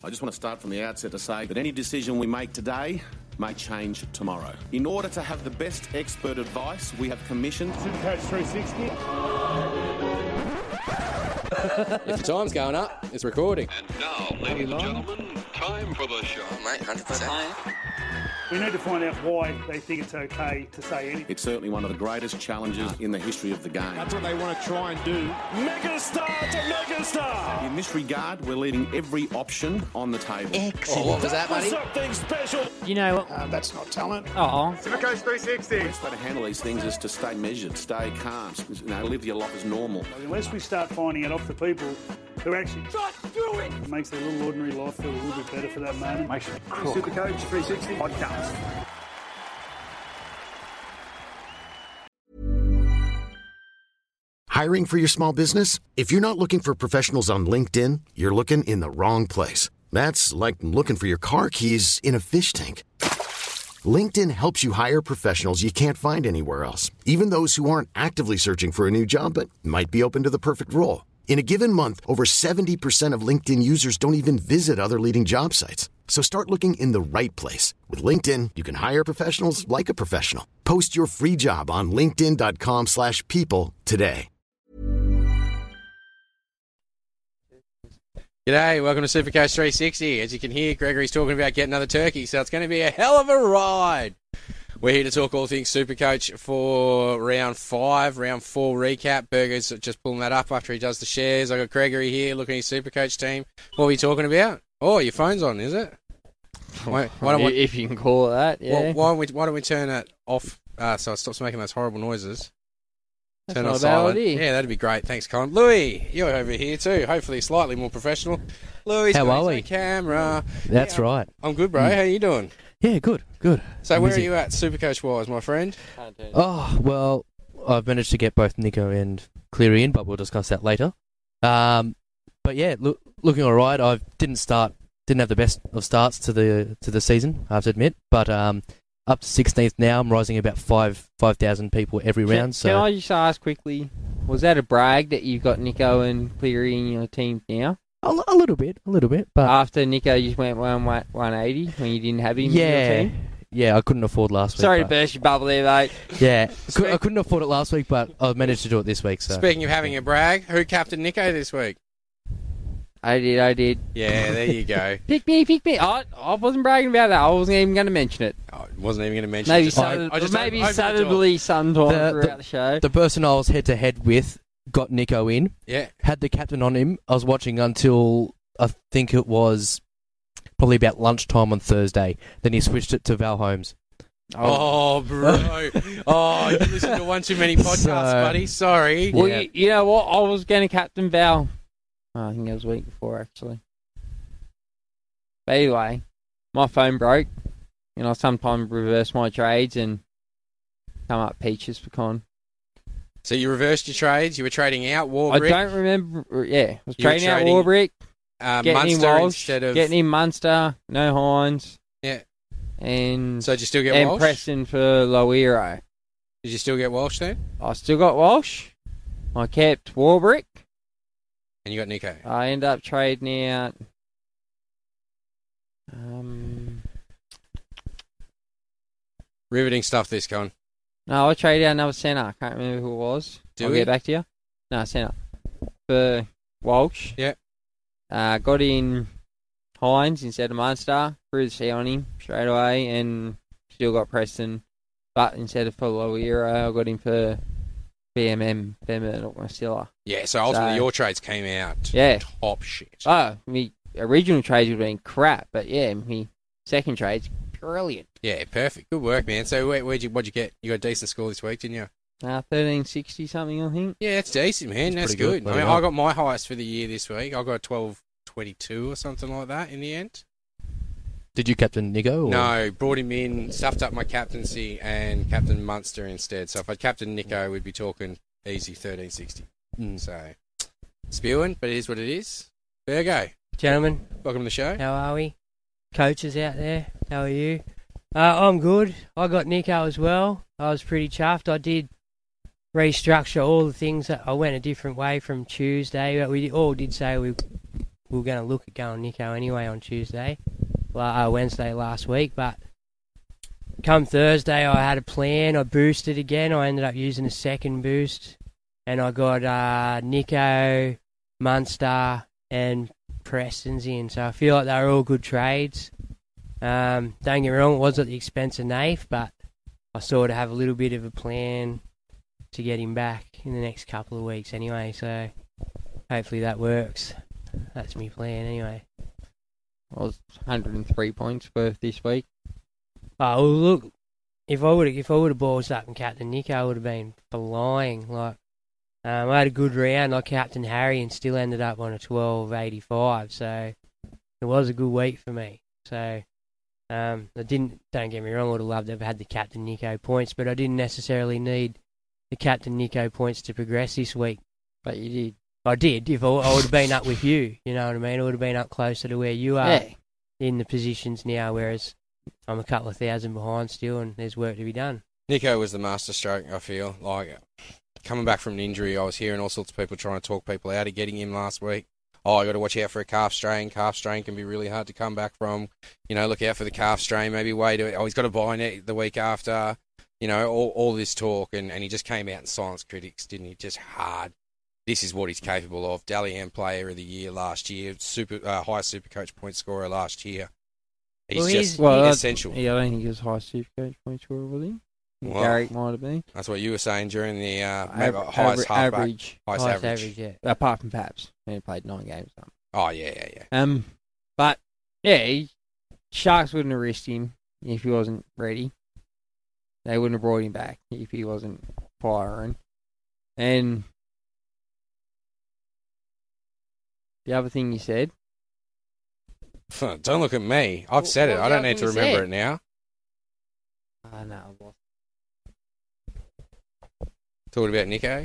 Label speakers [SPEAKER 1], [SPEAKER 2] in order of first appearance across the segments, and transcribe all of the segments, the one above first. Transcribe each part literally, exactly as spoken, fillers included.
[SPEAKER 1] I just want to start from the outset to say that any decision we make today may change tomorrow. In order to have the best expert advice, we have commissioned
[SPEAKER 2] Supercoach three sixty.
[SPEAKER 3] If your time's going up, it's recording.
[SPEAKER 4] And now, ladies and gentlemen, time for the show.
[SPEAKER 5] Oh, mate, one hundred percent.
[SPEAKER 2] We need to find out why they think it's okay to say anything.
[SPEAKER 1] It's certainly one of the greatest challenges in the history of the game.
[SPEAKER 6] That's what they want to try and do. Megastar to megastar!
[SPEAKER 1] In this regard, we're leaving every option on the table.
[SPEAKER 5] Excellent.
[SPEAKER 3] Oh, what was that, buddy?
[SPEAKER 6] Something special.
[SPEAKER 7] You know what?
[SPEAKER 6] Uh, that's not talent.
[SPEAKER 7] Oh.
[SPEAKER 2] Supercoach three sixty.
[SPEAKER 1] The best way to handle these things is to stay measured, stay calm, you know, live your life as normal.
[SPEAKER 2] Unless we start finding it off the people who actually just do it, it makes their little ordinary life feel a little bit better for that moment. Makes it cool. Supercoach three sixty podcast.
[SPEAKER 8] Hiring for your small business? If you're not looking for professionals on LinkedIn, you're looking in the wrong place. That's like looking for your car keys in a fish tank. LinkedIn helps you hire professionals you can't find anywhere else, even those who aren't actively searching for a new job but might be open to the perfect role. In a given month, over seventy percent of LinkedIn users don't even visit other leading job sites. So start looking in the right place. With LinkedIn, you can hire professionals like a professional. Post your free job on linkedin.com slash people today.
[SPEAKER 3] G'day, welcome to Supercoach three sixty. As you can hear, Gregory's talking about getting another turkey, so it's going to be a hell of a ride. We're here to talk all things Supercoach for round five, round four recap. Burger's just pulling that up after he does the shares. I got Gregory here looking at his Supercoach team. What are we talking about? Oh, your phone's on, is it? Why, why don't we,
[SPEAKER 7] If you can call it that, yeah.
[SPEAKER 3] Why, why, don't we, why don't we turn it off uh, so it stops making those horrible noises?
[SPEAKER 7] That's
[SPEAKER 3] Turn
[SPEAKER 7] not
[SPEAKER 3] on
[SPEAKER 7] a bad
[SPEAKER 3] silent.
[SPEAKER 7] idea.
[SPEAKER 3] Yeah, that'd be great. Thanks, Colin. Louis, you're over here too. Hopefully slightly more professional. Louis,
[SPEAKER 9] How are
[SPEAKER 3] got his
[SPEAKER 9] we?
[SPEAKER 3] own camera.
[SPEAKER 9] That's
[SPEAKER 3] Yeah,
[SPEAKER 9] right.
[SPEAKER 3] I'm good, bro. How you doing?
[SPEAKER 9] Yeah, good, good.
[SPEAKER 3] So
[SPEAKER 9] I'm
[SPEAKER 3] where
[SPEAKER 9] busy.
[SPEAKER 3] are you at Supercoach-wise, my friend?
[SPEAKER 9] Oh, well, I've managed to get both Nico and Cleary in, but we'll discuss that later. Um, but yeah, look, looking all right. I didn't start, didn't have the best of starts to the to the season, I have to admit. But um, up to sixteenth now. I'm rising about five five thousand people every
[SPEAKER 7] Can,
[SPEAKER 9] round. So
[SPEAKER 7] can I just ask quickly, was that a brag that you've got Nico and Cleary in your team now?
[SPEAKER 9] a, l- a little bit, a little bit. But
[SPEAKER 7] After Nico just went one one eighty when you didn't have him in your
[SPEAKER 9] yeah,
[SPEAKER 7] team?
[SPEAKER 9] yeah, I couldn't afford last week.
[SPEAKER 7] Sorry to
[SPEAKER 9] but-
[SPEAKER 7] burst your bubble there, mate.
[SPEAKER 9] Yeah, cou- I couldn't afford it last week, but I've managed to do it this week. So
[SPEAKER 3] Speaking of having a brag, who captained Nico this week?
[SPEAKER 7] I did, I did.
[SPEAKER 3] Yeah, there you go.
[SPEAKER 7] Pick me, pick me. I, I wasn't bragging about that. I wasn't even going to mention it.
[SPEAKER 3] I wasn't even going to mention
[SPEAKER 7] Maybe
[SPEAKER 3] it. Just-
[SPEAKER 7] sudden,
[SPEAKER 3] I just
[SPEAKER 7] maybe
[SPEAKER 3] opened the door.
[SPEAKER 7] suddenly sometime
[SPEAKER 9] The-
[SPEAKER 7] throughout the, show.
[SPEAKER 9] the person I was head to head with got Nico in.
[SPEAKER 3] Yeah.
[SPEAKER 9] Had the captain on him. I was watching until I think it was probably about lunchtime on Thursday. Then he switched it to Val Holmes.
[SPEAKER 3] Oh, bro. Oh, you listened to one too many podcasts,
[SPEAKER 9] So-
[SPEAKER 3] buddy. Sorry.
[SPEAKER 7] Well,
[SPEAKER 9] Yeah.
[SPEAKER 7] you, you know what? I was going to captain Val. Oh, I think it was a week before, actually. But anyway, my phone broke. And I sometimes reverse my trades and come up peaches for con.
[SPEAKER 3] So you reversed your trades. You were trading out
[SPEAKER 7] I
[SPEAKER 3] Warbrick,
[SPEAKER 7] don't remember. Yeah, I was
[SPEAKER 3] You were
[SPEAKER 7] trading out
[SPEAKER 3] trading,
[SPEAKER 7] Warbrick,
[SPEAKER 3] uh,
[SPEAKER 7] getting
[SPEAKER 3] Munster
[SPEAKER 7] in Walsh,
[SPEAKER 3] instead of...
[SPEAKER 7] getting in Munster, no Hines.
[SPEAKER 3] Yeah.
[SPEAKER 7] And,
[SPEAKER 3] So did you still get
[SPEAKER 7] and
[SPEAKER 3] Walsh?
[SPEAKER 7] Preston for Loiero.
[SPEAKER 3] Did you still get Walsh then?
[SPEAKER 7] I still got Walsh. I kept Warbrick.
[SPEAKER 3] And you got Nico.
[SPEAKER 7] I end up trading out. Um,
[SPEAKER 3] Riveting stuff this, Con.
[SPEAKER 7] no, I traded out another centre. I can't remember who it was.
[SPEAKER 3] Do
[SPEAKER 7] I'll
[SPEAKER 3] we?
[SPEAKER 7] get back to you. No, centre. For Walsh.
[SPEAKER 3] Yeah.
[SPEAKER 7] Uh, got in Hines instead of Munster. Threw the C on him straight away. And still got Preston. But instead of for Loiero, I got him for B M M, Bemmer, not Marcilla.
[SPEAKER 3] Yeah, so ultimately
[SPEAKER 7] So-
[SPEAKER 3] your trades came out
[SPEAKER 7] Yeah.
[SPEAKER 3] top shit.
[SPEAKER 7] Oh, me original trades would have been crap. But yeah, me second trade's brilliant.
[SPEAKER 3] Yeah, perfect. Good work, man. So where, where'd you, what'd you get? You got a decent score this week, didn't you?
[SPEAKER 7] Uh, thirteen sixty something, I think.
[SPEAKER 3] Yeah, it's decent, man. That's,
[SPEAKER 9] That's pretty
[SPEAKER 3] good.
[SPEAKER 9] good.
[SPEAKER 3] I mean,
[SPEAKER 9] Bloody
[SPEAKER 3] I got my highest for the year this week. I got twelve twenty-two or something like that in the end.
[SPEAKER 9] Did you captain Nico? Or?
[SPEAKER 3] No, brought him in, stuffed up my captaincy, and captain Munster instead. So if I'd captain Nico, we'd be talking easy thirteen sixty.
[SPEAKER 9] Mm.
[SPEAKER 3] So, spewing, but it is what it is. Virgo,
[SPEAKER 10] Gentlemen,
[SPEAKER 3] welcome to the show.
[SPEAKER 10] how are we? Coaches out there, how are you? Uh, I'm good. I got Nico as well. I was pretty chuffed. I did restructure all the things. That I went a different way from Tuesday, but we all did say we we were going to look at going Nico anyway on Tuesday, uh, Wednesday last week, but come Thursday I had a plan. I boosted again. I ended up using a second boost, and I got uh, Nico, Munster, and Preston's in. So I feel like they were all good trades. Um, don't get me wrong, it was at the expense of Nath, but I sort of have a little bit of a plan to get him back in the next couple of weeks anyway, so hopefully that works. That's me plan anyway.
[SPEAKER 7] I was one hundred three points worth this week.
[SPEAKER 10] Oh, well, look, if I would have if I would have balls up and captain Nico, I would have been flying. Like, um, I had a good round. I captained Harry and still ended up on a twelve eighty-five, so it was a good week for me. So um, I didn't. Don't get me wrong, I would have loved to have had the captain Nico points, but I didn't necessarily need the captain Nico points to progress this week.
[SPEAKER 7] But you did.
[SPEAKER 10] I did. If I, I would have been up with you, you know what I mean. I would have been up closer to where you are
[SPEAKER 7] Yeah.
[SPEAKER 10] in the positions now, whereas I'm a couple of thousand behind still, and there's work to be done.
[SPEAKER 3] Nico was the master stroke, I feel. Like, coming back from an injury, I was hearing all sorts of people trying to talk people out of getting him last week. Oh, I got to watch out for a calf strain. Calf strain can be really hard to come back from. You know, look out for the calf strain. Maybe wait. Oh, he's got a bye ne- the week after. You know, all, all this talk, and, and he just came out and silenced critics, didn't he? Just hard. This is what he's capable of. Dally M Player of the Year last year, super uh, high Supercoach point scorer last year. He's
[SPEAKER 10] Well,
[SPEAKER 3] just
[SPEAKER 10] he's-
[SPEAKER 7] Well,
[SPEAKER 3] he's essential.
[SPEAKER 7] Yeah, I don't think he was high Supercoach point scorer, was he?
[SPEAKER 3] Well,
[SPEAKER 7] Garrick might have been.
[SPEAKER 3] That's what you were saying during the uh, maybe
[SPEAKER 7] Aver-
[SPEAKER 3] highest
[SPEAKER 7] aver-
[SPEAKER 3] halfback,
[SPEAKER 7] average.
[SPEAKER 3] highest,
[SPEAKER 10] Highest
[SPEAKER 3] average.
[SPEAKER 10] average, yeah.
[SPEAKER 7] Apart from Paps, he played nine games. Something.
[SPEAKER 3] Oh yeah, yeah, yeah.
[SPEAKER 7] Um, but yeah, he, Sharks wouldn't have risked him if he wasn't ready. They wouldn't have brought him back if he wasn't firing. And the other thing you said,
[SPEAKER 3] Don't look at me. I've
[SPEAKER 7] What-
[SPEAKER 3] said it.
[SPEAKER 7] what
[SPEAKER 3] I
[SPEAKER 7] the
[SPEAKER 3] don't
[SPEAKER 7] other
[SPEAKER 3] need to
[SPEAKER 7] thing you
[SPEAKER 3] remember
[SPEAKER 7] said?
[SPEAKER 3] it now.
[SPEAKER 7] I know, I lost.
[SPEAKER 3] Talking about Nico.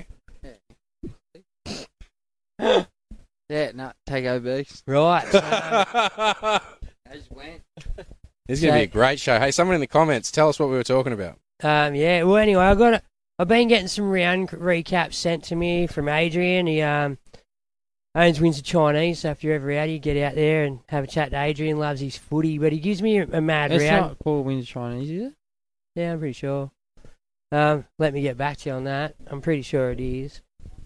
[SPEAKER 7] Yeah, no, take over, Beast.
[SPEAKER 10] Right. So,
[SPEAKER 7] I just went.
[SPEAKER 3] This is going to be a
[SPEAKER 10] So-
[SPEAKER 3] great show. Hey, someone in the comments, tell us what we were talking about.
[SPEAKER 10] um, yeah. Well, anyway, I got. A, I've been getting some round recaps sent to me from Adrian. He um owns Windsor Chinese, so if you're ever out, you get out there and have a chat to Adrian. Loves his footy, but he gives me a, a mad
[SPEAKER 7] It's
[SPEAKER 10] round.
[SPEAKER 7] not called Windsor Chinese, is it?
[SPEAKER 10] Yeah, I'm pretty sure. Um, let me get back to you on that. I'm pretty sure it is.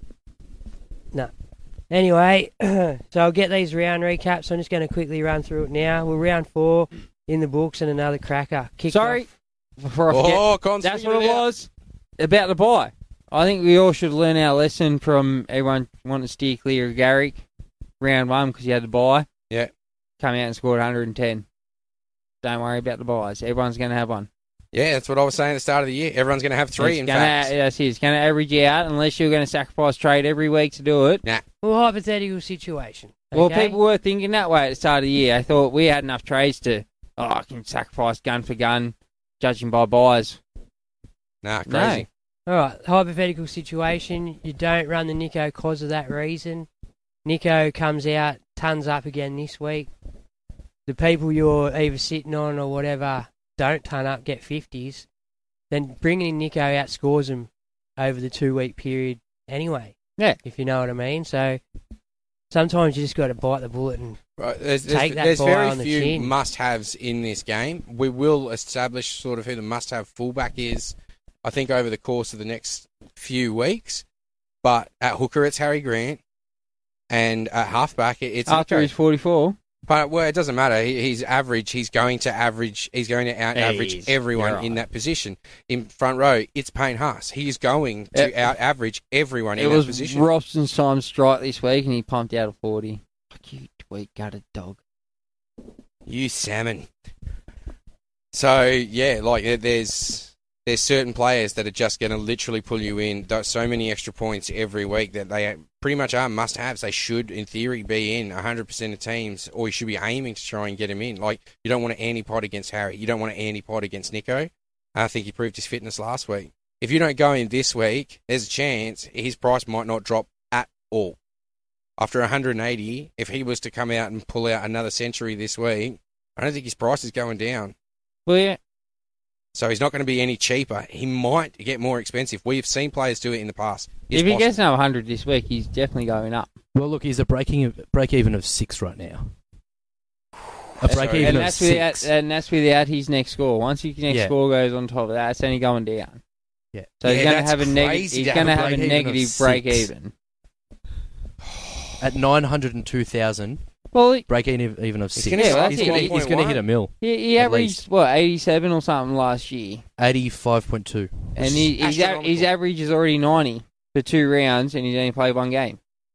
[SPEAKER 10] No. Anyway, so I'll get these round recaps. I'm just going to quickly run through it now. We're round four in the books and another cracker. Kicked
[SPEAKER 7] Sorry,
[SPEAKER 10] off.
[SPEAKER 7] before I forget.
[SPEAKER 3] Oh, Con's
[SPEAKER 7] That's
[SPEAKER 3] figured
[SPEAKER 7] what it
[SPEAKER 3] out.
[SPEAKER 7] was about the buy. I think we all should learn our lesson from everyone wanting to steer clear of Garrick round one because he had the buy.
[SPEAKER 3] Yeah.
[SPEAKER 7] Come out and scored one hundred ten. Don't worry about the buys. Everyone's going to have one.
[SPEAKER 3] Yeah, that's what I was saying at the start of the year. Everyone's going to have three,
[SPEAKER 7] It's
[SPEAKER 3] in
[SPEAKER 7] gonna,
[SPEAKER 3] fact.
[SPEAKER 7] That's it. It's going to average you out unless you're going to sacrifice trade every week to do it.
[SPEAKER 3] Nah.
[SPEAKER 10] Well, hypothetical situation.
[SPEAKER 7] Well,
[SPEAKER 10] okay?
[SPEAKER 7] people were thinking that way at the start of the year. They thought we had enough trades to, oh, I can sacrifice gun for gun, judging by buys.
[SPEAKER 3] Nah, crazy.
[SPEAKER 10] All right, hypothetical situation. You don't run the Nico because of that reason. Nico comes out, tons up again this week. The people you're either sitting on or whatever don't ton up, get fifties. Then bringing in Nico outscores them over the two-week period anyway.
[SPEAKER 7] Yeah.
[SPEAKER 10] If you know what I mean. So sometimes you just got to bite the bullet and
[SPEAKER 3] Right, there's there's,
[SPEAKER 10] Take that
[SPEAKER 3] there's
[SPEAKER 10] buy
[SPEAKER 3] very
[SPEAKER 10] on the
[SPEAKER 3] few
[SPEAKER 10] chin.
[SPEAKER 3] must-haves in this game. We will establish sort of who the must-have fullback is, I think, over the course of the next few weeks. But at hooker, it's Harry Grant. And at halfback, it- it's
[SPEAKER 7] After
[SPEAKER 3] Nico.
[SPEAKER 7] he's forty-four.
[SPEAKER 3] But well, it doesn't matter. He, he's average. He's going to average. He's going to out average
[SPEAKER 7] He's-
[SPEAKER 3] everyone
[SPEAKER 7] you're right.
[SPEAKER 3] in that position. In front row, it's Payne Haas. He's going to
[SPEAKER 7] It-
[SPEAKER 3] out average everyone
[SPEAKER 7] It
[SPEAKER 3] in that
[SPEAKER 7] was
[SPEAKER 3] position.
[SPEAKER 7] Robson's time strike this week, and he pumped out a forty. Fuck you, tweet gutted dog.
[SPEAKER 3] You salmon. So yeah, like there- there's there's certain players that are just going to literally pull you in. Th- So many extra points every week that they pretty much are must-haves. They should, in theory, be in one hundred percent of teams, or you should be aiming to try and get them in. Like you don't want an anti-pod against Harry. You don't want an anti-pod against Nico. I think he proved his fitness last week. If you don't go in this week, there's a chance his price might not drop at all. After one hundred eighty, if he was to come out and pull out another century this week, I don't think his price is going down.
[SPEAKER 7] Well, yeah.
[SPEAKER 3] So he's not going to be any cheaper. He might get more expensive. We've seen players do it in the past. It's
[SPEAKER 7] if he
[SPEAKER 3] possible.
[SPEAKER 7] gets another one hundred this week, he's definitely going up.
[SPEAKER 9] Well, look, he's a breaking break even of six right now. A
[SPEAKER 3] That's
[SPEAKER 9] break
[SPEAKER 3] right.
[SPEAKER 9] even
[SPEAKER 7] And
[SPEAKER 9] of
[SPEAKER 7] that's, without,
[SPEAKER 9] six.
[SPEAKER 7] and that's without his next score. Once his next
[SPEAKER 9] Yeah.
[SPEAKER 7] score goes on top of that, it's only going down.
[SPEAKER 9] Yeah.
[SPEAKER 7] So
[SPEAKER 3] Yeah,
[SPEAKER 7] he's going to
[SPEAKER 3] that's
[SPEAKER 7] have a negative.
[SPEAKER 3] crazy
[SPEAKER 7] He's
[SPEAKER 3] to
[SPEAKER 7] going to
[SPEAKER 3] have a
[SPEAKER 7] have a
[SPEAKER 9] break-even of
[SPEAKER 7] negative
[SPEAKER 9] six.
[SPEAKER 7] break even.
[SPEAKER 9] At nine hundred two thousand,
[SPEAKER 7] Well, he,
[SPEAKER 9] break even even of
[SPEAKER 3] He's
[SPEAKER 9] six.
[SPEAKER 3] gonna
[SPEAKER 7] Yeah,
[SPEAKER 3] start
[SPEAKER 7] that's
[SPEAKER 9] he's
[SPEAKER 7] it.
[SPEAKER 9] going
[SPEAKER 3] one
[SPEAKER 9] to
[SPEAKER 3] point one.
[SPEAKER 9] hit a mil.
[SPEAKER 7] he, he
[SPEAKER 9] At
[SPEAKER 7] averaged
[SPEAKER 9] least.
[SPEAKER 7] what eighty-seven or something last year,
[SPEAKER 9] eighty-five point two.
[SPEAKER 7] and he, his, a-
[SPEAKER 3] astronomical.
[SPEAKER 7] his average is already ninety for two rounds, and he's only played one game.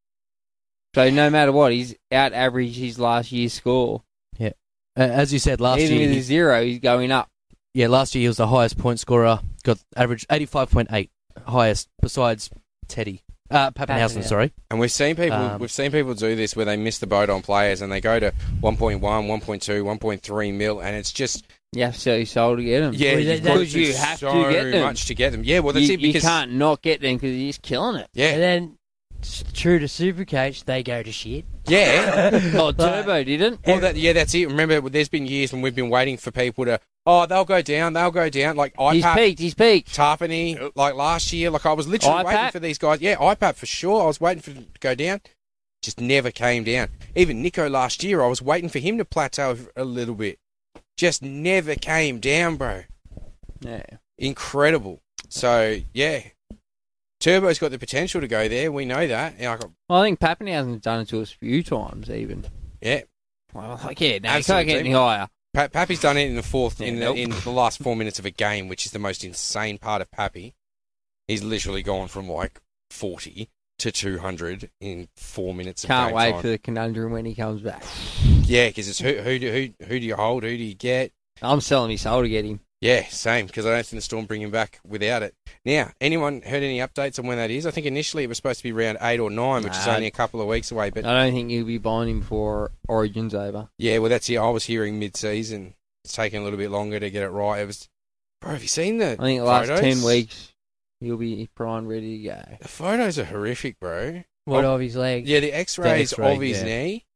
[SPEAKER 7] So no matter what, he's out averaged his last year's score.
[SPEAKER 9] Uh, as you said last
[SPEAKER 7] Even
[SPEAKER 9] year,
[SPEAKER 7] with
[SPEAKER 9] he-
[SPEAKER 7] a zero, he's going up.
[SPEAKER 9] yeah, last year he was the highest point scorer. Got average eighty-five point eight, highest besides Teddy. Uh, Pappenhausen,
[SPEAKER 10] Pappenhausen.
[SPEAKER 9] sorry.
[SPEAKER 3] And we've seen people
[SPEAKER 9] Um,
[SPEAKER 3] we've seen people do this where they miss the boat on players and they go to one point one, one point two, one point three mil, and it's just
[SPEAKER 7] You have to sell your soul to get them.
[SPEAKER 3] yeah,
[SPEAKER 10] Well,
[SPEAKER 3] you've
[SPEAKER 10] that-
[SPEAKER 3] got to
[SPEAKER 7] because
[SPEAKER 3] do
[SPEAKER 7] you have
[SPEAKER 3] so
[SPEAKER 7] to get them.
[SPEAKER 3] much to get them. Yeah, well that's
[SPEAKER 7] you,
[SPEAKER 3] it because
[SPEAKER 7] you can't not get them because he's killing it.
[SPEAKER 3] yeah,
[SPEAKER 10] And then, s- true to Supercoach, they go to shit.
[SPEAKER 3] yeah.
[SPEAKER 7] Oh, Turbo didn't.
[SPEAKER 3] Well, that, yeah, that's it. Remember, there's been years when we've been waiting for people to, oh, they'll go down, they'll go down. Like
[SPEAKER 7] He's
[SPEAKER 3] iPad,
[SPEAKER 7] peaked. He's peaked.
[SPEAKER 3] Tarpany, like last year. Like I was literally
[SPEAKER 7] iPad?
[SPEAKER 3] waiting for these guys. Yeah, iPad for sure. I was waiting for them to go down. Just never came down. Even Nico last year, I was waiting for him to plateau a little bit. Just never came down, bro.
[SPEAKER 7] Yeah.
[SPEAKER 3] Incredible. So, yeah. Turbo's got the potential to go there. We know that. Yeah, I got-
[SPEAKER 7] Well, I think Pappenhausen's done it to us a few times, even.
[SPEAKER 3] yeah.
[SPEAKER 7] Well, like, yeah, no, you can't
[SPEAKER 3] Absolutely.
[SPEAKER 7] get any higher.
[SPEAKER 3] Pa- Pappy's done it in the fourth, in,
[SPEAKER 7] Yeah,
[SPEAKER 3] the, in the last four minutes of a game, which is the most insane part of Pappy. He's literally gone from like forty to two hundred in four minutes of
[SPEAKER 7] Can't
[SPEAKER 3] game
[SPEAKER 7] wait
[SPEAKER 3] time.
[SPEAKER 7] for the conundrum when he comes back.
[SPEAKER 3] Yeah, because it's who, who, do- who, who do you hold? Who do you get?
[SPEAKER 7] I'm selling my soul to get him.
[SPEAKER 3] Yeah, same, because I don't think the Storm bring him back without it. Now, anyone heard any updates on when that is? I think initially it was supposed to be round eight or nine, which is
[SPEAKER 7] Nah.
[SPEAKER 3] only a couple of weeks away. But
[SPEAKER 7] I don't think you'll be buying him before Origin's over.
[SPEAKER 3] yeah, well, that's it. I was hearing mid-season. It's taking a little bit longer to get it right. It was, bro, have you seen the
[SPEAKER 7] I think the last
[SPEAKER 3] photos?
[SPEAKER 7] ten weeks, he'll be primed, ready to go.
[SPEAKER 3] The photos are horrific, bro.
[SPEAKER 10] What
[SPEAKER 3] Oh,
[SPEAKER 10] of his legs?
[SPEAKER 3] Yeah, the X-rays
[SPEAKER 9] The X-ray,
[SPEAKER 3] of his
[SPEAKER 9] yeah.
[SPEAKER 3] knee.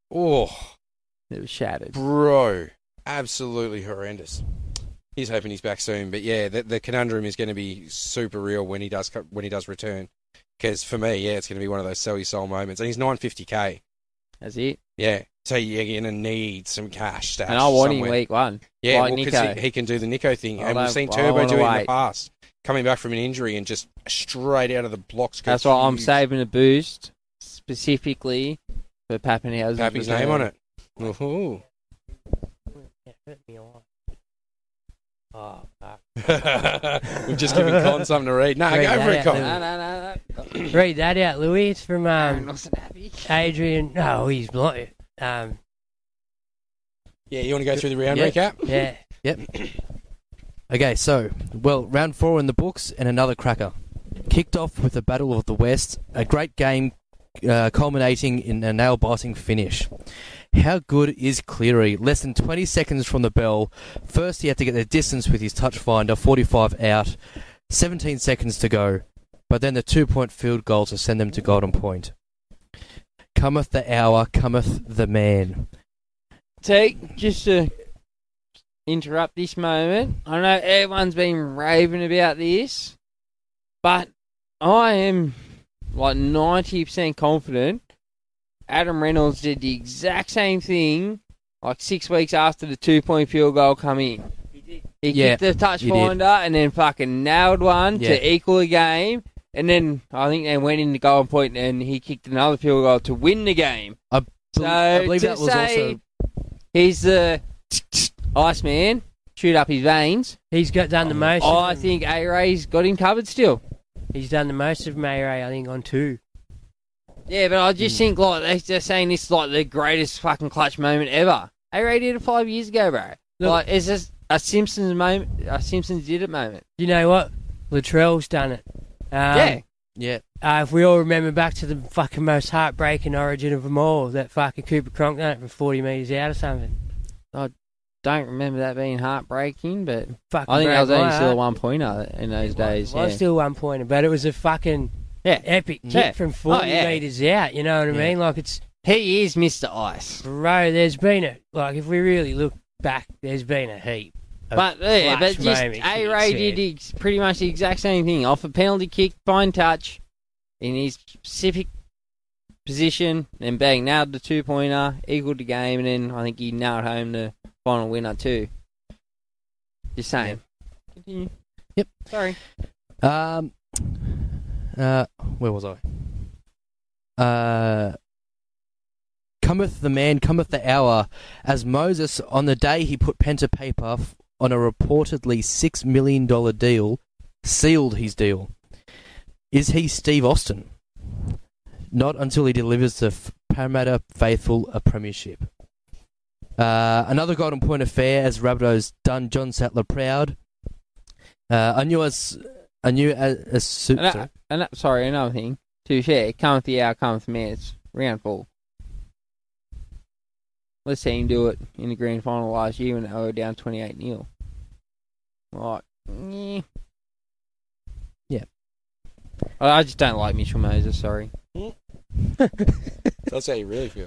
[SPEAKER 3] Oh,
[SPEAKER 7] It was shattered.
[SPEAKER 3] bro, absolutely horrendous. He's hoping he's back soon, but yeah, the, the conundrum is going to be super real when he does co- when he does return. Because for me, yeah, it's going to be one of those sell your soul moments, and he's nine fifty k.
[SPEAKER 7] That's it.
[SPEAKER 3] Yeah, so you're going to need some cash. Stashed
[SPEAKER 7] And I want him
[SPEAKER 3] somewhere.
[SPEAKER 7] week one.
[SPEAKER 3] Yeah,
[SPEAKER 7] like
[SPEAKER 3] well, 'cause
[SPEAKER 7] Nico.
[SPEAKER 3] he, he can do the Nico thing,
[SPEAKER 7] I
[SPEAKER 3] and we've
[SPEAKER 7] don't-
[SPEAKER 3] seen
[SPEAKER 7] I
[SPEAKER 3] Turbo
[SPEAKER 7] wanna
[SPEAKER 3] do it in the
[SPEAKER 7] wait.
[SPEAKER 3] past, coming back from an injury and just straight out of the blocks. go
[SPEAKER 7] That's why I'm
[SPEAKER 3] huge.
[SPEAKER 7] saving a boost specifically for Pappenhausen's
[SPEAKER 3] Pappy's
[SPEAKER 7] return.
[SPEAKER 3] name on it. Ooh.
[SPEAKER 10] It hurt me a lot. Oh, fuck.
[SPEAKER 3] We've just given Colin something to read. No,
[SPEAKER 10] Read
[SPEAKER 3] go for
[SPEAKER 10] that
[SPEAKER 3] it,
[SPEAKER 10] out,
[SPEAKER 3] Colin.
[SPEAKER 7] No, no, no, no.
[SPEAKER 10] Read that out, Louis. It's from
[SPEAKER 7] Aaron
[SPEAKER 10] um,
[SPEAKER 7] wasn't happy.
[SPEAKER 10] Adrian. No, he's blind. Um,
[SPEAKER 3] Yeah, you want to go through the round
[SPEAKER 9] Yeah.
[SPEAKER 3] recap?
[SPEAKER 10] yeah.
[SPEAKER 9] Yep. Okay, so, well, round four in the books and another cracker. Kicked off with the Battle of the West, a great game uh, culminating in a nail-biting finish. How good is Cleary? Less than twenty seconds from the bell. First, he had to get the distance with his touch finder, forty-five out, seventeen seconds to go. But then the two-point field goal to send them to Golden Point. Cometh the hour, cometh the man.
[SPEAKER 7] Take just to interrupt this moment. I know everyone's been raving about this, but I am like ninety percent confident Adam Reynolds did the exact same thing like six weeks after the two-point field goal come in. He
[SPEAKER 9] Yeah,
[SPEAKER 7] kicked the touch
[SPEAKER 9] he did.
[SPEAKER 7] finder and then fucking nailed one
[SPEAKER 9] Yeah.
[SPEAKER 7] to equal the game. And then I think they went in the Golden Point and he kicked another field goal to win the game.
[SPEAKER 9] I,
[SPEAKER 7] So
[SPEAKER 9] I believe
[SPEAKER 7] to
[SPEAKER 9] that was
[SPEAKER 7] say
[SPEAKER 9] also...
[SPEAKER 7] he's the Iceman, shoot up his veins.
[SPEAKER 10] He's got done the most. of
[SPEAKER 7] I
[SPEAKER 10] them.
[SPEAKER 7] think A-Ray's got him covered still.
[SPEAKER 10] He's done the most of Mayray, I think, on two.
[SPEAKER 7] Yeah, but I
[SPEAKER 9] Hmm.
[SPEAKER 7] just think like they're just saying this is like the greatest fucking clutch moment ever. A-Ray did it five years ago, bro.
[SPEAKER 10] Look-
[SPEAKER 7] like it's just a Simpsons moment. A Simpsons did it moment.
[SPEAKER 10] You know what? Latrell's done it. Um,
[SPEAKER 7] yeah.
[SPEAKER 9] Yeah.
[SPEAKER 10] Uh, if we all remember back to the fucking most heartbreaking origin of them all, that fucking Cooper Cronk done it from forty metres out or something.
[SPEAKER 7] Don't remember that being heartbreaking, but
[SPEAKER 10] Fucking
[SPEAKER 7] I think that was
[SPEAKER 10] broke
[SPEAKER 7] only
[SPEAKER 10] my
[SPEAKER 7] still a
[SPEAKER 10] heart.
[SPEAKER 7] one pointer in those days.
[SPEAKER 10] It was
[SPEAKER 7] Yeah.
[SPEAKER 10] still one pointer, but it was a fucking
[SPEAKER 7] Yeah.
[SPEAKER 10] epic kick
[SPEAKER 7] Yeah.
[SPEAKER 10] from forty
[SPEAKER 7] Oh, yeah.
[SPEAKER 10] metres out. You know what I
[SPEAKER 9] Yeah.
[SPEAKER 10] mean? Like it's
[SPEAKER 7] He is Mister Ice.
[SPEAKER 10] bro. There's been a like if we really look back, there's been a heap a
[SPEAKER 7] But yeah, but
[SPEAKER 10] flash
[SPEAKER 7] just
[SPEAKER 10] moment,
[SPEAKER 7] A
[SPEAKER 10] you
[SPEAKER 7] Ray
[SPEAKER 10] said.
[SPEAKER 7] did ex- pretty much the exact same thing. Off a penalty kick, fine touch, in his specific position, and bang, nailed the two pointer, equaled the game, and then I think he nailed home the final winner too. Just saying. Continue.
[SPEAKER 9] Yep.
[SPEAKER 7] Sorry.
[SPEAKER 9] Um, uh, where was I? Uh, cometh the man, cometh the hour, as Moses, on the day he put pen to paper f- on a reportedly six million dollars deal, sealed his deal. Is he Steve Austin? Not until he delivers the f- Parramatta faithful a premiership. Uh, another golden point affair as Rabbitohs done John Sattler proud. Uh, I knew as I knew as, as su-
[SPEAKER 7] And,
[SPEAKER 9] sorry.
[SPEAKER 7] that, and that, sorry, another thing. To share, cometh the hour, cometh the man. It's round four. Let's see him do it in the grand final last year when they were down twenty-eight nil. Like, yeah.
[SPEAKER 9] Yeah.
[SPEAKER 7] I, I just don't like Mitchell Moses, sorry.
[SPEAKER 3] That's how you really feel.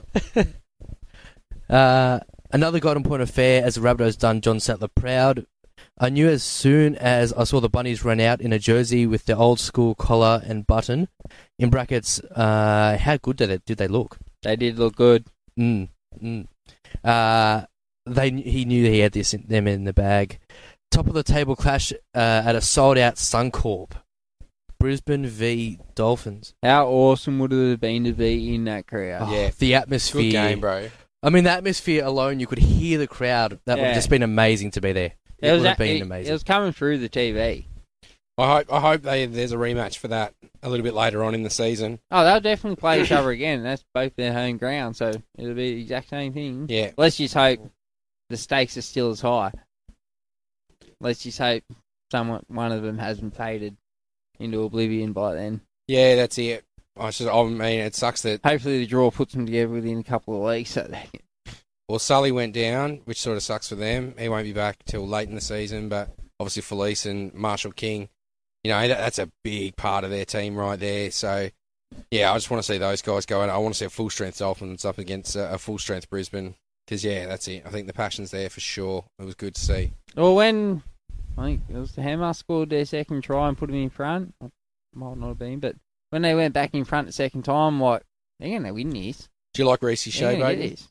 [SPEAKER 9] Uh, another golden point affair as the Rabbitohs done John Sattler proud. I knew as soon as I saw the Bunnies run out in a jersey with the old school collar and button, in brackets, uh, how good did they, did they look?
[SPEAKER 7] They did look good.
[SPEAKER 9] Mm, mm. Uh, they he knew he had this in, them in the bag. Top of the table clash uh, at a sold out Suncorp. Brisbane v Dolphins.
[SPEAKER 7] How awesome would it have been to be in that crowd?
[SPEAKER 9] Oh,
[SPEAKER 3] Yeah.
[SPEAKER 9] the atmosphere.
[SPEAKER 3] Good game, bro.
[SPEAKER 9] I mean, the atmosphere alone, you could hear the crowd. That would
[SPEAKER 7] Yeah.
[SPEAKER 9] have just been amazing to be there. It,
[SPEAKER 7] It was,
[SPEAKER 9] would have
[SPEAKER 7] a-
[SPEAKER 9] been
[SPEAKER 7] it,
[SPEAKER 9] amazing.
[SPEAKER 7] it was coming through the T V.
[SPEAKER 3] I hope I hope they there's a rematch for that a little bit later on in the season.
[SPEAKER 7] Oh, they'll definitely play each other again. That's both their home ground, so it'll be the exact same thing.
[SPEAKER 3] Yeah.
[SPEAKER 7] Let's just hope the stakes are still as high. Let's just hope someone, one of them hasn't faded into oblivion by then.
[SPEAKER 3] Yeah, that's it. I just I mean it sucks that
[SPEAKER 7] Hopefully the draw puts them together within a couple of weeks. So they can...
[SPEAKER 3] well Sully went down, which sort of sucks for them. He won't be back till late in the season, but obviously Felice and Marshall King, you know, that, that's a big part of their team right there. So yeah, I just want to see those guys go out. I want to see a full strength Dolphins up against a, a full strength Brisbane. Because yeah, that's it. I think the passion's there for sure. It was good to see.
[SPEAKER 7] Well, when I think it was the Hammer scored their second try and put them in front, might not have been, but when they went back in front the second time, like, they're going to win this.
[SPEAKER 3] Do you like Reece
[SPEAKER 7] They're
[SPEAKER 3] Shea,
[SPEAKER 7] gonna get
[SPEAKER 3] baby?
[SPEAKER 7] this.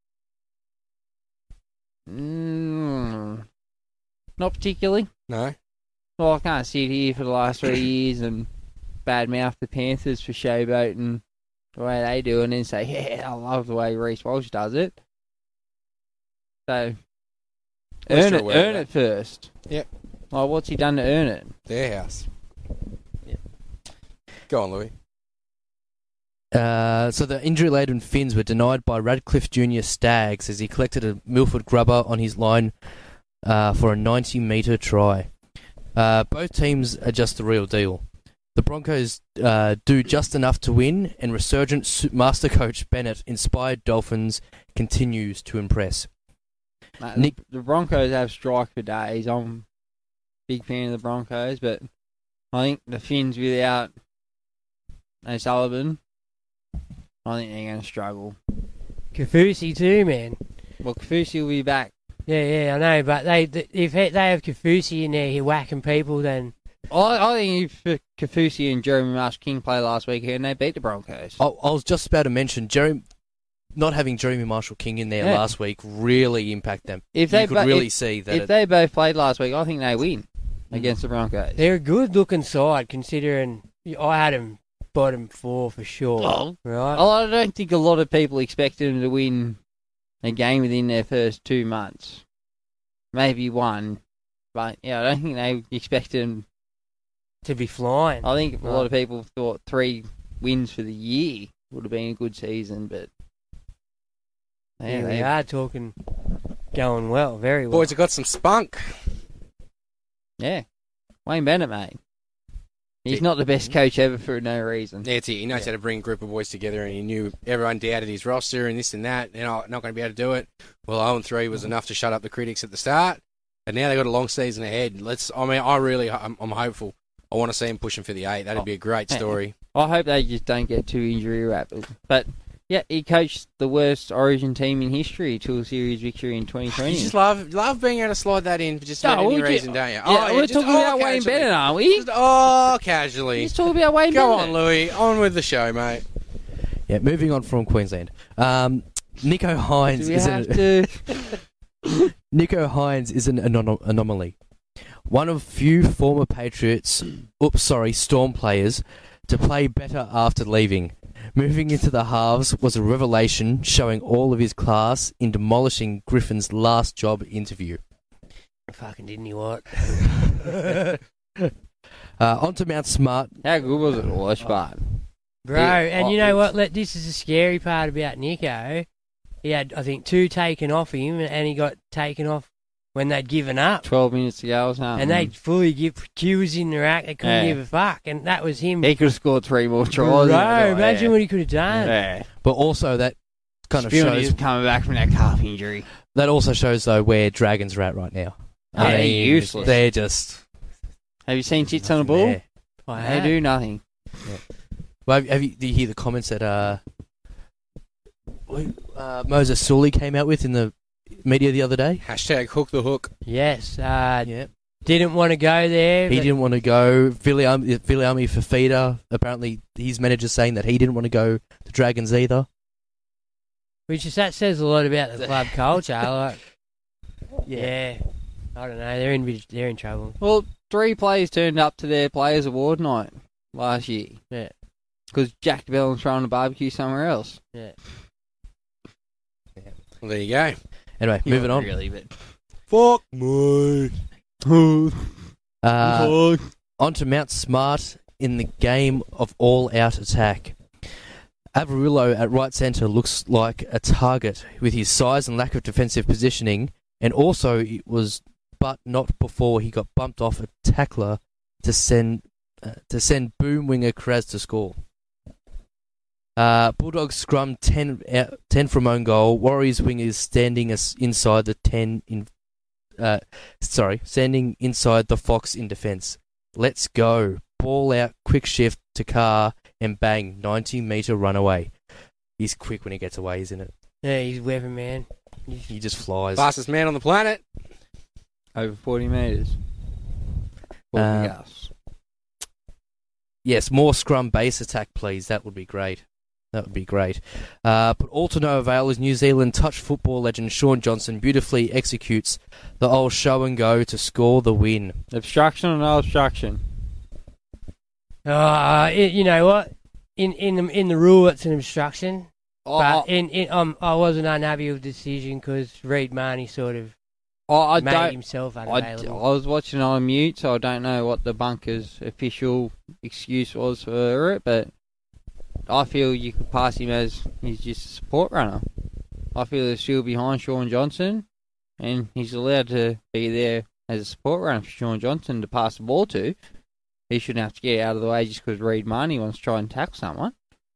[SPEAKER 7] Mm, not particularly.
[SPEAKER 3] No.
[SPEAKER 7] Well, I can't sit here for the last three years and badmouth the Panthers for showboat and the way they do it and then say, yeah, I love the way Reece Walsh does it. So,
[SPEAKER 3] At least
[SPEAKER 7] earn
[SPEAKER 3] you're
[SPEAKER 7] it,
[SPEAKER 3] aware of
[SPEAKER 7] earn
[SPEAKER 3] that.
[SPEAKER 7] it first.
[SPEAKER 3] Yep.
[SPEAKER 7] Like, what's he done to earn it?
[SPEAKER 3] Their house. Go on, Louis.
[SPEAKER 9] Uh, so the injury-laden Finns were denied by Radcliffe Junior Stags as he collected a Milford grubber on his line uh, for a ninety metre try. Uh, both teams are just the real deal. The Broncos uh, do just enough to win, and resurgent su- master coach Bennett, inspired Dolphins, continues to impress.
[SPEAKER 7] Like,
[SPEAKER 9] Nick-
[SPEAKER 7] the Broncos have strike for days. I'm a big fan of the Broncos, but I think the Finns without O'Sullivan, I think they're going to struggle.
[SPEAKER 10] Kafusi too, man.
[SPEAKER 7] Well, Kafusi will be back.
[SPEAKER 10] Yeah, yeah, I know, but they th- if they have Kafusi in there, here whacking people, then
[SPEAKER 7] I, I think if Kafusi and Jeremy Marsh King play last weekend, they beat the Broncos.
[SPEAKER 9] I, I was just about to mention Jeremy, not having Jeremy Marshall King in there
[SPEAKER 7] Yeah.
[SPEAKER 9] last week really impact them.
[SPEAKER 7] If
[SPEAKER 9] you
[SPEAKER 7] they
[SPEAKER 9] could
[SPEAKER 7] bo-
[SPEAKER 9] really
[SPEAKER 7] if-
[SPEAKER 9] see that.
[SPEAKER 7] If
[SPEAKER 9] it-
[SPEAKER 7] they both played last week, I think they win against the Broncos.
[SPEAKER 10] they're a good-looking side considering I had them bottom four for sure.
[SPEAKER 7] Well,
[SPEAKER 10] right?
[SPEAKER 7] I don't think a lot of people expected them to win a game within their first two months. Maybe one. But, yeah, I don't think they expected them
[SPEAKER 10] to be flying.
[SPEAKER 7] I think a
[SPEAKER 10] Right.
[SPEAKER 7] lot of people thought three wins for the year would have been a good season, but
[SPEAKER 10] Yeah,
[SPEAKER 7] yeah,
[SPEAKER 10] they
[SPEAKER 7] they
[SPEAKER 10] are talking, going well, very well.
[SPEAKER 3] Boys have got some spunk.
[SPEAKER 7] yeah. Wayne Bennett, mate. He's
[SPEAKER 3] Yeah.
[SPEAKER 7] not the best coach ever for no reason.
[SPEAKER 3] Yeah, it's it. He knows how to bring a group of boys together, and he knew everyone doubted his roster and this and that. They're not, not going to be able to do it. Well, oh and three was enough to shut up the critics at the start, and now they've got a long season ahead. Let's. I mean, I really, I'm, I'm hopeful. I want to see him pushing for the eight. That'd be a great story.
[SPEAKER 7] I hope they just don't get too injury wrapped. But Yeah, he coached the worst Origin team in history to a series victory in twenty twenty.
[SPEAKER 3] You just love love being able to slide that in for just
[SPEAKER 7] No,
[SPEAKER 3] about any
[SPEAKER 7] we'll get-
[SPEAKER 3] reason, don't you?
[SPEAKER 7] Yeah,
[SPEAKER 3] oh,
[SPEAKER 7] we're
[SPEAKER 3] just-
[SPEAKER 7] talking
[SPEAKER 3] oh,
[SPEAKER 7] about Wayne
[SPEAKER 3] casually.
[SPEAKER 7] Bennett, aren't we?
[SPEAKER 3] Just, oh, casually.
[SPEAKER 7] Let's talk about Wayne
[SPEAKER 3] Go
[SPEAKER 7] Bennett.
[SPEAKER 3] on, Louis. On with the show, mate.
[SPEAKER 9] Yeah, moving on from Queensland. Um, Nico Hines
[SPEAKER 7] Do we
[SPEAKER 9] is
[SPEAKER 7] have
[SPEAKER 9] an,
[SPEAKER 7] to?
[SPEAKER 9] Nico Hines is an anom- anomaly. One of few former Patriots, oops, sorry, Storm players to play better after leaving. Moving into the halves was a revelation, showing all of his class in demolishing Griffin's last job interview.
[SPEAKER 10] Fucking didn't he what?
[SPEAKER 9] uh, on to Mount Smart.
[SPEAKER 7] How good was it, Wash, but
[SPEAKER 10] Bro, and you know what? Let, this is the scary part about Nico. He had, I think, two taken off him, and he got taken off when they'd given up.
[SPEAKER 7] twelve minutes to go or something.
[SPEAKER 10] And they'd fully give Q was in the rack. They couldn't
[SPEAKER 7] Yeah.
[SPEAKER 10] give a fuck, and that was him.
[SPEAKER 7] He could have scored three more
[SPEAKER 10] Bro,
[SPEAKER 7] tries.
[SPEAKER 10] imagine
[SPEAKER 7] yeah.
[SPEAKER 10] what he could have done.
[SPEAKER 7] Yeah.
[SPEAKER 9] But also that kind of
[SPEAKER 7] Spoonie
[SPEAKER 9] shows
[SPEAKER 7] is coming back from that calf injury.
[SPEAKER 9] that also shows though where Dragons are at right now.
[SPEAKER 7] Yeah, they're useless.
[SPEAKER 9] They're just
[SPEAKER 7] Have you seen Chits on the ball?
[SPEAKER 9] Yeah.
[SPEAKER 10] I
[SPEAKER 7] They
[SPEAKER 10] have.
[SPEAKER 7] do nothing.
[SPEAKER 9] Well, have, have you, do you hear the comments that uh, uh, Moses Sully came out with in the media the other day?
[SPEAKER 3] Hashtag hook the hook.
[SPEAKER 10] Yes. Uh,
[SPEAKER 9] Yeah.
[SPEAKER 10] Didn't want to go there.
[SPEAKER 9] He
[SPEAKER 10] but-
[SPEAKER 9] didn't want to go. Viliami Viliami Fafita, apparently his manager saying that he didn't want to go to Dragons either.
[SPEAKER 10] Which is, that says a lot about the club culture. Like, yeah. I don't know. They're in they're in trouble.
[SPEAKER 7] Well, three players turned up to their Players Award night last year.
[SPEAKER 10] Yeah.
[SPEAKER 7] Because Jack DeBellin's throwing a barbecue somewhere else.
[SPEAKER 10] Yeah.
[SPEAKER 3] Well, there you go.
[SPEAKER 9] Anyway, moving on.
[SPEAKER 7] Really, but
[SPEAKER 3] Fuck me.
[SPEAKER 9] Uh, on to Mount Smart in the game of all-out attack. Avarillo at right centre looks like a target with his size and lack of defensive positioning, and also it was, but not before he got bumped off a tackler to send uh, to send boom winger Kraz to score. Uh, Bulldogs scrum ten, uh, ten from own goal. Warriors wingers standing as inside the ten in. Uh, sorry, standing inside the Fox in defence. Let's go. Ball out, quick shift to Carr, and bang, ninety metre run away. He's quick when he gets away, isn't it?
[SPEAKER 10] Yeah, he's a weapon man.
[SPEAKER 9] He just flies.
[SPEAKER 3] Fastest man on the planet.
[SPEAKER 7] over forty metres.
[SPEAKER 9] Uh,
[SPEAKER 7] Uh,
[SPEAKER 9] Yes, more scrum base attack, please. That would be great. That would be great. Uh, but all to no avail as New Zealand touch football legend Sean Johnson beautifully executes the old show and go to score the win.
[SPEAKER 7] obstruction or no obstruction?
[SPEAKER 10] Uh, it, you know what? In in the in the rule, it's an obstruction.
[SPEAKER 7] Oh,
[SPEAKER 10] But in, in um, I wasn't unhappy with the decision because Reid Marnie sort of
[SPEAKER 7] oh, I
[SPEAKER 10] made
[SPEAKER 7] don't.
[SPEAKER 10] himself
[SPEAKER 7] I, I
[SPEAKER 10] unavailable.
[SPEAKER 7] was watching on mute, so I don't know what the bunker's official excuse was for it, but I feel you could pass him as he's just a support runner. I feel they're still behind Sean Johnson, and he's allowed to be there as a support runner for Sean Johnson to pass the ball to. He shouldn't have to get out of the way just because Reid Marnie wants to try and tackle someone.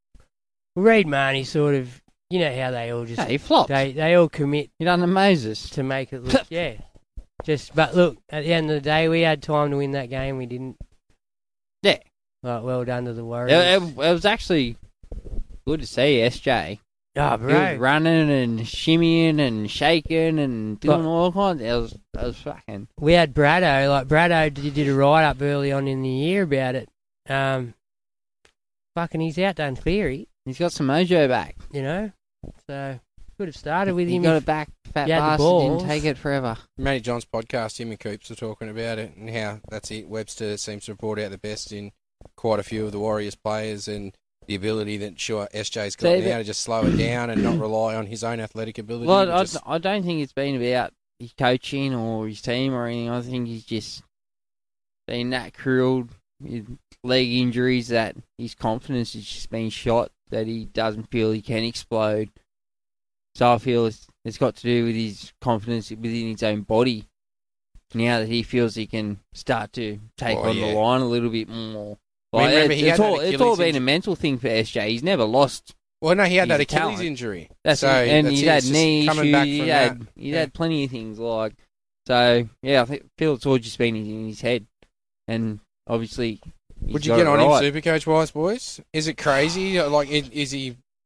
[SPEAKER 10] Reid Marnie sort of, you know how they all just
[SPEAKER 7] Yeah, he flopped.
[SPEAKER 10] they they all commit
[SPEAKER 7] He done the Moses.
[SPEAKER 10] to make it look yeah. Just but look, at the end of the day, we had time to win that game. We didn't.
[SPEAKER 7] Yeah.
[SPEAKER 10] Like, well done to the
[SPEAKER 7] It,
[SPEAKER 10] Warriors.
[SPEAKER 7] it, it was actually good to see S J.
[SPEAKER 10] Oh,
[SPEAKER 7] He was
[SPEAKER 10] bro.
[SPEAKER 7] running and shimmying and shaking and doing
[SPEAKER 10] But-
[SPEAKER 7] all kinds. It was, it was fucking.
[SPEAKER 10] We had Brado. Like Brado did, did a write up early on in the year about it. Um, fucking, he's outdone Cleary.
[SPEAKER 7] He's got some mojo back.
[SPEAKER 10] You know, so could have started with
[SPEAKER 7] He
[SPEAKER 10] him.
[SPEAKER 7] got
[SPEAKER 10] if-
[SPEAKER 7] it back. Fat
[SPEAKER 10] he had the
[SPEAKER 7] bastard
[SPEAKER 10] balls.
[SPEAKER 7] didn't take it forever.
[SPEAKER 3] Matty John's podcast, him and Coops were talking about it and how that's it. Webster seems to have brought out the best in quite a few of the Warriors players and the ability that sure S J's got
[SPEAKER 7] See,
[SPEAKER 3] now
[SPEAKER 7] that-
[SPEAKER 3] to just slow it down and not rely on his own athletic ability.
[SPEAKER 7] Well,
[SPEAKER 3] but
[SPEAKER 7] I,
[SPEAKER 3] just-
[SPEAKER 7] I don't think it's been about his coaching or his team or anything. I think he's just been that crippled with leg injuries that his confidence has just been shot, that he doesn't feel he can explode. So I feel it's, it's got to do with his confidence within his own body. Now that he feels he can start to take
[SPEAKER 3] Oh,
[SPEAKER 7] on
[SPEAKER 3] yeah.
[SPEAKER 7] the line a little bit more.
[SPEAKER 3] I mean,
[SPEAKER 7] Like,
[SPEAKER 3] remember,
[SPEAKER 7] it's,
[SPEAKER 3] he
[SPEAKER 7] it's
[SPEAKER 3] had
[SPEAKER 7] all,
[SPEAKER 3] that
[SPEAKER 7] it's all
[SPEAKER 3] Achilles
[SPEAKER 7] been a
[SPEAKER 3] injury.
[SPEAKER 7] mental thing for S J. He's never lost.
[SPEAKER 3] well, no, he had
[SPEAKER 7] he's
[SPEAKER 3] that
[SPEAKER 7] a
[SPEAKER 3] Achilles
[SPEAKER 7] talent.
[SPEAKER 3] injury.
[SPEAKER 7] That's
[SPEAKER 3] so
[SPEAKER 7] it. And
[SPEAKER 3] that's
[SPEAKER 7] he's
[SPEAKER 3] it,
[SPEAKER 7] had
[SPEAKER 3] it's just
[SPEAKER 7] knee
[SPEAKER 3] coming
[SPEAKER 7] issues.
[SPEAKER 3] back
[SPEAKER 7] He's
[SPEAKER 3] from
[SPEAKER 7] had,
[SPEAKER 3] that.
[SPEAKER 7] he's
[SPEAKER 3] Yeah.
[SPEAKER 7] had plenty of things like. So yeah, I think, feel it's all just been in his head, and obviously. he's
[SPEAKER 3] Would you
[SPEAKER 7] got
[SPEAKER 3] get
[SPEAKER 7] it
[SPEAKER 3] on
[SPEAKER 7] right.
[SPEAKER 3] him, Supercoach wise, boys? Is it crazy? Like, is is he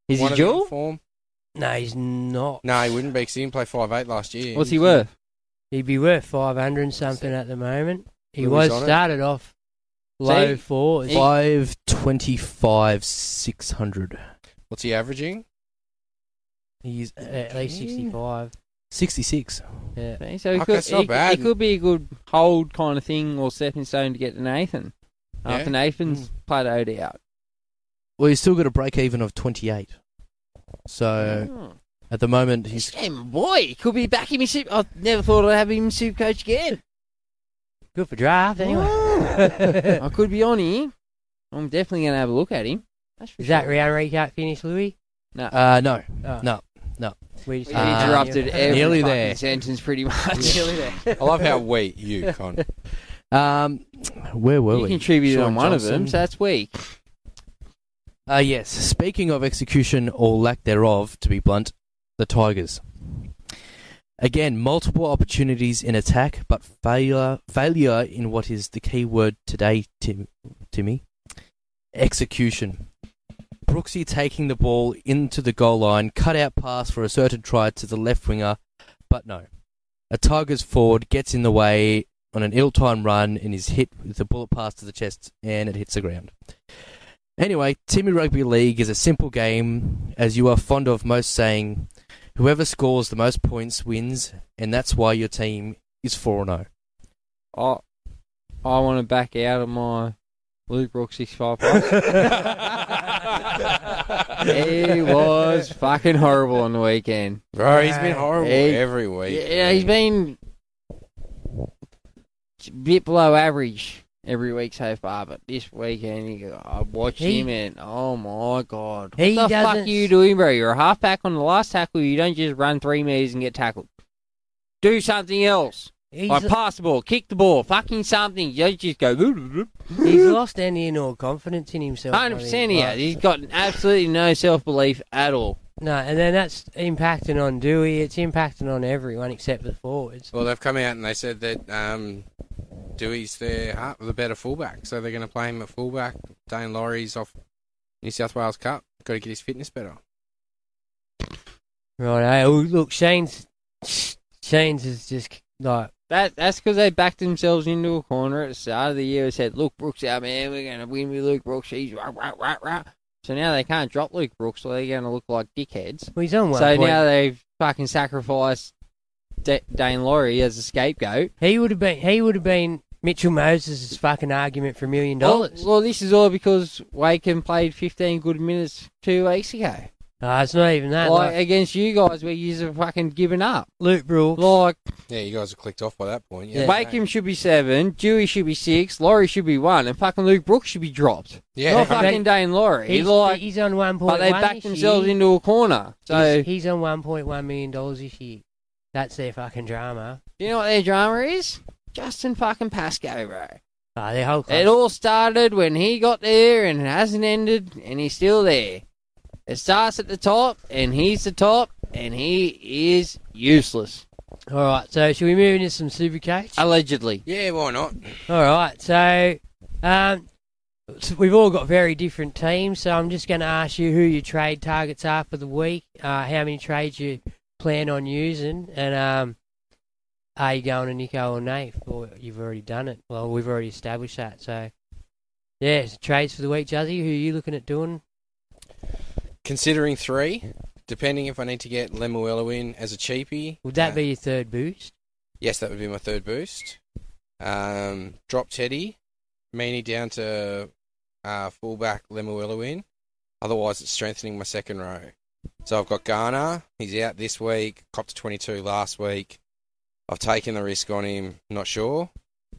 [SPEAKER 7] Is
[SPEAKER 3] One
[SPEAKER 7] he
[SPEAKER 3] of them in
[SPEAKER 7] dual?
[SPEAKER 3] form.
[SPEAKER 10] No, he's not.
[SPEAKER 3] No, he wouldn't be because he didn't play five eight last year.
[SPEAKER 7] What's he worth?
[SPEAKER 10] He'd be worth five hundred and something at the moment. He
[SPEAKER 3] Louis
[SPEAKER 10] was
[SPEAKER 3] on it.
[SPEAKER 10] started off low
[SPEAKER 7] See?
[SPEAKER 10] fours.
[SPEAKER 9] Five twenty-five, six hundred.
[SPEAKER 3] What's he averaging?
[SPEAKER 9] He's
[SPEAKER 10] Uh, at least sixty-five.
[SPEAKER 9] sixty-six.
[SPEAKER 10] Yeah.
[SPEAKER 7] See, So he
[SPEAKER 3] Okay,
[SPEAKER 7] could,
[SPEAKER 3] it's not
[SPEAKER 7] he,
[SPEAKER 3] bad.
[SPEAKER 7] he could be a good hold kind of thing or stepping stone to get to Nathan.
[SPEAKER 3] Yeah.
[SPEAKER 7] After Nathan's plateaued out.
[SPEAKER 9] Well, he's still got a break even of twenty-eight. So
[SPEAKER 7] Oh.
[SPEAKER 9] at the moment, he's
[SPEAKER 7] Hey, boy, he could be back in my super. I never thought I'd have him super coach again.
[SPEAKER 10] Good for draft, anyway.
[SPEAKER 7] I could be on here. I'm definitely going to have a look at him. That's for
[SPEAKER 10] Is that
[SPEAKER 7] sure.
[SPEAKER 10] round recap finish, Louis?
[SPEAKER 7] No.
[SPEAKER 9] uh, no,
[SPEAKER 10] Oh.
[SPEAKER 9] no, no.
[SPEAKER 10] We just
[SPEAKER 7] We
[SPEAKER 9] Uh,
[SPEAKER 7] interrupted every
[SPEAKER 9] nearly
[SPEAKER 7] fucking
[SPEAKER 9] there.
[SPEAKER 7] sentence pretty much.
[SPEAKER 10] Nearly there.
[SPEAKER 3] I love how we, you, Con.
[SPEAKER 9] Um, where were
[SPEAKER 7] You
[SPEAKER 9] we?
[SPEAKER 7] contributed
[SPEAKER 9] Sean
[SPEAKER 7] on one of
[SPEAKER 9] Johnson.
[SPEAKER 7] them, so that's weak.
[SPEAKER 9] Uh, yes. Speaking of execution or lack thereof, to be blunt, the Tigers. Again, multiple opportunities in attack, but failure failure in what is the key word today, Tim, Timmy. Execution. Brooksy taking the ball into the goal line, cut out pass for a certain try to the left winger, but no. A Tigers forward gets in the way on an ill-timed run and is hit with a bullet pass to the chest, and it hits the ground. Anyway, Timmy Rugby League is a simple game, as you are fond of most saying, whoever scores the most points wins, and that's why your team is four and oh.
[SPEAKER 7] I, I want to back out of my Luke Brooks sixty-five price. He was fucking horrible on the weekend.
[SPEAKER 3] Bro, he's been horrible
[SPEAKER 7] He-
[SPEAKER 3] every week.
[SPEAKER 7] Yeah, he's been a bit below average every week so far, but this weekend he, I watched
[SPEAKER 10] He-
[SPEAKER 7] him and oh my god, what
[SPEAKER 10] He
[SPEAKER 7] the fuck
[SPEAKER 10] doesn't-
[SPEAKER 7] are you doing, bro? You're a halfback on the last tackle. You don't just run three meters and get tackled. Do something else.
[SPEAKER 10] He's,
[SPEAKER 7] Like pass the ball, kick the ball, fucking something. You don't just go.
[SPEAKER 10] he's lost any and all confidence in himself. I
[SPEAKER 7] Hundred
[SPEAKER 10] think.
[SPEAKER 7] percent. He
[SPEAKER 10] Like,
[SPEAKER 7] has. He's got absolutely no self belief at all.
[SPEAKER 10] No, and then that's impacting on Dewey. It's impacting on everyone except the forwards.
[SPEAKER 3] Well, they've come out and they said that um, Dewey's their half, the better fullback, so they're going to play him at fullback. Dane Laurie's off New South Wales Cup. Got to get his fitness better.
[SPEAKER 10] Right. Oh, look, Shane's Shane's is just like
[SPEAKER 7] That that's because they backed themselves into a corner at the start of the year and said, "Look, Brooks out, man. We're going to win with Luke Brooks. He's rah, rah, rah, rah." So now they can't drop Luke Brooks, so they're going to look like dickheads.
[SPEAKER 10] well, he's on one
[SPEAKER 7] So
[SPEAKER 10] point.
[SPEAKER 7] now they've fucking sacrificed D- Dane Laurie as a scapegoat.
[SPEAKER 10] He would have been. He would have been Mitchell Moses' fucking argument for a million dollars.
[SPEAKER 7] Well, well, this is all because Wakem played fifteen good minutes two weeks ago.
[SPEAKER 10] Ah, it's not even that.
[SPEAKER 7] Like,
[SPEAKER 10] Like,
[SPEAKER 7] against you guys where you have fucking given up.
[SPEAKER 10] Luke Brooks.
[SPEAKER 7] Like,
[SPEAKER 3] Yeah, you guys are clicked off by that point. Yeah,
[SPEAKER 10] Yeah.
[SPEAKER 7] Wakem should be seven, Dewey should be six, Laurie should be one, and fucking Luke Brooks should be dropped.
[SPEAKER 3] Yeah.
[SPEAKER 7] Not
[SPEAKER 10] But
[SPEAKER 7] fucking Dane Laurie.
[SPEAKER 10] he's,
[SPEAKER 7] like,
[SPEAKER 10] he's on one point
[SPEAKER 7] but
[SPEAKER 10] one.
[SPEAKER 7] they backed
[SPEAKER 10] this
[SPEAKER 7] themselves
[SPEAKER 10] year.
[SPEAKER 7] into a corner. So,
[SPEAKER 10] he's, he's on one point one million dollars this year. That's their fucking drama.
[SPEAKER 7] you know what their drama is? Justin fucking Pascoe, bro.
[SPEAKER 10] Ah, their whole club.
[SPEAKER 7] It all started when he got there and it hasn't ended, and he's still there. It starts at the top, and he's the top, and he is useless.
[SPEAKER 10] All right. So should we move into some Supercoach?
[SPEAKER 7] Allegedly.
[SPEAKER 3] Yeah, why not?
[SPEAKER 10] All right. So, um, so we've all got very different teams. So I'm just going to ask you who your trade targets are for the week. Uh, how many trades you plan on using, and um, are you going to Nico or Nate? Or you've already done it. Well, we've already established that. So, yeah, so trades for the week, Juzzy. Who are you looking at doing?
[SPEAKER 3] Considering three, depending if I need to get Lemuelu in as a cheapie.
[SPEAKER 10] Would that
[SPEAKER 3] uh,
[SPEAKER 10] be your third boost?
[SPEAKER 3] Yes, that would be my third boost. Um, drop Teddy, Meany down to uh, fullback Lemuelu in. Otherwise, it's strengthening my second row. So I've got Garner. He's out this week. Copped twenty-two last week. I've taken the risk on him. Not sure.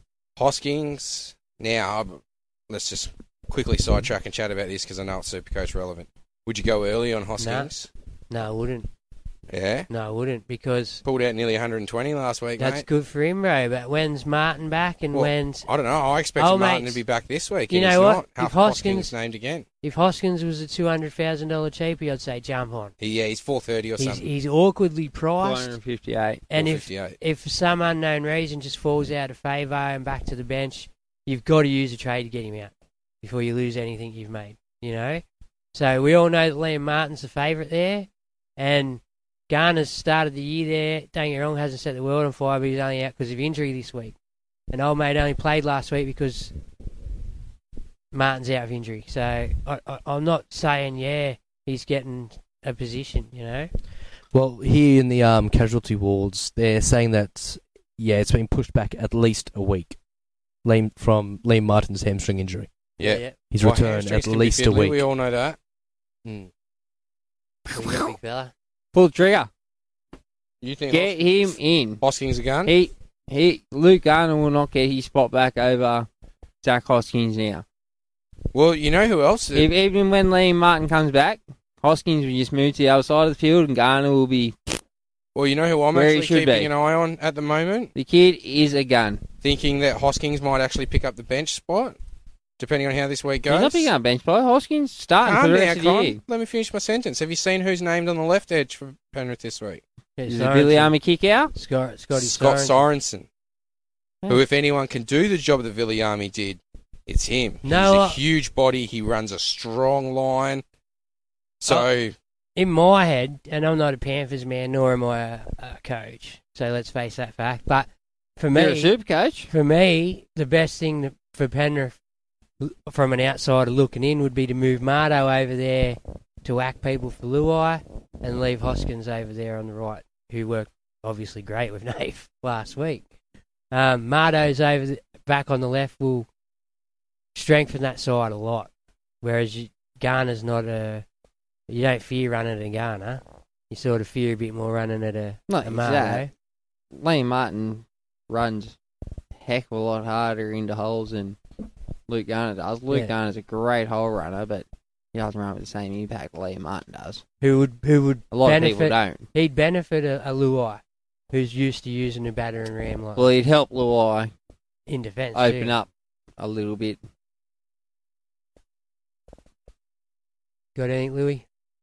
[SPEAKER 3] Hoskins. Now, I'm- let's just quickly sidetrack and chat about this because I know it's Supercoach relevant. Would you go early on Hoskins?
[SPEAKER 10] No, I wouldn't.
[SPEAKER 3] Yeah.
[SPEAKER 10] No, I wouldn't because
[SPEAKER 3] Pulled out nearly one hundred twenty last week,
[SPEAKER 10] that's
[SPEAKER 3] mate.
[SPEAKER 10] good for him, bro. But when's Martin back and
[SPEAKER 3] Well,
[SPEAKER 10] when's
[SPEAKER 3] I don't know. I expected
[SPEAKER 10] Oh,
[SPEAKER 3] Martin
[SPEAKER 10] mate,
[SPEAKER 3] to be back this week.
[SPEAKER 10] you
[SPEAKER 3] and
[SPEAKER 10] know
[SPEAKER 3] he's
[SPEAKER 10] what?
[SPEAKER 3] Not.
[SPEAKER 10] If
[SPEAKER 3] Half
[SPEAKER 10] Hoskins-
[SPEAKER 3] Hoskins named again.
[SPEAKER 10] if Hoskins was a two hundred thousand dollar cheapie, I'd say jump on.
[SPEAKER 3] He, yeah, he's four thirty or
[SPEAKER 10] He's
[SPEAKER 3] something.
[SPEAKER 10] he's awkwardly priced,
[SPEAKER 7] two hundred fifty-eight.
[SPEAKER 10] and if
[SPEAKER 3] four fifty-eight.
[SPEAKER 10] if for some unknown reason just falls out of favour and back to the bench, you've got to use a trade to get him out before you lose anything you've made. You know, So we all know that Liam Martin's the favourite there, and Garner's started the year there. Don't get me wrong, hasn't set the world on fire, but he's only out because of injury this week. And old mate only played last week because Martin's out of injury. So I, I, I'm not saying, yeah, he's getting a position, you know.
[SPEAKER 9] Well, here in the um, casualty wards, they're saying that, yeah, it's been pushed back at least a week Liam, from Liam Martin's hamstring injury.
[SPEAKER 3] Yeah.
[SPEAKER 10] yeah.
[SPEAKER 9] His
[SPEAKER 3] Well,
[SPEAKER 9] return
[SPEAKER 3] hamstrings
[SPEAKER 9] at
[SPEAKER 3] can be
[SPEAKER 9] least a
[SPEAKER 3] fiddly,
[SPEAKER 9] week.
[SPEAKER 3] We all know that.
[SPEAKER 9] Mm.
[SPEAKER 10] He's a big fella.
[SPEAKER 7] Pull the trigger.
[SPEAKER 3] You think
[SPEAKER 7] Get him in.
[SPEAKER 3] Hoskins again?
[SPEAKER 7] He, he, Luke Garner will not get his spot back over Zach Hoskins now.
[SPEAKER 3] Well, you know who else?
[SPEAKER 7] If, even when Liam Martin comes back, Hoskins will just move to the other side of the field and Garner will be...
[SPEAKER 3] Well, you know who I'm
[SPEAKER 7] where he
[SPEAKER 3] actually
[SPEAKER 7] should
[SPEAKER 3] keeping
[SPEAKER 7] be.
[SPEAKER 3] an eye on at the moment?
[SPEAKER 7] The kid is a gun.
[SPEAKER 3] Thinking that Hoskins might actually pick up the bench spot, depending on how this week goes.
[SPEAKER 7] He's not picking up bench play. Hoskins starting
[SPEAKER 3] Calm
[SPEAKER 7] for the
[SPEAKER 3] down,
[SPEAKER 7] rest of the
[SPEAKER 3] Con.
[SPEAKER 7] year.
[SPEAKER 3] Let me finish my sentence. Have you seen who's named on the left edge for Penrith this week?
[SPEAKER 10] Yeah,
[SPEAKER 7] Is it Billy Army kick out?
[SPEAKER 10] Scott, Scotty
[SPEAKER 3] Scott
[SPEAKER 10] Sorensen.
[SPEAKER 3] Sorensen. Who, if anyone can do the job that Billy Army did, it's him.
[SPEAKER 10] No,
[SPEAKER 3] He's a
[SPEAKER 10] uh,
[SPEAKER 3] huge body. He runs a strong line. So...
[SPEAKER 10] Oh. In my head, and I'm not a Panthers man, nor am I a, a coach, so let's face that fact. But for me,
[SPEAKER 7] You're a super coach.
[SPEAKER 10] For me, the best thing for Penrith, from an outsider looking in, would be to move Mardo over there to whack people for Luai, and leave Hoskins over there on the right, who worked obviously great with Nath last week. Um, Mardo's over the, back on the left will strengthen that side a lot, whereas you, Garner's not a... You don't fear running at a Garner. You sort of fear a bit more running at a,
[SPEAKER 7] Not
[SPEAKER 10] a
[SPEAKER 7] exact.
[SPEAKER 10] Mardo.
[SPEAKER 7] Liam Martin runs a heck of a lot harder into holes than Luke Garner does. Luke
[SPEAKER 10] Yeah.
[SPEAKER 7] Garner's a great hole runner, but he doesn't run with the same impact Liam Martin does.
[SPEAKER 10] Who would who would
[SPEAKER 7] A lot
[SPEAKER 10] benefit,
[SPEAKER 7] of people don't.
[SPEAKER 10] He'd benefit a, a Luai, who's used to using a battering ram like
[SPEAKER 7] Well, he'd help Luai
[SPEAKER 10] in defence.
[SPEAKER 7] open
[SPEAKER 10] too.
[SPEAKER 7] up a little bit.
[SPEAKER 10] Got anything, Louis?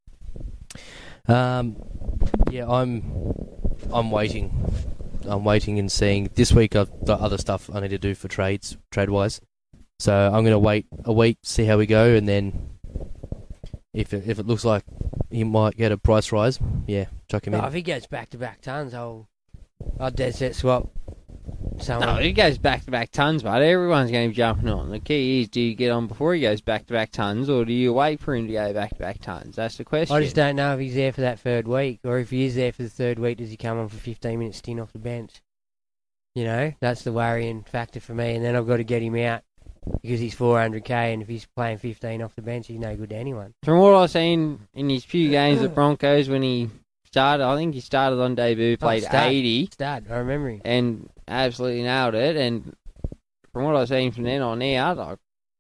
[SPEAKER 9] Um, yeah, I'm, I'm waiting. I'm waiting and seeing. This week I've got other stuff I need to do for trades, trade wise. So I'm going to wait a week, see how we go, and then if it, if it looks like he might get a price rise, yeah, chuck him
[SPEAKER 10] No,
[SPEAKER 9] in.
[SPEAKER 10] if he gets back to back tons, I'll I'll dead set swap. Someone.
[SPEAKER 7] No, he goes back to back tons, but everyone's going to be jumping on. The key is, do you get on before he goes back to back tons, or do you wait for him to go back to back tons? That's the question.
[SPEAKER 10] I just don't know if he's there for that third week, or if he is there for the third week, does he come on for fifteen minutes stint off the bench? You know, that's the worrying factor for me. And then I've got to get him out because he's four hundred K, and if he's playing fifteen off the bench, he's no good to anyone.
[SPEAKER 7] From what I've seen in his few games at Broncos when he started, I think he started on debut, played
[SPEAKER 10] Oh, stud.
[SPEAKER 7] eighty.
[SPEAKER 10] Stud, I remember him.
[SPEAKER 7] And absolutely nailed it. And from what I've seen from then on out, I,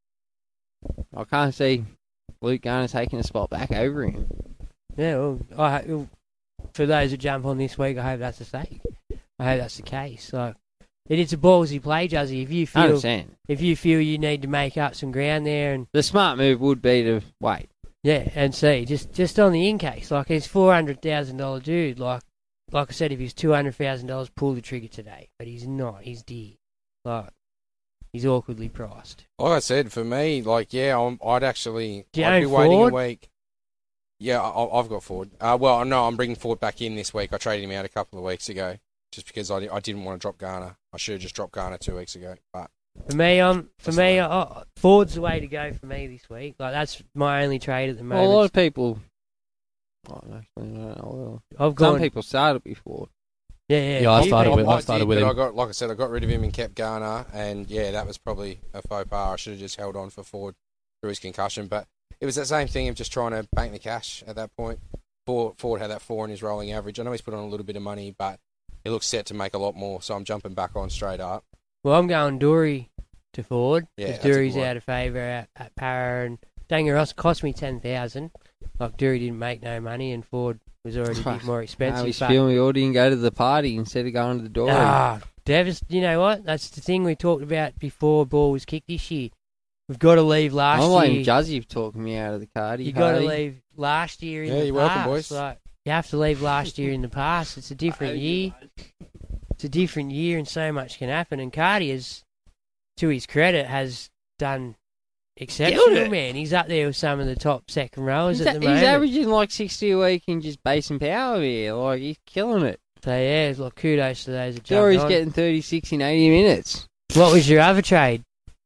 [SPEAKER 7] I can't see Luke Garner taking a spot back over him.
[SPEAKER 10] Yeah, well, I, well, for those that jump on this week, I hope that's the stake. I hope that's the case. Like, it is a ballsy play, Juzzy. If you
[SPEAKER 7] one hundred
[SPEAKER 10] feel
[SPEAKER 7] percent.
[SPEAKER 10] if you feel you need to make up some ground there, and
[SPEAKER 7] The smart move would be to wait.
[SPEAKER 10] yeah, and see just just on the in case, like he's four hundred thousand dollar dude. Like like I said, if he's two hundred thousand dollars, pull the trigger today. But he's not. He's dear. Like he's awkwardly priced.
[SPEAKER 3] Like I said, for me, like, yeah, I'm, I'd actually...
[SPEAKER 10] Do you
[SPEAKER 3] I'd be
[SPEAKER 10] own
[SPEAKER 3] waiting
[SPEAKER 10] Ford?
[SPEAKER 3] a week. Yeah, I, I've got Ford. Uh, well, no, I'm bringing Ford back in this week. I traded him out a couple of weeks ago just because I, I didn't want to drop Garner. I should have just dropped Garner two weeks ago. But
[SPEAKER 10] For me, um, for
[SPEAKER 3] That's
[SPEAKER 10] me,
[SPEAKER 3] the way.
[SPEAKER 10] uh, Ford's the way to go for me this week. Like that's my only trade at the
[SPEAKER 7] Well,
[SPEAKER 10] moment.
[SPEAKER 7] a lot of people... Oh, actually, I don't know.
[SPEAKER 10] I've
[SPEAKER 7] Some
[SPEAKER 10] gone.
[SPEAKER 7] people started before.
[SPEAKER 10] Yeah, yeah.
[SPEAKER 9] Yeah, I
[SPEAKER 10] you
[SPEAKER 9] started
[SPEAKER 10] think-
[SPEAKER 9] with- I started
[SPEAKER 3] did,
[SPEAKER 9] with
[SPEAKER 3] but
[SPEAKER 9] him.
[SPEAKER 3] I got, like I said, I got rid of him and kept Garner, and yeah, that was probably a faux pas. I should have just held on for Ford through his concussion, but it was that same thing of just trying to bank the cash at that point. Ford, Ford had that four in his rolling average. I know he's put on a little bit of money, but he looks set to make a lot more, so I'm jumping back on straight up.
[SPEAKER 10] Well, I'm going Dury to Ford.
[SPEAKER 3] Yeah,
[SPEAKER 10] because
[SPEAKER 3] that's a
[SPEAKER 10] Dury's
[SPEAKER 3] good one.
[SPEAKER 10] out of favour at, at Para, and Danger Ross cost me ten thousand. Like Dury didn't make no money, and Ford was already a bit more
[SPEAKER 7] How
[SPEAKER 10] expensive.
[SPEAKER 7] he's
[SPEAKER 10] but-
[SPEAKER 7] feeling we all didn't go to the party instead of going to the door.
[SPEAKER 10] Ah, Davis, you know what? That's the thing we talked about before ball was kicked this year. We've got to leave last
[SPEAKER 7] I'm blaming
[SPEAKER 10] year.
[SPEAKER 7] Juzzy for talking me out of the cardi.
[SPEAKER 10] You got to
[SPEAKER 7] party.
[SPEAKER 10] leave last year in
[SPEAKER 3] Yeah,
[SPEAKER 10] the
[SPEAKER 3] you're
[SPEAKER 10] past.
[SPEAKER 3] welcome, boys.
[SPEAKER 10] Like, you have to leave last year in the past. It's a different year. It's a different year, and so much can happen. And Cardi has, to his credit, has done exceptional, man. He's up there with some of the top second rowers
[SPEAKER 7] He's,
[SPEAKER 10] at
[SPEAKER 7] a,
[SPEAKER 10] the
[SPEAKER 7] he's
[SPEAKER 10] moment.
[SPEAKER 7] averaging like sixty a week in just base and power here. Like, he's killing it.
[SPEAKER 10] So, yeah, it's like kudos to those that
[SPEAKER 7] Sure,
[SPEAKER 10] jumped
[SPEAKER 7] he's
[SPEAKER 10] on.
[SPEAKER 7] getting thirty-six in eighty minutes.
[SPEAKER 10] What was your other trade?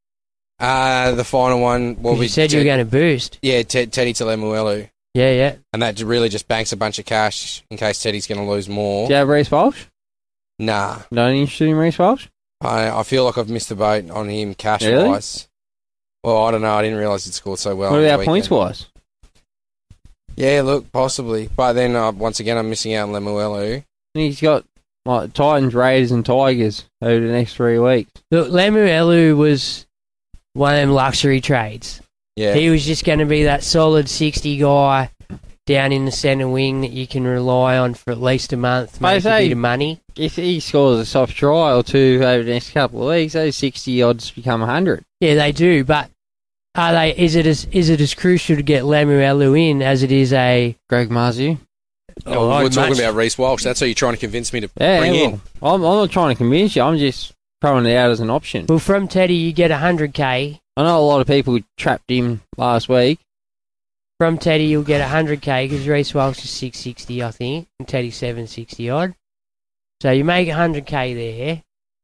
[SPEAKER 3] Uh, the final one. Well,
[SPEAKER 10] you
[SPEAKER 3] we
[SPEAKER 10] said you were going to boost.
[SPEAKER 3] Yeah, Te- Teddy Telemuelu.
[SPEAKER 10] Yeah, yeah.
[SPEAKER 3] And that really just banks a bunch of cash in case Teddy's going to lose more.
[SPEAKER 7] Do you have Reece Walsh?
[SPEAKER 3] Nah.
[SPEAKER 7] Not interested in Reece Walsh?
[SPEAKER 3] I I feel like I've missed the boat on him cash
[SPEAKER 7] Really?
[SPEAKER 3] wise. Well, I don't know. I didn't realise he'd scored so well.
[SPEAKER 7] What
[SPEAKER 3] on the
[SPEAKER 7] about
[SPEAKER 3] weekend.
[SPEAKER 7] points wise?
[SPEAKER 3] Yeah, look, possibly. But then, uh, once again, I'm missing out on Lemuelu.
[SPEAKER 7] He's got like Titans, Raiders, and Tigers over the next three weeks.
[SPEAKER 10] Look, Lemuelu was one of them luxury trades.
[SPEAKER 3] Yeah.
[SPEAKER 10] He was just going to be that solid sixty guy down in the centre wing that you can rely on for at least a month, make a bit of money.
[SPEAKER 7] If he scores a soft try or two over the next couple of weeks, those sixty odds become one hundred.
[SPEAKER 10] Yeah, they do, but are they? Is it as is it as crucial to get Lemuelu in as it is a
[SPEAKER 7] Greg Marzu?
[SPEAKER 3] Oh,
[SPEAKER 10] Oh,
[SPEAKER 3] we're talking
[SPEAKER 10] much-
[SPEAKER 3] about Reece Walsh. That's how you're trying to convince me to
[SPEAKER 7] Yeah,
[SPEAKER 3] bring
[SPEAKER 7] well,
[SPEAKER 3] in.
[SPEAKER 7] I'm, I'm not trying to convince you. I'm just throwing it out as an option.
[SPEAKER 10] Well, from Teddy, you get one hundred K.
[SPEAKER 7] I know a lot of people trapped him last week.
[SPEAKER 10] From Teddy, you'll get one hundred K because Reece Walsh is six sixty, I think, and Teddy's seven sixty odd. So you make one hundred K there.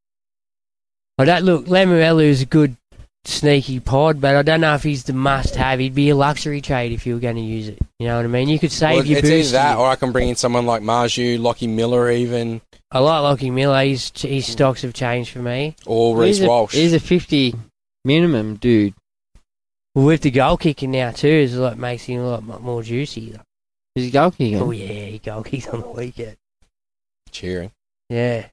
[SPEAKER 10] I don't look. Lemuelu is a good sneaky pod, but I don't know if he's the must-have. He'd be a luxury trade if you were going to use it. You know what I mean? You could save
[SPEAKER 3] Well,
[SPEAKER 10] your
[SPEAKER 3] it's
[SPEAKER 10] boost.
[SPEAKER 3] either that, or I can bring in someone like Marju, Lockie Miller, even,
[SPEAKER 10] I like Lockie Miller. His, his stocks have changed for me.
[SPEAKER 3] or Reece
[SPEAKER 7] He's a,
[SPEAKER 3] Walsh.
[SPEAKER 7] he's a fifty minimum dude.
[SPEAKER 10] Well, with the goal kicking now too, is like makes him a lot mo- more juicy.
[SPEAKER 7] He's a goal kicker.
[SPEAKER 10] Oh yeah, he goal kicks on the weekend.
[SPEAKER 3] Cheering.
[SPEAKER 10] Yeah.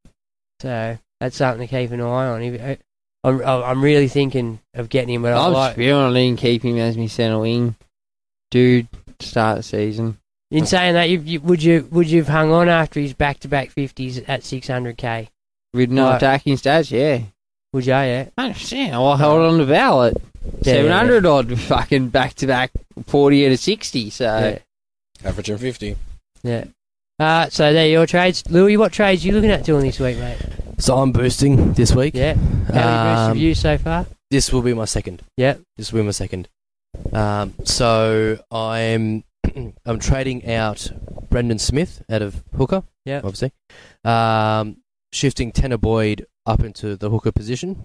[SPEAKER 10] So that's something to keep an eye on. If- I'm I'm really thinking of getting him, but I
[SPEAKER 7] I'm
[SPEAKER 10] like.
[SPEAKER 7] spewing on him, keep him as my centre wing dude to start the season.
[SPEAKER 10] In saying that, you, you, would you would you have hung on after his back to back fifties at six hundred K?
[SPEAKER 7] With no
[SPEAKER 10] Right.
[SPEAKER 7] attacking stats, yeah.
[SPEAKER 10] Would you? Yeah.
[SPEAKER 7] I understand. I held on the Val at
[SPEAKER 10] Yeah,
[SPEAKER 7] seven hundred odd, fucking back to back forty out of sixty. So
[SPEAKER 10] Yeah.
[SPEAKER 3] Averaging fifty.
[SPEAKER 10] Yeah. Uh, so there are your trades. Louis, what trades are you looking at doing this week, mate?
[SPEAKER 9] So I'm boosting this week.
[SPEAKER 10] Yeah. How many boosts have
[SPEAKER 9] Um,
[SPEAKER 10] you so far?
[SPEAKER 9] This will be my second.
[SPEAKER 10] Yep.
[SPEAKER 9] This will be my second. Um, so I'm I'm trading out Brendan Smith out of hooker.
[SPEAKER 10] Yeah.
[SPEAKER 9] Obviously. Um, shifting Tanner Boyd up into the hooker position.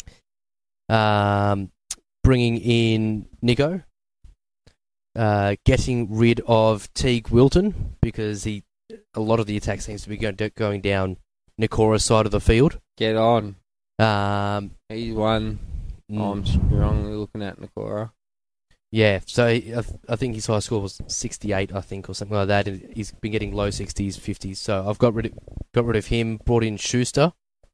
[SPEAKER 9] Um, bringing in Nico. Uh, getting rid of Teague Wilton because he a lot of the attack seems to be go, going down Nikora's side of the field.
[SPEAKER 7] get on.
[SPEAKER 9] Um,
[SPEAKER 7] He's one.
[SPEAKER 9] mm,
[SPEAKER 7] I'm strongly looking at Nakora.
[SPEAKER 9] yeah, so he, I, th- I think his high score was sixty-eight, I think, or something like that. And he's been getting low sixties, fifties. So I've got rid of, got rid of him. Brought in Schuster.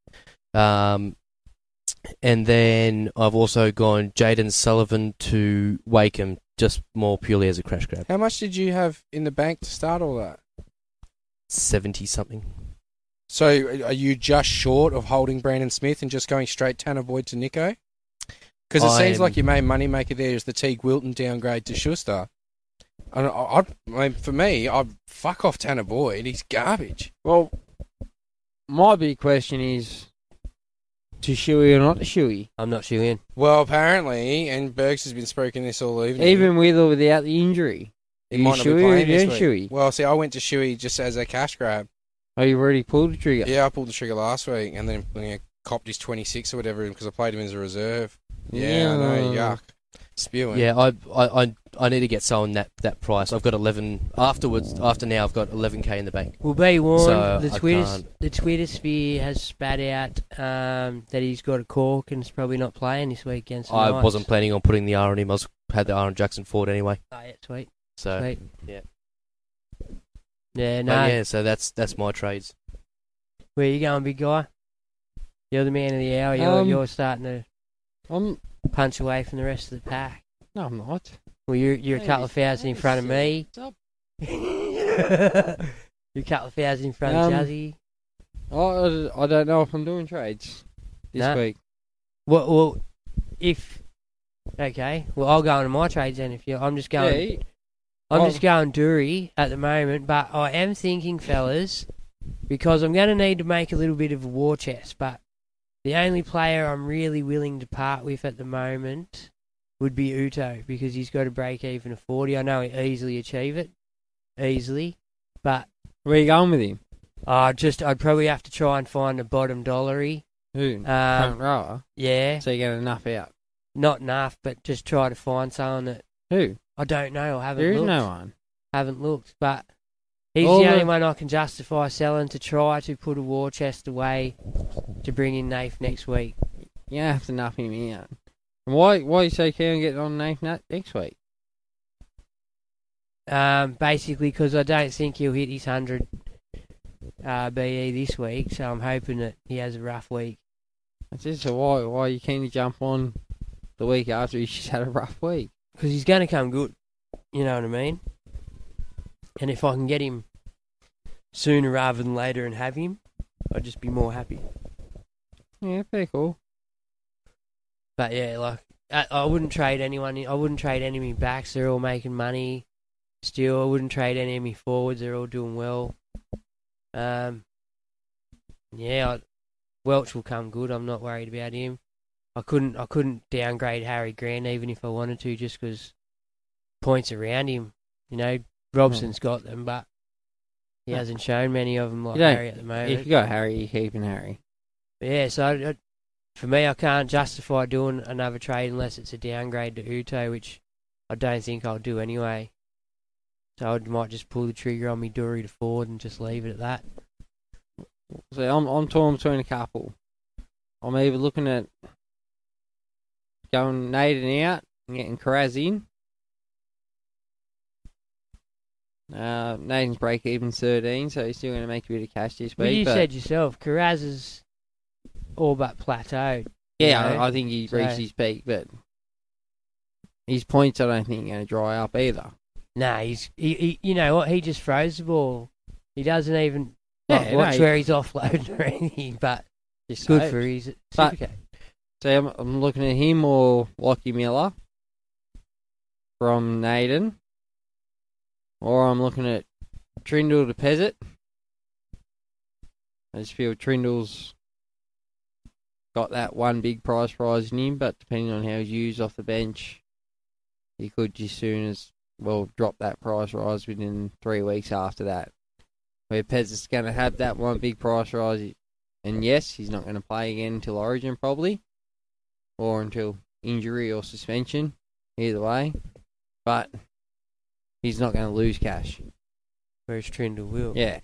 [SPEAKER 9] Um, and then I've also gone Jaden Sullivan to Wakeham, just more purely as a crash grab.
[SPEAKER 3] How much did you have in the bank to start all that?
[SPEAKER 9] Seventy something.
[SPEAKER 3] So are you just short of holding Brandon Smith and just going straight Tanner Boyd to Nico? Because it seems
[SPEAKER 9] I'm-
[SPEAKER 3] like your main moneymaker there is the Teague Wilton downgrade to Schuster. And I, I, I mean, for me, I'd fuck off Tanner Boyd. He's garbage.
[SPEAKER 7] Well, my big question is to Shuey or not to Shuey?
[SPEAKER 10] I'm not sure in.
[SPEAKER 3] Well, apparently, and Bergs has been speaking this all evening.
[SPEAKER 7] Even with or without the injury.
[SPEAKER 3] he
[SPEAKER 7] are
[SPEAKER 3] might
[SPEAKER 7] you
[SPEAKER 3] not be
[SPEAKER 7] Shuey or
[SPEAKER 3] playing
[SPEAKER 7] you
[SPEAKER 3] this
[SPEAKER 7] don't
[SPEAKER 3] week.
[SPEAKER 7] Shuey?
[SPEAKER 3] Well, see, I went to Shuey just as a cash grab.
[SPEAKER 7] Oh, you already pulled the trigger?
[SPEAKER 3] Yeah, I pulled the trigger last week and then you know, copped his twenty-six or whatever because I played him as a reserve. Yeah, I know,
[SPEAKER 7] Yeah.
[SPEAKER 3] yuck. Spewing.
[SPEAKER 9] Yeah, I, I, I, I need to get someone that, that price. I've got eleven afterwards. After now, I've got eleven k in the bank.
[SPEAKER 10] Well, be warned,
[SPEAKER 9] So,
[SPEAKER 10] the
[SPEAKER 9] I
[SPEAKER 10] Twitter
[SPEAKER 9] can't-
[SPEAKER 10] the Twitter sphere has spat out um, that he's got a cork and is probably not playing this week against the
[SPEAKER 9] I
[SPEAKER 10] Knights.
[SPEAKER 9] wasn't planning on putting the R on him. I was, had the R on Jackson Ford anyway.
[SPEAKER 10] Oh, yeah, sweet.
[SPEAKER 9] So
[SPEAKER 10] Sweet.
[SPEAKER 9] yeah.
[SPEAKER 10] Yeah,
[SPEAKER 9] But
[SPEAKER 10] no.
[SPEAKER 9] yeah, so that's that's my trades.
[SPEAKER 10] Where you going, big guy? You're the man of the hour. You're,
[SPEAKER 7] Um,
[SPEAKER 10] you're starting to
[SPEAKER 7] I'm,
[SPEAKER 10] punch away from the rest of the pack.
[SPEAKER 7] no, I'm not.
[SPEAKER 10] Well, you're, you're a
[SPEAKER 7] Hey,
[SPEAKER 10] couple of thousand in front of me.
[SPEAKER 7] Stop.
[SPEAKER 10] You're a couple of thousand in front
[SPEAKER 7] Um,
[SPEAKER 10] of Jazzy.
[SPEAKER 7] I, I don't know if I'm doing trades this
[SPEAKER 10] No.
[SPEAKER 7] week.
[SPEAKER 10] Well, well, if... Okay, well, I'll go into my trades then if you... I'm just going...
[SPEAKER 7] Yeah,
[SPEAKER 10] I'm
[SPEAKER 7] Oh.
[SPEAKER 10] just going Dury at the moment, but I am thinking, fellas, because I'm going to need to make a little bit of a war chest, but the only player I'm really willing to part with at the moment would be Uto because he's got to break even a forty. I know he'll easily achieve it, easily, but
[SPEAKER 7] Where are you going with him?
[SPEAKER 10] uh, just I'd probably have to try and find a bottom dollary.
[SPEAKER 7] Who?
[SPEAKER 10] Um,
[SPEAKER 7] Front rower?
[SPEAKER 10] Yeah,
[SPEAKER 7] So you get enough out.
[SPEAKER 10] not enough, but just try to find someone that
[SPEAKER 7] Who?
[SPEAKER 10] I don't know. I haven't
[SPEAKER 7] There is
[SPEAKER 10] looked.
[SPEAKER 7] no one.
[SPEAKER 10] Haven't looked, but he's
[SPEAKER 7] All
[SPEAKER 10] the only
[SPEAKER 7] the-
[SPEAKER 10] one I can justify selling to try to put a war chest away to bring in Nath next week.
[SPEAKER 7] You have to nuff him out. Why Why are you so keen on getting on Nathan next week?
[SPEAKER 10] Um, basically, because I don't think he'll hit his one hundred uh, B E this week, so I'm hoping that he has a rough week.
[SPEAKER 7] That's just so why Why are you keen to jump on the week after he's just had a rough week?
[SPEAKER 10] Because he's going to come good, you know what I mean? And if I can get him sooner rather than later and have him, I'd just be more happy.
[SPEAKER 7] Yeah, pretty cool.
[SPEAKER 10] But yeah, like, I, I wouldn't trade anyone, I wouldn't trade any of my backs, they're all making money still. I wouldn't trade any of my forwards, they're all doing well. Um, yeah, I, Welch will come good, I'm not worried about him. I couldn't I couldn't downgrade Harry Grant even if I wanted to, just because points around him. You know, Robson's got them, but he
[SPEAKER 7] No.
[SPEAKER 10] hasn't shown many of them like
[SPEAKER 7] You don't-
[SPEAKER 10] Harry at the moment.
[SPEAKER 7] If you got Harry, you're keeping Harry.
[SPEAKER 10] Yeah, so I, I- for me, I can't justify doing another trade unless it's a downgrade to Uto, which I don't think I'll do anyway. So I might just pull the trigger on me Dury to Ford and just leave it at that.
[SPEAKER 7] So I'm I'm torn between a couple. I'm either looking at going Naden out and getting Karaz in. Uh, Naden's break even thirteen, so he's still going to make a bit of cash this
[SPEAKER 10] Well,
[SPEAKER 7] week.
[SPEAKER 10] you
[SPEAKER 7] but
[SPEAKER 10] said yourself, Carraz is all but plateaued.
[SPEAKER 7] yeah,
[SPEAKER 10] you know?
[SPEAKER 7] I, I think he's
[SPEAKER 10] So-
[SPEAKER 7] reached his peak, but his points I don't think are going to dry up either.
[SPEAKER 10] Nah, he's he, he. You know what? He just throws the ball. He doesn't even
[SPEAKER 7] Yeah,
[SPEAKER 10] like,
[SPEAKER 7] no,
[SPEAKER 10] watch
[SPEAKER 7] he-
[SPEAKER 10] where he's offloading or anything. But
[SPEAKER 7] Just
[SPEAKER 10] good
[SPEAKER 7] saves.
[SPEAKER 10] for his
[SPEAKER 7] But-
[SPEAKER 10] Supercoach.
[SPEAKER 7] So I'm, I'm looking at him or Lockie Miller from Naden. Or I'm looking at Trindle to Pezzett. I just feel Trindle's got that one big price rise in him, but depending on how he's used off the bench, he could just soon as well drop that price rise within three weeks after that. Where Pezzett's going to have that one big price rise, and yes, he's not going to play again until Origin probably, or until injury or suspension, either way. But he's not going to lose cash.
[SPEAKER 10] Whereas Trindle will.
[SPEAKER 7] Yeah.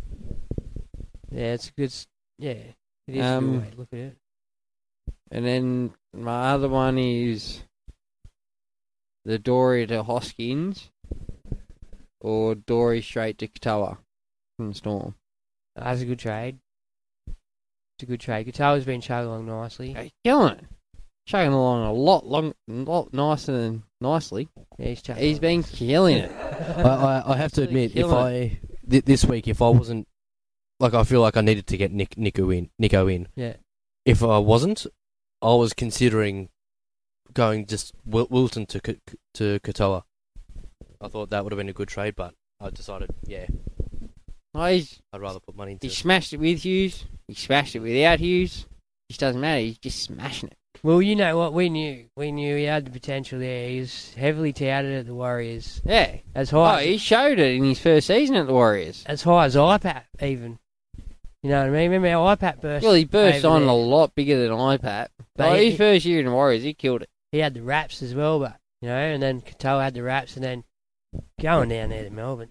[SPEAKER 10] Yeah, it's a good. s- Yeah, it is a
[SPEAKER 7] Um,
[SPEAKER 10] good way to look at it.
[SPEAKER 7] And then my other one is the Dory to Hoskins or Dory straight to Katoa from Storm.
[SPEAKER 10] That's a good trade. It's a good trade. Katoa's been chugging along nicely.
[SPEAKER 7] Hey, killing it. Chugging along a lot long, lot nicer than nicely.
[SPEAKER 10] Yeah, he's chugging.
[SPEAKER 7] He's been killing it.
[SPEAKER 9] I, I, I have to
[SPEAKER 7] Absolutely
[SPEAKER 9] admit, if
[SPEAKER 7] killing
[SPEAKER 9] I th- this week, if I wasn't like, I feel like I needed to get Nick Nico in, Nico in.
[SPEAKER 10] Yeah.
[SPEAKER 9] If I wasn't, I was considering going just Wil- Wilton to K- to Katoa. I thought that would have been a good trade, but I decided, yeah,
[SPEAKER 7] Oh, he's,
[SPEAKER 9] I'd rather put money into.
[SPEAKER 7] he smashed it with Hughes. He smashed it without Hughes. Just doesn't matter. He's just smashing it.
[SPEAKER 10] Well, you know what? We knew. We knew he had the potential there. He was heavily touted at the Warriors.
[SPEAKER 7] Yeah.
[SPEAKER 10] As
[SPEAKER 7] Oh,
[SPEAKER 10] high,
[SPEAKER 7] he showed it in his first season at the Warriors.
[SPEAKER 10] as high as I PAT, even. You know what I mean? Remember how I PAT burst?
[SPEAKER 7] Well, he burst
[SPEAKER 10] over
[SPEAKER 7] on
[SPEAKER 10] there?
[SPEAKER 7] a lot bigger than iPad.
[SPEAKER 10] But
[SPEAKER 7] Like,
[SPEAKER 10] he-
[SPEAKER 7] his first year in the Warriors, he killed it.
[SPEAKER 10] He had the raps as well, but you know, and then Katoa had the raps, and then going down there to Melbourne.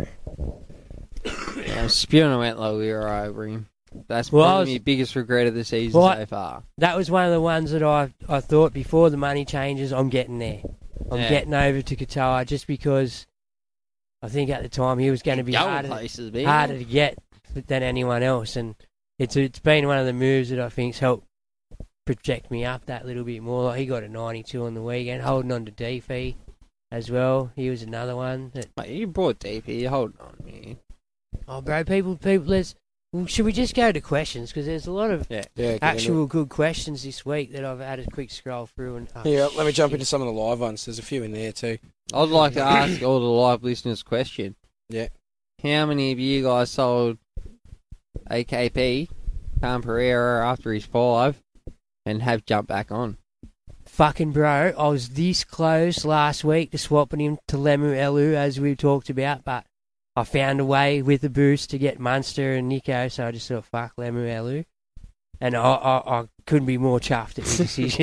[SPEAKER 7] Yeah, I'm spewing went like we were over him. That's
[SPEAKER 10] Well, I
[SPEAKER 7] probably
[SPEAKER 10] was-
[SPEAKER 7] my biggest regret of the season
[SPEAKER 10] Well, I-
[SPEAKER 7] so far.
[SPEAKER 10] That was one of the ones that I I thought before the money changes, I'm getting there. I'm
[SPEAKER 7] Yeah.
[SPEAKER 10] getting over to Katoa just because I think at the time he was going to be
[SPEAKER 7] Going
[SPEAKER 10] harder,
[SPEAKER 7] places, man.
[SPEAKER 10] harder to get than anyone else, and it's it's been one of the moves that I think's helped project me up that little bit more. Like he got a ninety-two on the weekend, holding on to D F as well. He was another one that.
[SPEAKER 7] Mate, you brought D P. Hold on, man.
[SPEAKER 10] Oh, bro, people, people, let's. Well, should we just go to questions? Because there's a lot of
[SPEAKER 7] Yeah.
[SPEAKER 3] Yeah, get into
[SPEAKER 10] actual good questions this week that I've had a quick scroll through. And oh,
[SPEAKER 3] it. Yeah, let me jump
[SPEAKER 10] shit.
[SPEAKER 3] into some of the live ones. There's a few in there too.
[SPEAKER 7] I'd like to ask all the live listeners a question.
[SPEAKER 3] Yeah.
[SPEAKER 7] How many of you guys sold A K P, Palm Pereira, after he's five, and have jumped back on?
[SPEAKER 10] fucking bro, I was this close last week to swapping him to Lemu Elu, as we've talked about, but I found a way with the boost to get Munster and Nico, so I just thought, fuck Lemu Elu. And I, I, I couldn't be more chuffed at the decision.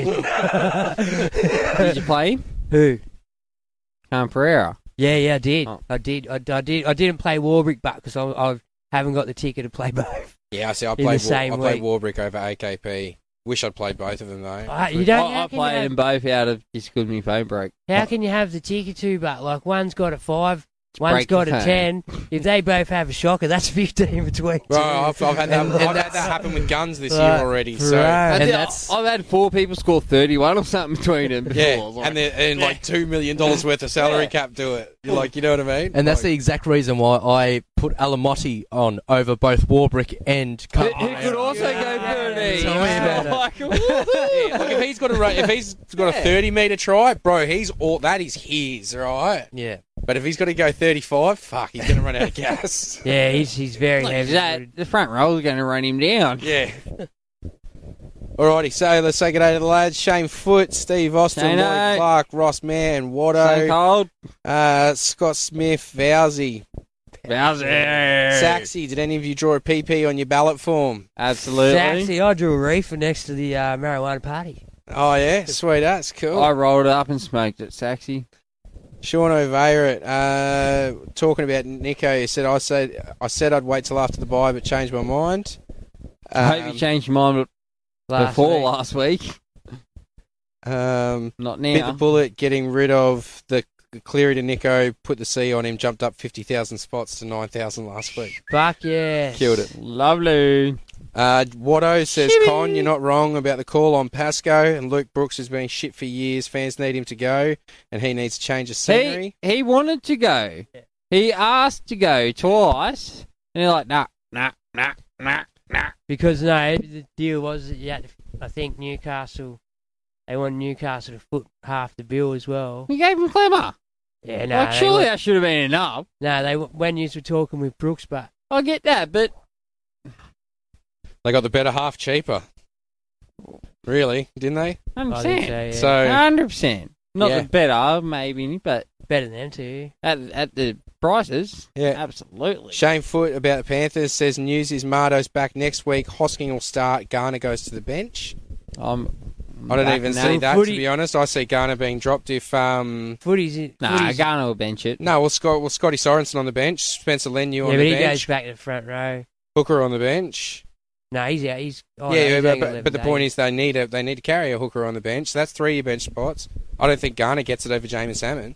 [SPEAKER 7] Did you play him?
[SPEAKER 10] Who?
[SPEAKER 7] Um, Pereira.
[SPEAKER 10] Yeah, yeah, I did.
[SPEAKER 7] Oh.
[SPEAKER 10] I did. I, I did. I didn't play Warbrick, but because I, I haven't got the ticket to play both.
[SPEAKER 3] Yeah, I see. I
[SPEAKER 10] In the
[SPEAKER 3] played,
[SPEAKER 10] same
[SPEAKER 3] War- I played
[SPEAKER 10] week.
[SPEAKER 3] Warbrick over A K P. Wish I'd played both of them, though.
[SPEAKER 10] Uh, you don't.
[SPEAKER 7] I,
[SPEAKER 10] how
[SPEAKER 7] I
[SPEAKER 10] can you
[SPEAKER 7] played
[SPEAKER 10] have-
[SPEAKER 7] them both out of just because my phone broke.
[SPEAKER 10] How can you have the ticket to, but like one's got a five, one's
[SPEAKER 7] break
[SPEAKER 10] got
[SPEAKER 7] your
[SPEAKER 10] a
[SPEAKER 7] phone.
[SPEAKER 10] ten. If they both have a shocker, that's fifteen between.
[SPEAKER 3] Bro,
[SPEAKER 10] two.
[SPEAKER 3] I've, I've had that,
[SPEAKER 10] And
[SPEAKER 3] I've had
[SPEAKER 10] that's-
[SPEAKER 3] that happen with guns this
[SPEAKER 10] Right,
[SPEAKER 3] year already. So
[SPEAKER 10] right.
[SPEAKER 7] And
[SPEAKER 10] And
[SPEAKER 7] that's, I've had four people score thirty-one or something between them. Before.
[SPEAKER 3] yeah,
[SPEAKER 7] I was like,
[SPEAKER 3] and, they're- and like two million dollars worth of salary cap to it. You're like, you know what I mean?
[SPEAKER 9] And that's the
[SPEAKER 3] Like,
[SPEAKER 9] exact reason why I put Alamotti on over both Warbrick and
[SPEAKER 7] who,
[SPEAKER 9] Carl.
[SPEAKER 7] who could also go thirty?
[SPEAKER 10] Tell me about it.
[SPEAKER 7] Like,
[SPEAKER 3] yeah, look, if he's got a ra- if he's got a thirty meter try, bro, he's all that is his, right?
[SPEAKER 9] Yeah.
[SPEAKER 3] But if he's got to go thirty-five, fuck, he's gonna run out of gas.
[SPEAKER 10] Yeah, he's he's very
[SPEAKER 7] Like,
[SPEAKER 10] heavy.
[SPEAKER 7] that, the front row is going to run him down.
[SPEAKER 3] Yeah. Alrighty, so let's say good day to the lads. Shane Foote, Steve Austin,
[SPEAKER 7] Shane,
[SPEAKER 3] Lloyd
[SPEAKER 7] eh?
[SPEAKER 3] Clark, Ross Mann,
[SPEAKER 7] So
[SPEAKER 3] Watto,
[SPEAKER 7] cold.
[SPEAKER 3] uh, Scott Smith, Vowsy,
[SPEAKER 7] Bowser.
[SPEAKER 3] Saxy. Did any of you draw a P P on your ballot form?
[SPEAKER 7] Absolutely.
[SPEAKER 10] Actually, I drew a reefer next to the uh, marijuana party.
[SPEAKER 3] Oh yeah, sweet, that's cool.
[SPEAKER 7] I rolled it up and smoked it, Saxy.
[SPEAKER 3] Sean O'Veirett, uh, talking about Nico, he said I said I said I'd wait till after the bye, but changed my mind.
[SPEAKER 7] I hope
[SPEAKER 3] Um,
[SPEAKER 7] you changed your mind
[SPEAKER 10] Last
[SPEAKER 7] before
[SPEAKER 10] week.
[SPEAKER 7] last week.
[SPEAKER 3] um,
[SPEAKER 7] Not
[SPEAKER 3] bit
[SPEAKER 7] now.
[SPEAKER 3] the bullet, getting rid of the Cleary to Nico, put the C on him, jumped up fifty thousand spots to nine thousand last week.
[SPEAKER 10] Fuck yeah.
[SPEAKER 3] Killed it.
[SPEAKER 7] Lovely.
[SPEAKER 3] Uh, Watto says, Con, you're not wrong about the call on Pascoe, and Luke Brooks has been shit for years. Fans need him to go, and he needs to change of scenery.
[SPEAKER 7] He, he wanted to go. He asked to go twice, and they're like, nah, nah, nah, nah, nah.
[SPEAKER 10] Because no, the deal was that you had to, I think Newcastle, they want Newcastle to foot half the bill as well.
[SPEAKER 7] We gave him Clemmer.
[SPEAKER 10] Yeah, no.
[SPEAKER 7] like,
[SPEAKER 10] they
[SPEAKER 7] surely
[SPEAKER 10] were-
[SPEAKER 7] that should have been enough.
[SPEAKER 10] No, they w- when you were talking with Brooks, but
[SPEAKER 7] I get that, but
[SPEAKER 3] They got the better half cheaper. Really, didn't they?
[SPEAKER 7] one
[SPEAKER 10] I
[SPEAKER 7] hundred
[SPEAKER 10] think
[SPEAKER 7] percent.
[SPEAKER 10] so, yeah.
[SPEAKER 3] So,
[SPEAKER 7] one hundred percent. Not
[SPEAKER 3] Yeah.
[SPEAKER 7] the better, maybe, but
[SPEAKER 10] better than them too.
[SPEAKER 7] at, at the prices,
[SPEAKER 3] yeah.
[SPEAKER 7] absolutely.
[SPEAKER 3] Shane Foote about the Panthers says news is Mardo's back next week. Hosking will start. Garner goes to the bench.
[SPEAKER 7] I'm
[SPEAKER 3] I don't
[SPEAKER 7] back
[SPEAKER 3] even
[SPEAKER 7] now.
[SPEAKER 3] see that,
[SPEAKER 10] Footy-
[SPEAKER 3] to be honest. I see Garner being dropped if... um.
[SPEAKER 10] Footy's in.
[SPEAKER 7] Nah,
[SPEAKER 10] footy's,
[SPEAKER 7] Garner will bench it.
[SPEAKER 3] No, well, Scott, well, Scotty Sorensen on the bench. Spencer Lenu
[SPEAKER 10] yeah,
[SPEAKER 3] on
[SPEAKER 10] but
[SPEAKER 3] the
[SPEAKER 10] he goes
[SPEAKER 3] bench.
[SPEAKER 10] back to the front row.
[SPEAKER 3] Hooker on the bench.
[SPEAKER 10] No, he's out. He's oh,
[SPEAKER 3] yeah,
[SPEAKER 10] no,
[SPEAKER 3] yeah,
[SPEAKER 10] he's
[SPEAKER 3] but,
[SPEAKER 10] only
[SPEAKER 3] but,
[SPEAKER 10] eleven
[SPEAKER 3] but the point
[SPEAKER 10] days.
[SPEAKER 3] is they need a they need to carry a hooker on the bench. So that's three of your bench spots. I don't think Garner gets it over James Salmon.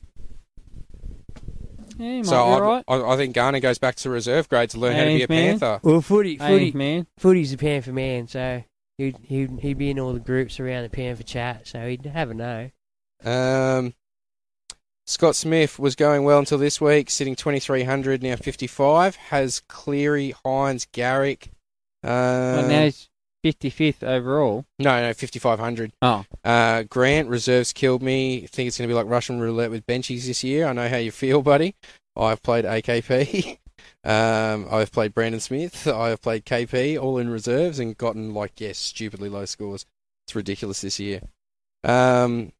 [SPEAKER 7] Yeah, he might
[SPEAKER 3] So
[SPEAKER 7] be
[SPEAKER 3] I,
[SPEAKER 7] alright.
[SPEAKER 3] I, I think Garner goes back to reserve grade to learn how to be a
[SPEAKER 7] Eighteenth man.
[SPEAKER 3] Panther.
[SPEAKER 10] Well, footy, footy,
[SPEAKER 7] Eighteenth man.
[SPEAKER 10] footy's a Panther man, so he'd he'd he'd be in all the groups around the Panther chat, so he'd have a know.
[SPEAKER 3] Um, Scott Smith was going well until this week, sitting twenty-three hundred, now fifty-five. Has Cleary, Hines, Garrick. Uh,
[SPEAKER 7] Well, now he's fifty-fifth overall.
[SPEAKER 3] no, no, fifty-five hundred.
[SPEAKER 7] Oh,
[SPEAKER 3] Uh, Grant, reserves killed me. I think it's going to be like Russian roulette with benchies this year. I know how you feel, buddy. I've played A K P. um, I've played Brandon Smith. I've played K P, all in reserves, and gotten, like, yes, stupidly low scores. It's ridiculous this year. Um,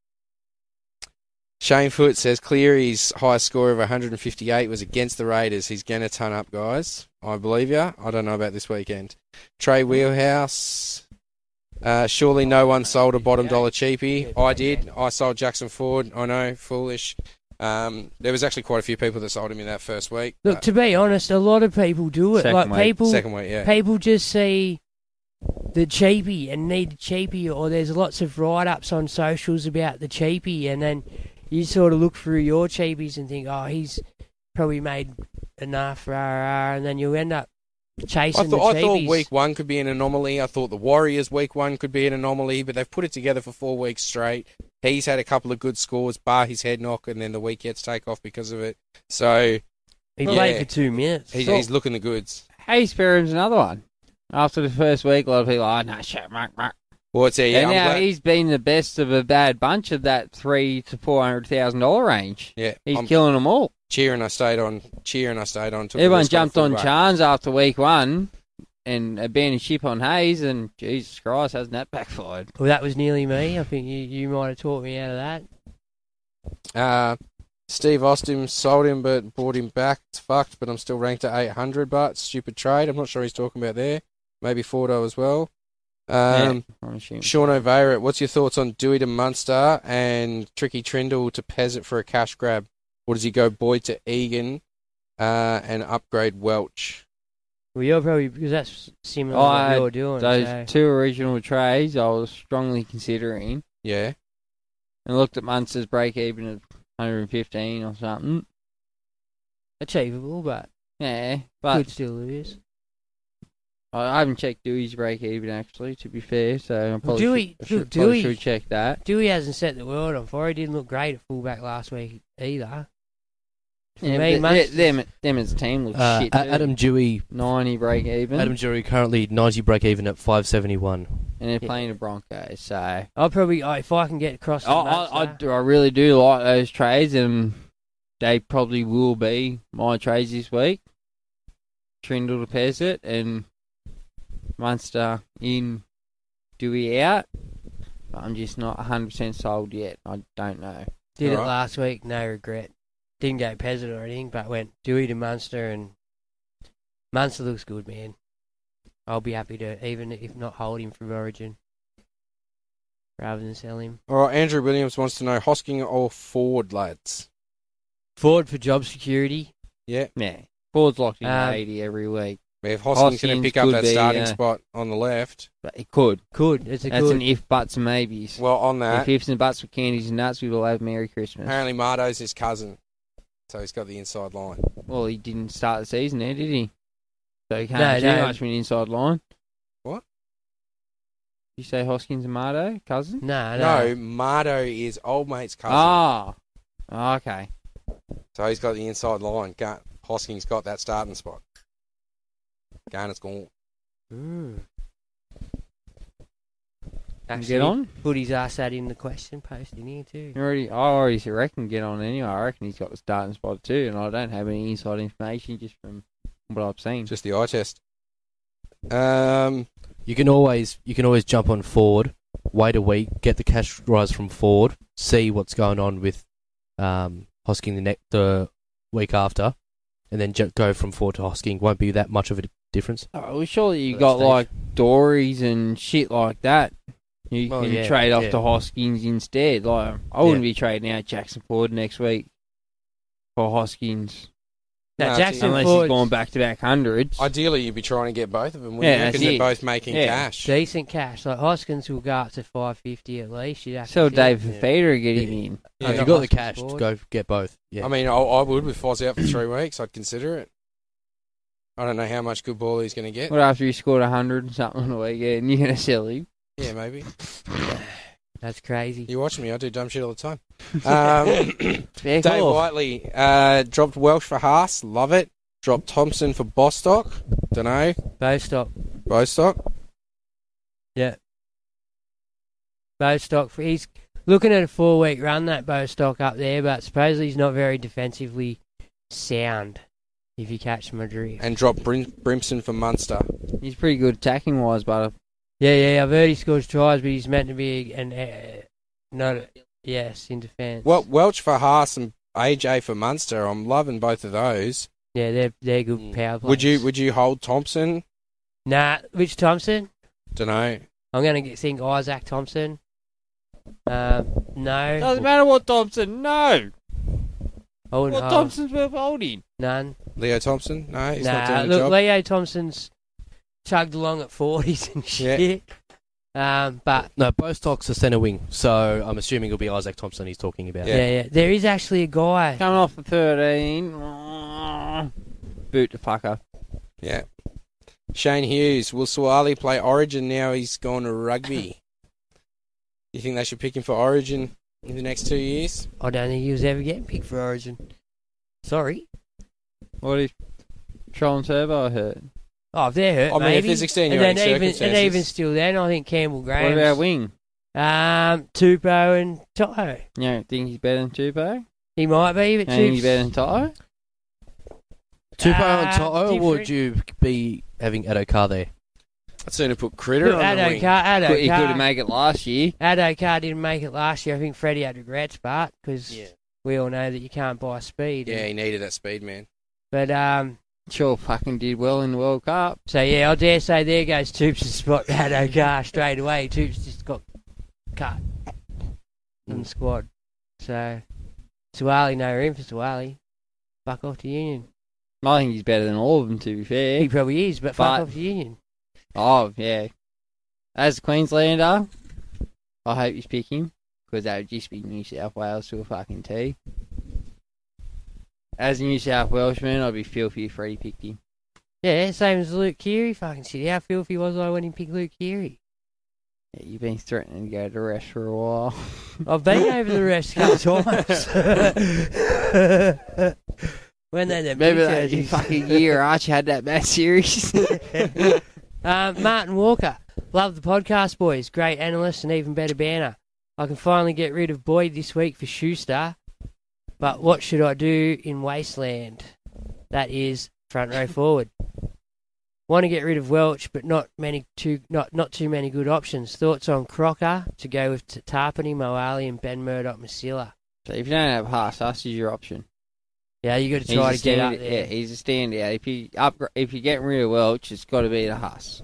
[SPEAKER 3] Shane Foote says Cleary's highest score of one hundred fifty-eight was against the Raiders. He's going to ton up, guys. I believe you. I don't know about this weekend. Trey Wheelhouse. Uh, surely no one sold a bottom dollar cheapie. I did. I sold Jackson Ford. I know, foolish. Um, there was actually quite a few people that sold him in that first week.
[SPEAKER 10] Look,
[SPEAKER 3] Uh,
[SPEAKER 10] to be honest, a lot of people do it.
[SPEAKER 7] Second
[SPEAKER 10] like
[SPEAKER 7] week.
[SPEAKER 10] people,
[SPEAKER 3] second week, yeah.
[SPEAKER 10] people just see the cheapie and need the cheapie, or there's lots of write-ups on socials about the cheapie, and then you sort of look through your cheapies and think, oh, he's probably made enough, rah, rah, and then you end up chasing
[SPEAKER 3] I thought,
[SPEAKER 10] the
[SPEAKER 3] I thought
[SPEAKER 10] cheapies.
[SPEAKER 3] week one could be an anomaly. I thought the Warriors week one could be an anomaly, but they've put it together for four weeks straight. He's had a couple of good scores, bar his head knock, and then the week gets take off because of it. So
[SPEAKER 10] He
[SPEAKER 3] yeah.
[SPEAKER 10] played for two minutes.
[SPEAKER 3] he's, he's looking the goods.
[SPEAKER 7] Hayes Perham's another one. After the first week, a lot of people are, oh, no, shit, mark, mark.
[SPEAKER 3] Well, it's a, yeah,
[SPEAKER 7] and
[SPEAKER 3] I'm
[SPEAKER 7] now
[SPEAKER 3] glad-
[SPEAKER 7] he's been the best of a bad bunch of that three to four hundred thousand dollar range.
[SPEAKER 3] yeah,
[SPEAKER 7] He's
[SPEAKER 3] I'm
[SPEAKER 7] killing them all.
[SPEAKER 3] cheering. I stayed on. Cheering. I stayed on. Took the
[SPEAKER 7] Everyone
[SPEAKER 3] risk on
[SPEAKER 7] jumped on
[SPEAKER 3] fullback.
[SPEAKER 7] Chance after week one. and abandoned ship on Hayes, and Jesus Christ, hasn't that backfired?
[SPEAKER 10] Well, that was nearly me. I think you, you might have taught me out of that.
[SPEAKER 3] Uh, Steve Austin sold him but bought him back. It's fucked, but I'm still ranked at eight hundred, but stupid trade. I'm not sure he's talking about there. Maybe Fordo as well. Um,
[SPEAKER 7] yeah,
[SPEAKER 3] Sean O'Veara, what's your thoughts on Dewey to Munster and Tricky Trindle to Pezzett for a cash grab? Or does he go Boyd to Egan uh, and upgrade Welch?
[SPEAKER 10] Well, you're probably, because that's similar
[SPEAKER 7] I,
[SPEAKER 10] to what you're doing.
[SPEAKER 7] Those
[SPEAKER 10] so.
[SPEAKER 7] two original trades I was strongly considering.
[SPEAKER 3] Yeah.
[SPEAKER 7] And looked at Munster's break even at one hundred fifteen or something.
[SPEAKER 10] Achievable, but
[SPEAKER 7] yeah, but
[SPEAKER 10] could still lose.
[SPEAKER 7] I haven't checked Dewey's break even actually, to be fair, so I probably,
[SPEAKER 10] well, Dewey,
[SPEAKER 7] should, I should,
[SPEAKER 10] Dewey,
[SPEAKER 7] probably should check that.
[SPEAKER 10] Dewey hasn't set the world on fire. He didn't look great at fullback last week either.
[SPEAKER 7] Yeah,
[SPEAKER 10] me,
[SPEAKER 7] but th- them, them as a team look
[SPEAKER 9] Uh,
[SPEAKER 7] shit.
[SPEAKER 9] A-
[SPEAKER 7] too.
[SPEAKER 9] Adam Dewey,
[SPEAKER 7] ninety break even.
[SPEAKER 9] Adam Dewey currently ninety break even at five seventy-one.
[SPEAKER 7] And they're
[SPEAKER 10] Yeah.
[SPEAKER 7] playing the Broncos, so
[SPEAKER 10] I'll probably, uh, if I can get across the
[SPEAKER 7] I, I, I,
[SPEAKER 10] Munster-
[SPEAKER 7] do- I really do like those trades, and they probably will be my trades this week. Trindle to Pezzett and Munster in, Dewey out. But I'm just not one hundred percent sold yet. I don't know.
[SPEAKER 10] Did it
[SPEAKER 3] Alright.
[SPEAKER 10] last week, no regret. Didn't go Pezzett or anything, but went Dewey to Munster, and Munster looks good, man. I'll be happy to, even if not hold him from Origin, rather than sell him.
[SPEAKER 3] All right, Andrew Williams wants to know Hosking or Ford, lads?
[SPEAKER 10] Ford for job security.
[SPEAKER 3] Yeah.
[SPEAKER 7] Yeah. Ford's locked in
[SPEAKER 10] Um,
[SPEAKER 7] at eighty every week.
[SPEAKER 3] If Hosking's going
[SPEAKER 7] Hoskins
[SPEAKER 3] to pick up
[SPEAKER 7] could
[SPEAKER 3] that
[SPEAKER 7] be,
[SPEAKER 3] starting
[SPEAKER 7] uh,
[SPEAKER 3] spot on the left.
[SPEAKER 7] But it could.
[SPEAKER 10] Could. It's a
[SPEAKER 7] That's
[SPEAKER 10] good.
[SPEAKER 7] an if, buts, and maybes.
[SPEAKER 3] Well, on that,
[SPEAKER 7] If ifs and buts with candies and nuts, we will have Merry Christmas.
[SPEAKER 3] apparently Mardo's his cousin. So he's got the inside line.
[SPEAKER 7] Well, he didn't start the season there, did he? So he can't
[SPEAKER 10] No,
[SPEAKER 7] do
[SPEAKER 10] no.
[SPEAKER 7] much from an inside line.
[SPEAKER 3] What?
[SPEAKER 7] You say Hoskins and Mardo, cousin?
[SPEAKER 10] No,
[SPEAKER 3] No,
[SPEAKER 10] no.
[SPEAKER 3] Mardo is old mate's cousin.
[SPEAKER 7] Ah. Oh, okay.
[SPEAKER 3] So he's got the inside line. Gar- Hosking's got that starting spot. Garnett's gone.
[SPEAKER 10] Mm.
[SPEAKER 7] Can you get on?
[SPEAKER 10] Put his ass out in the question post in here too.
[SPEAKER 7] You already, I already reckon get on anyway. I reckon he's got the starting spot too, and I don't have any inside information just from what I've seen.
[SPEAKER 3] Just the eye test. Um,
[SPEAKER 9] You can always you can always jump on Ford, wait a week, get the cash rise from Ford, see what's going on with um, Hosking the, ne- the week after, and then ju- go from Ford to Hosking. Won't be that much of a difference.
[SPEAKER 7] Oh, well, surely you
[SPEAKER 9] At that
[SPEAKER 7] got
[SPEAKER 9] stage.
[SPEAKER 7] like Dories and shit like that. You
[SPEAKER 9] Well,
[SPEAKER 7] can
[SPEAKER 9] yeah,
[SPEAKER 7] trade off
[SPEAKER 9] yeah.
[SPEAKER 7] to Hoskins instead. Like I wouldn't
[SPEAKER 9] Yeah.
[SPEAKER 7] be trading out Jackson Ford next week for Hoskins.
[SPEAKER 10] Now,
[SPEAKER 3] No,
[SPEAKER 10] Jackson
[SPEAKER 7] Unless
[SPEAKER 10] Ford's
[SPEAKER 7] he's going back to back hundreds.
[SPEAKER 3] ideally, you'd be trying to get both of them.
[SPEAKER 7] Yeah,
[SPEAKER 3] Yeah,
[SPEAKER 7] that's
[SPEAKER 3] because they're
[SPEAKER 7] it.
[SPEAKER 3] both making
[SPEAKER 7] Yeah.
[SPEAKER 3] cash.
[SPEAKER 10] decent cash. Like Hoskins will go up to five fifty at least. You'd have
[SPEAKER 7] So
[SPEAKER 10] to
[SPEAKER 7] Dave
[SPEAKER 10] think.
[SPEAKER 7] Fafita and get him
[SPEAKER 9] Yeah.
[SPEAKER 7] in.
[SPEAKER 3] Yeah.
[SPEAKER 9] if
[SPEAKER 10] not
[SPEAKER 9] you've got the
[SPEAKER 10] Hoskins
[SPEAKER 9] cash,
[SPEAKER 10] Ford.
[SPEAKER 9] go get both. Yeah.
[SPEAKER 3] I mean, I, I would with Foz out for three weeks. I'd consider it. I don't know how much good ball he's going to get.
[SPEAKER 7] What after he scored a hundred and something on the weekend? You're gonna sell him?
[SPEAKER 3] Yeah, maybe.
[SPEAKER 10] That's crazy.
[SPEAKER 3] You watch me. I do dumb shit all the time. Um,
[SPEAKER 7] Fair
[SPEAKER 3] Dave
[SPEAKER 7] call.
[SPEAKER 3] Whiteley uh, dropped Welsh for Haas. Love it. Dropped Thompson for Bostock. Don't know.
[SPEAKER 10] Bostock.
[SPEAKER 3] Bostock.
[SPEAKER 10] Yeah. Bostock. For, he's looking at a four week run, that Bostock up there, but supposedly he's not very defensively sound, if you catch my drift.
[SPEAKER 3] And dropped Brim- Brimson for Munster.
[SPEAKER 7] He's pretty good attacking wise, but
[SPEAKER 10] Yeah, yeah, I've heard he scores tries, but he's meant to be an uh, not yes in defence.
[SPEAKER 3] Well, Welch for Haas and A J for Munster. I'm loving both of those.
[SPEAKER 10] Yeah, they're they're good
[SPEAKER 9] Mm.
[SPEAKER 10] power plays.
[SPEAKER 3] Would you Would you hold Thompson?
[SPEAKER 10] Nah, Rich Thompson.
[SPEAKER 3] Don't know.
[SPEAKER 10] I'm gonna get, think Isaac Thompson. Um, no,
[SPEAKER 7] doesn't matter what Thompson. No,
[SPEAKER 10] I wouldn't
[SPEAKER 7] what
[SPEAKER 10] hold
[SPEAKER 7] Thompson's worth holding.
[SPEAKER 10] none.
[SPEAKER 3] Leo Thompson? No, he's
[SPEAKER 10] nah,
[SPEAKER 3] not doing the
[SPEAKER 10] look,
[SPEAKER 3] job.
[SPEAKER 10] Leo Thompson's chugged along at forties and
[SPEAKER 3] Yeah.
[SPEAKER 10] shit. Um, but
[SPEAKER 9] no, Bostock's a centre wing, so I'm assuming it'll be Isaac Thompson he's talking about.
[SPEAKER 10] yeah. yeah, there is actually a guy.
[SPEAKER 7] Coming off the thirteen. Boot the fucker.
[SPEAKER 3] Yeah. Shane Hughes. Will Suwali play Origin now he's gone to rugby? You think they should pick him for Origin in the next two years?
[SPEAKER 10] I don't think he was ever getting picked for Origin. Sorry.
[SPEAKER 7] What if Tron Turbo hurt?
[SPEAKER 10] Oh, if they're hurt,
[SPEAKER 3] I mean, if
[SPEAKER 10] maybe.
[SPEAKER 3] there's
[SPEAKER 10] and
[SPEAKER 3] extenuating
[SPEAKER 10] then even and
[SPEAKER 3] circumstances.
[SPEAKER 10] even still, then I think Campbell Graham.
[SPEAKER 7] What about wing?
[SPEAKER 10] Um, Tupou and Toto.
[SPEAKER 7] You don't think he's better than Tupou?
[SPEAKER 10] He might be, but
[SPEAKER 7] And he's
[SPEAKER 10] Tupou's
[SPEAKER 7] better than Toto?
[SPEAKER 9] Tupou
[SPEAKER 10] Uh,
[SPEAKER 9] on top, or
[SPEAKER 10] different.
[SPEAKER 9] would you be having Adokar there?
[SPEAKER 3] I'd sooner put Critter
[SPEAKER 10] Look,
[SPEAKER 3] on the wing.
[SPEAKER 10] Adokar,
[SPEAKER 7] Could- He
[SPEAKER 10] Adokar,
[SPEAKER 7] couldn't make it last year.
[SPEAKER 10] Adokar didn't make it last year. I think Freddie had regrets, but because
[SPEAKER 3] Yeah.
[SPEAKER 10] we all know that you can't buy speed.
[SPEAKER 3] Yeah, he needed that speed, man.
[SPEAKER 10] But um,
[SPEAKER 7] Sure, fucking did well in the World Cup.
[SPEAKER 10] so yeah, I dare say there goes Toops' spot Adokar straight away. Toops just got cut from the squad. So Suwali, no room for Suwali. Fuck off to Union.
[SPEAKER 7] I think he's better than all of them, to be fair.
[SPEAKER 10] He probably is, but fuck
[SPEAKER 7] But-
[SPEAKER 10] off to Union.
[SPEAKER 7] Oh, yeah. As a Queenslander, I hope he's picking, because that would just be New South Wales to a fucking T. As a New South Welshman, I'd be filthy if Freddie picked him.
[SPEAKER 10] Yeah, same as Luke Keary. Fucking shit. How filthy was I when he picked Luke Keary?
[SPEAKER 7] Yeah, you've been threatening to go to rest for a while.
[SPEAKER 10] I've been over the rest a couple of times. When they the
[SPEAKER 7] Remember that
[SPEAKER 10] jerseys.
[SPEAKER 7] fucking year Archie had that match series?
[SPEAKER 10] um, Martin Walker. Love the podcast, boys. Great analyst and even better banner. I can finally get rid of Boyd this week for Schuster. But what should I do in Wasteland? That is front row forward. Want to get rid of Welch, but not many too not not too many good options. Thoughts on Crocker to go with T- Tarpany, Moali, and Ben Murdoch, Masilla.
[SPEAKER 7] So if you don't have Haas, Haas is your option.
[SPEAKER 10] Yeah, you got to
[SPEAKER 7] He's
[SPEAKER 10] try
[SPEAKER 7] a
[SPEAKER 10] to get up
[SPEAKER 7] stand-
[SPEAKER 10] there.
[SPEAKER 7] Yeah, he's a standout. If you up, if you're getting rid of Welch, it's got to be the Haas.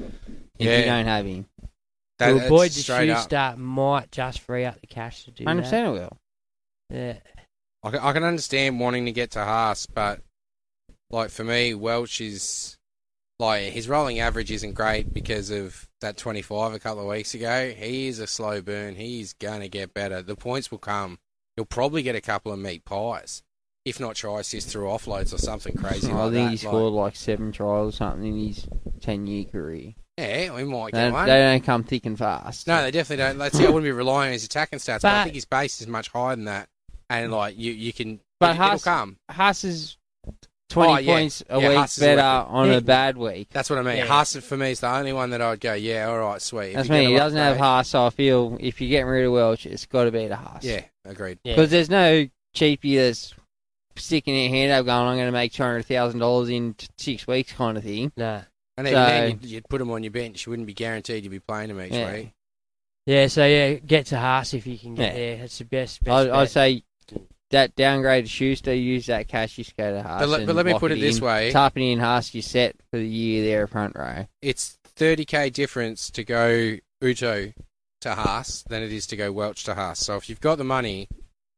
[SPEAKER 7] If
[SPEAKER 3] Yeah.
[SPEAKER 7] you don't have him,
[SPEAKER 3] That,
[SPEAKER 10] Well,
[SPEAKER 3] that's
[SPEAKER 10] Boyd the
[SPEAKER 3] straight up.
[SPEAKER 10] Schuster might just free up the cash to do
[SPEAKER 7] hundred
[SPEAKER 10] that.
[SPEAKER 7] percent it will.
[SPEAKER 10] Yeah.
[SPEAKER 3] I can, I can understand wanting to get to Haas, but like for me, Welch is like his rolling average isn't great because of that twenty-five a couple of weeks ago. He is a slow burn. He's gonna get better. The points will come. He'll probably get a couple of meat pies, if not try assists through offloads or something crazy
[SPEAKER 7] I
[SPEAKER 3] like
[SPEAKER 7] think
[SPEAKER 3] that.
[SPEAKER 7] he scored like seven tries or something in his ten-year career.
[SPEAKER 3] Yeah, we might
[SPEAKER 7] They
[SPEAKER 3] get
[SPEAKER 7] don't,
[SPEAKER 3] one.
[SPEAKER 7] they don't come thick and fast.
[SPEAKER 3] No, they definitely don't. Let's see, I wouldn't be relying on his attacking stats, but, I
[SPEAKER 10] But-
[SPEAKER 3] think his base is much higher than that. And like you, you can,
[SPEAKER 7] But
[SPEAKER 3] it, it'll
[SPEAKER 7] Haas-
[SPEAKER 3] come.
[SPEAKER 7] Haas is twenty
[SPEAKER 3] Oh, yeah.
[SPEAKER 7] points a
[SPEAKER 3] Yeah,
[SPEAKER 7] week
[SPEAKER 3] Haas is
[SPEAKER 7] better
[SPEAKER 3] electric.
[SPEAKER 7] on
[SPEAKER 10] Yeah.
[SPEAKER 7] a bad week.
[SPEAKER 3] That's what I mean.
[SPEAKER 10] Yeah.
[SPEAKER 3] Haas for me is the only one that I'd go, yeah, all right, sweet. If
[SPEAKER 7] That's
[SPEAKER 3] you get
[SPEAKER 7] me. He
[SPEAKER 3] a
[SPEAKER 7] doesn't have
[SPEAKER 3] upgrade-
[SPEAKER 7] Haas, so I feel if you're getting rid of Welch, it's got to be the Haas.
[SPEAKER 3] Yeah, agreed.
[SPEAKER 10] Yeah.
[SPEAKER 7] Because there's no cheapie that's sticking their hand up going, I'm going to make two hundred thousand dollars in t- six weeks kind of thing.
[SPEAKER 10] Nah.
[SPEAKER 3] And even
[SPEAKER 7] So-
[SPEAKER 3] then, you'd, you'd put him on your bench. You wouldn't be guaranteed you'd be playing him each
[SPEAKER 7] Yeah.
[SPEAKER 3] week.
[SPEAKER 10] Yeah, so yeah, get to Haas if you can get
[SPEAKER 7] Yeah.
[SPEAKER 10] there. That's the best. best
[SPEAKER 7] I'd,
[SPEAKER 10] bet.
[SPEAKER 7] I'd say that downgrade to Schuster, use that cash, just go to Haas.
[SPEAKER 3] But let-
[SPEAKER 7] and
[SPEAKER 3] but let me
[SPEAKER 7] lock
[SPEAKER 3] put it this
[SPEAKER 7] in.
[SPEAKER 3] way.
[SPEAKER 7] Tarpany and Haas, you're set for the year there front row.
[SPEAKER 3] It's thirty K difference to go Uto to Haas than it is to go Welch to Haas. So if you've got the money,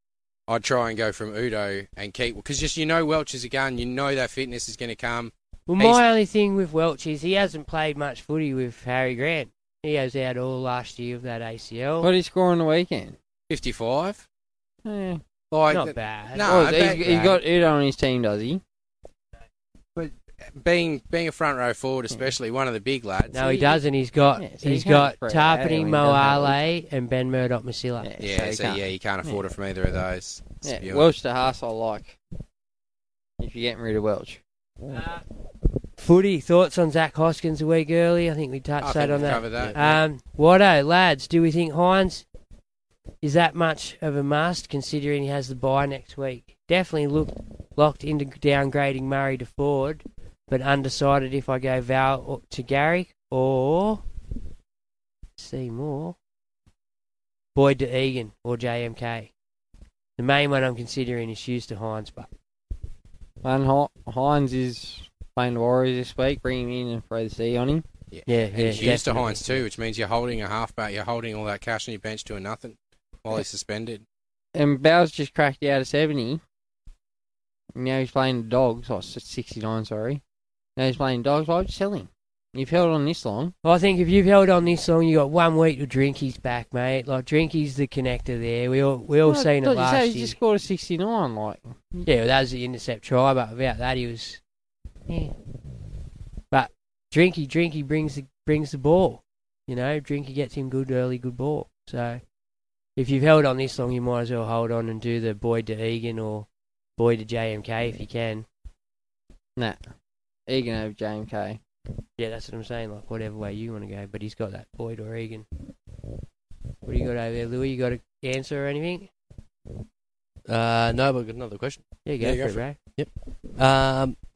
[SPEAKER 3] I'd try and go from Udo and keep... Because just you know Welch is a gun. You know that fitness is going to come.
[SPEAKER 10] well,
[SPEAKER 3] he's-
[SPEAKER 10] my only thing with Welch is he hasn't played much footy with Harry Grant. He was out all last year of that A C L.
[SPEAKER 7] What did he score on the weekend?
[SPEAKER 3] fifty-five?
[SPEAKER 7] Eh.
[SPEAKER 3] Like,
[SPEAKER 10] Not
[SPEAKER 3] th-
[SPEAKER 10] bad.
[SPEAKER 3] No,
[SPEAKER 7] Oh,
[SPEAKER 3] I
[SPEAKER 7] he's,
[SPEAKER 3] bet-
[SPEAKER 7] he's got Udo on his team, does he?
[SPEAKER 3] being being a front row forward, especially one of the big lads.
[SPEAKER 10] No, he doesn't. He's got
[SPEAKER 7] Yeah, so
[SPEAKER 10] he's
[SPEAKER 7] he can't
[SPEAKER 10] got
[SPEAKER 7] spread it out
[SPEAKER 10] Tarpany,
[SPEAKER 7] when he doesn't have
[SPEAKER 10] Moale, and Ben Murdoch, Masilla.
[SPEAKER 7] Yeah,
[SPEAKER 3] Yeah,
[SPEAKER 7] he
[SPEAKER 3] so
[SPEAKER 7] can't.
[SPEAKER 3] yeah, you can't afford
[SPEAKER 7] Yeah.
[SPEAKER 3] it from either of those. It's
[SPEAKER 7] Yeah,
[SPEAKER 3] spewing.
[SPEAKER 7] Welch to Haas I like. If you're getting rid of Welch.
[SPEAKER 10] Uh, footy thoughts on Zach Hoskins a week early. I think we touched
[SPEAKER 3] I
[SPEAKER 10] that
[SPEAKER 3] think
[SPEAKER 10] on
[SPEAKER 3] we've
[SPEAKER 10] that.
[SPEAKER 3] covered that.
[SPEAKER 10] Um, Watto, lads, do we think Hines is that much of a must considering he has the bye next week? Definitely look locked into downgrading Murray to Ford, but undecided if I go Val or, to Garrick or Seymour, Boyd to Egan or J M K. The main one I'm considering is Hughes to Hines, but
[SPEAKER 7] And Hi- Hines is playing the Warriors this week. Bring him in and throw the C on him.
[SPEAKER 3] Yeah,
[SPEAKER 10] yeah,
[SPEAKER 3] and
[SPEAKER 10] yeah,
[SPEAKER 3] Hughes to
[SPEAKER 10] definitely.
[SPEAKER 3] Hines too, which means you're holding a halfback, you're holding all that cash on your bench doing nothing while he's suspended.
[SPEAKER 7] And Bowers just cracked out of seventy. Now he's playing the Dogs. Oh, sixty-nine, sorry. Now he's playing Dogs. Why would you sell him? You've held on this long.
[SPEAKER 10] Well, I think if you've held on this long, you got one week to Drinky's back, mate. Like Drinky's the connector there. We all we all
[SPEAKER 7] Well,
[SPEAKER 10] seen it
[SPEAKER 7] thought you
[SPEAKER 10] last
[SPEAKER 7] said
[SPEAKER 10] year.
[SPEAKER 7] He just scored a sixty-nine. Like,
[SPEAKER 10] Yeah, well, that was the intercept try, but without that, he was. Yeah. But Drinky, Drinky brings the brings the ball. You know, Drinky gets him good early, good ball. So if you've held on this long, you might as well hold on and do the Boyd to Egan or Boyd to J M K if you can.
[SPEAKER 7] nah. Egan over J M K.
[SPEAKER 10] Yeah, that's what I'm saying. Like whatever way you want to go, but he's got that Boyd or Egan. What do you got over there, Louis? You got an answer or anything?
[SPEAKER 9] Uh, no, but I've got another question.
[SPEAKER 10] Yeah, go
[SPEAKER 3] Yeah,
[SPEAKER 10] for
[SPEAKER 3] go
[SPEAKER 10] it,
[SPEAKER 3] for
[SPEAKER 10] bro.
[SPEAKER 9] Um,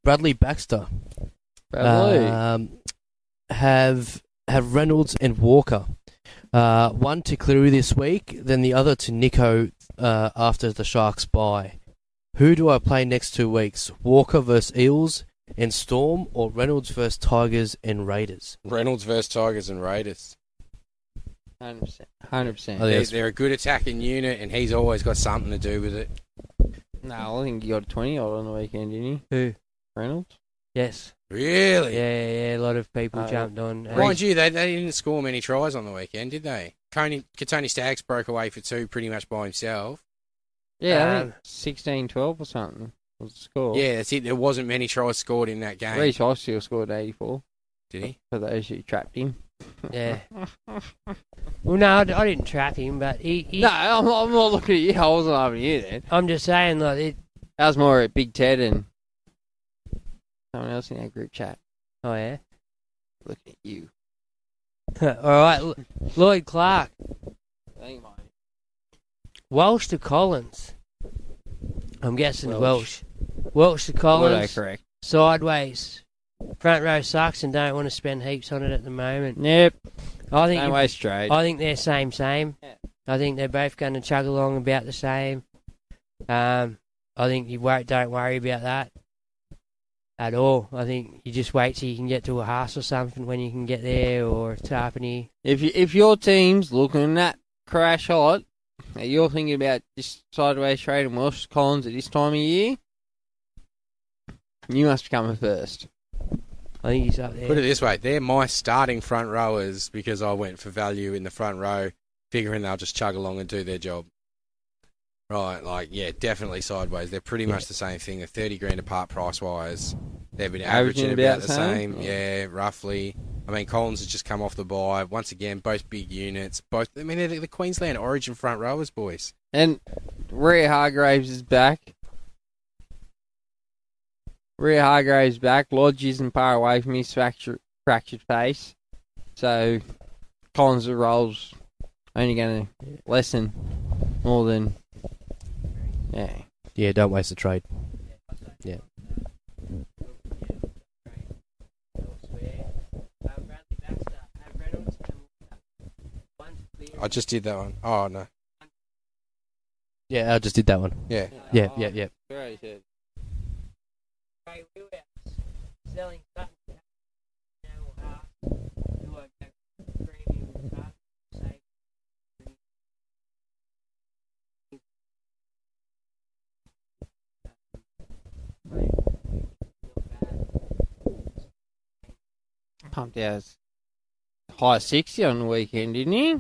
[SPEAKER 9] Bradley Baxter
[SPEAKER 7] Bradley.
[SPEAKER 9] um, have have Reynolds and Walker. Uh, one to Cleary this week, then the other to Nico uh, after the Sharks bye. Who do I play next two weeks? Walker versus Eels and Storm, or Reynolds versus Tigers and Raiders?
[SPEAKER 3] Reynolds versus Tigers and Raiders.
[SPEAKER 7] one hundred percent. one hundred percent.
[SPEAKER 9] Oh,
[SPEAKER 3] They're,
[SPEAKER 9] yes.
[SPEAKER 3] they're a good attacking unit, and he's always got something to do with it.
[SPEAKER 7] No, I think he got a twenty odd on the weekend, didn't he?
[SPEAKER 10] Who?
[SPEAKER 7] Reynolds?
[SPEAKER 10] Yes.
[SPEAKER 3] Really?
[SPEAKER 10] Yeah, yeah, a lot of people
[SPEAKER 7] Uh,
[SPEAKER 10] jumped on. uh,
[SPEAKER 3] Mind you, they, they didn't score many tries on the weekend, did they? Tony, Tony Staggs broke away for two pretty much by himself.
[SPEAKER 7] Yeah, I
[SPEAKER 10] Um,
[SPEAKER 7] think sixteen twelve or something was the score.
[SPEAKER 3] Yeah, that's it. There wasn't many tries scored in that game.
[SPEAKER 7] Reece Hostill scored eighty-four.
[SPEAKER 3] Did he?
[SPEAKER 7] For those who trapped him.
[SPEAKER 10] Yeah. Well, no, I, I didn't trap him, but he. he
[SPEAKER 7] No, I'm not, I'm not looking at you. I wasn't having you then.
[SPEAKER 10] I'm just saying, like, it,
[SPEAKER 7] That was more at Big Ted and someone else in our group chat.
[SPEAKER 10] oh yeah.
[SPEAKER 7] Looking at you.
[SPEAKER 10] All right, L- Lloyd Clark,
[SPEAKER 7] Thank you, mate.
[SPEAKER 10] Welsh to Collins. I'm guessing
[SPEAKER 7] Welsh.
[SPEAKER 10] Welsh. Welsh to Collins.
[SPEAKER 7] correct.
[SPEAKER 10] Sideways. Front row sucks and don't want to spend heaps on it at the moment.
[SPEAKER 7] Yep.
[SPEAKER 10] I think
[SPEAKER 7] No
[SPEAKER 10] you-
[SPEAKER 7] way straight.
[SPEAKER 10] I think they're same same.
[SPEAKER 7] Yeah.
[SPEAKER 10] I think they're both going to chug along about the same. Um, I think you won't, don't worry about that at all. I think you just wait till you can get to a Haas or something when you can get there, or Tarpany.
[SPEAKER 7] If you, if your team's looking at crash hot, and you're thinking about this sideways trade and Welsh Collins at this time of year, you must be coming first.
[SPEAKER 10] I think he's up there.
[SPEAKER 3] Put it this way, they're my starting front rowers because I went for value in the front row, figuring they'll just chug along and do their job. Right, like, yeah, definitely sideways. They're pretty
[SPEAKER 10] Yeah.
[SPEAKER 3] much the same thing. They're thirty grand apart price-wise. They've been
[SPEAKER 7] Averaging
[SPEAKER 3] averaging,
[SPEAKER 7] about
[SPEAKER 3] about,
[SPEAKER 7] the
[SPEAKER 3] the
[SPEAKER 7] same?
[SPEAKER 3] same. Yeah, roughly. I mean, Collins has just come off the bye. Once again, both big units. Both. I mean, they're the Queensland Origin front rowers, boys.
[SPEAKER 7] And Rhea Hargraves is back. Rhea Hargraves back. Lodge isn't far away from his fractured, fractured face. So Collins' role's only going to lessen more than... Yeah.
[SPEAKER 9] Yeah, don't waste the trade. Yeah.
[SPEAKER 3] I just did that one. Oh, no.
[SPEAKER 9] Yeah, I just did that one.
[SPEAKER 3] Yeah.
[SPEAKER 9] Yeah, yeah, yeah.
[SPEAKER 7] Very good. Pumped out as high sixty on the weekend, didn't he?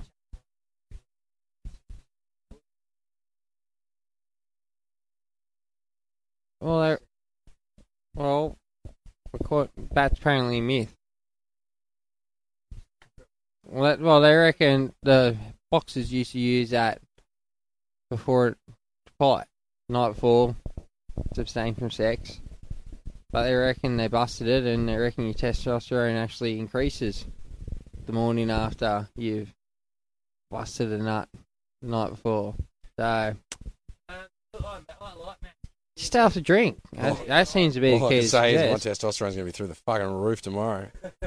[SPEAKER 7] Well, they're, well, we're caught, that's apparently a myth. Well, that, well, they reckon the boxers used to use that before it fight, night before, to abstain from sex. But they reckon they busted it, and they reckon your testosterone actually increases the morning after you've busted a nut the night before. So, just have to drink. That, that seems to be the
[SPEAKER 3] All I
[SPEAKER 7] key
[SPEAKER 3] can
[SPEAKER 7] to
[SPEAKER 3] say is my
[SPEAKER 7] success.
[SPEAKER 3] testosterone's going to be through the fucking roof tomorrow.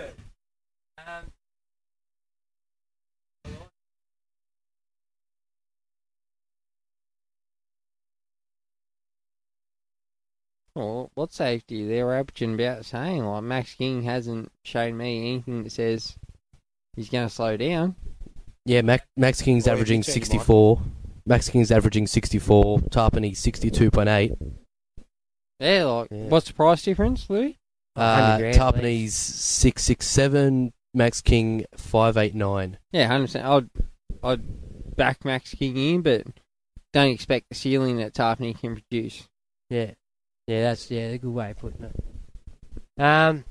[SPEAKER 7] Well, what safety? They were averaging about the same. Like, Max King hasn't shown me anything that says he's going to slow down.
[SPEAKER 9] Yeah, Max, Max King's
[SPEAKER 3] Well,
[SPEAKER 9] averaging
[SPEAKER 3] if you check,
[SPEAKER 9] sixty-four. Max King's averaging sixty-four. Tarpany sixty-two point eight.
[SPEAKER 7] Yeah, like,
[SPEAKER 9] Yeah.
[SPEAKER 7] what's the price difference, Louis?
[SPEAKER 9] Uh,
[SPEAKER 10] one hundred grand,
[SPEAKER 9] Tarpany's six six seven. Max King five eight nine.
[SPEAKER 7] Yeah, one hundred percent. I'd, I'd back Max King in, but don't expect the ceiling that Tarpany can produce.
[SPEAKER 10] Yeah, yeah, that's yeah, a good way of putting it. Um,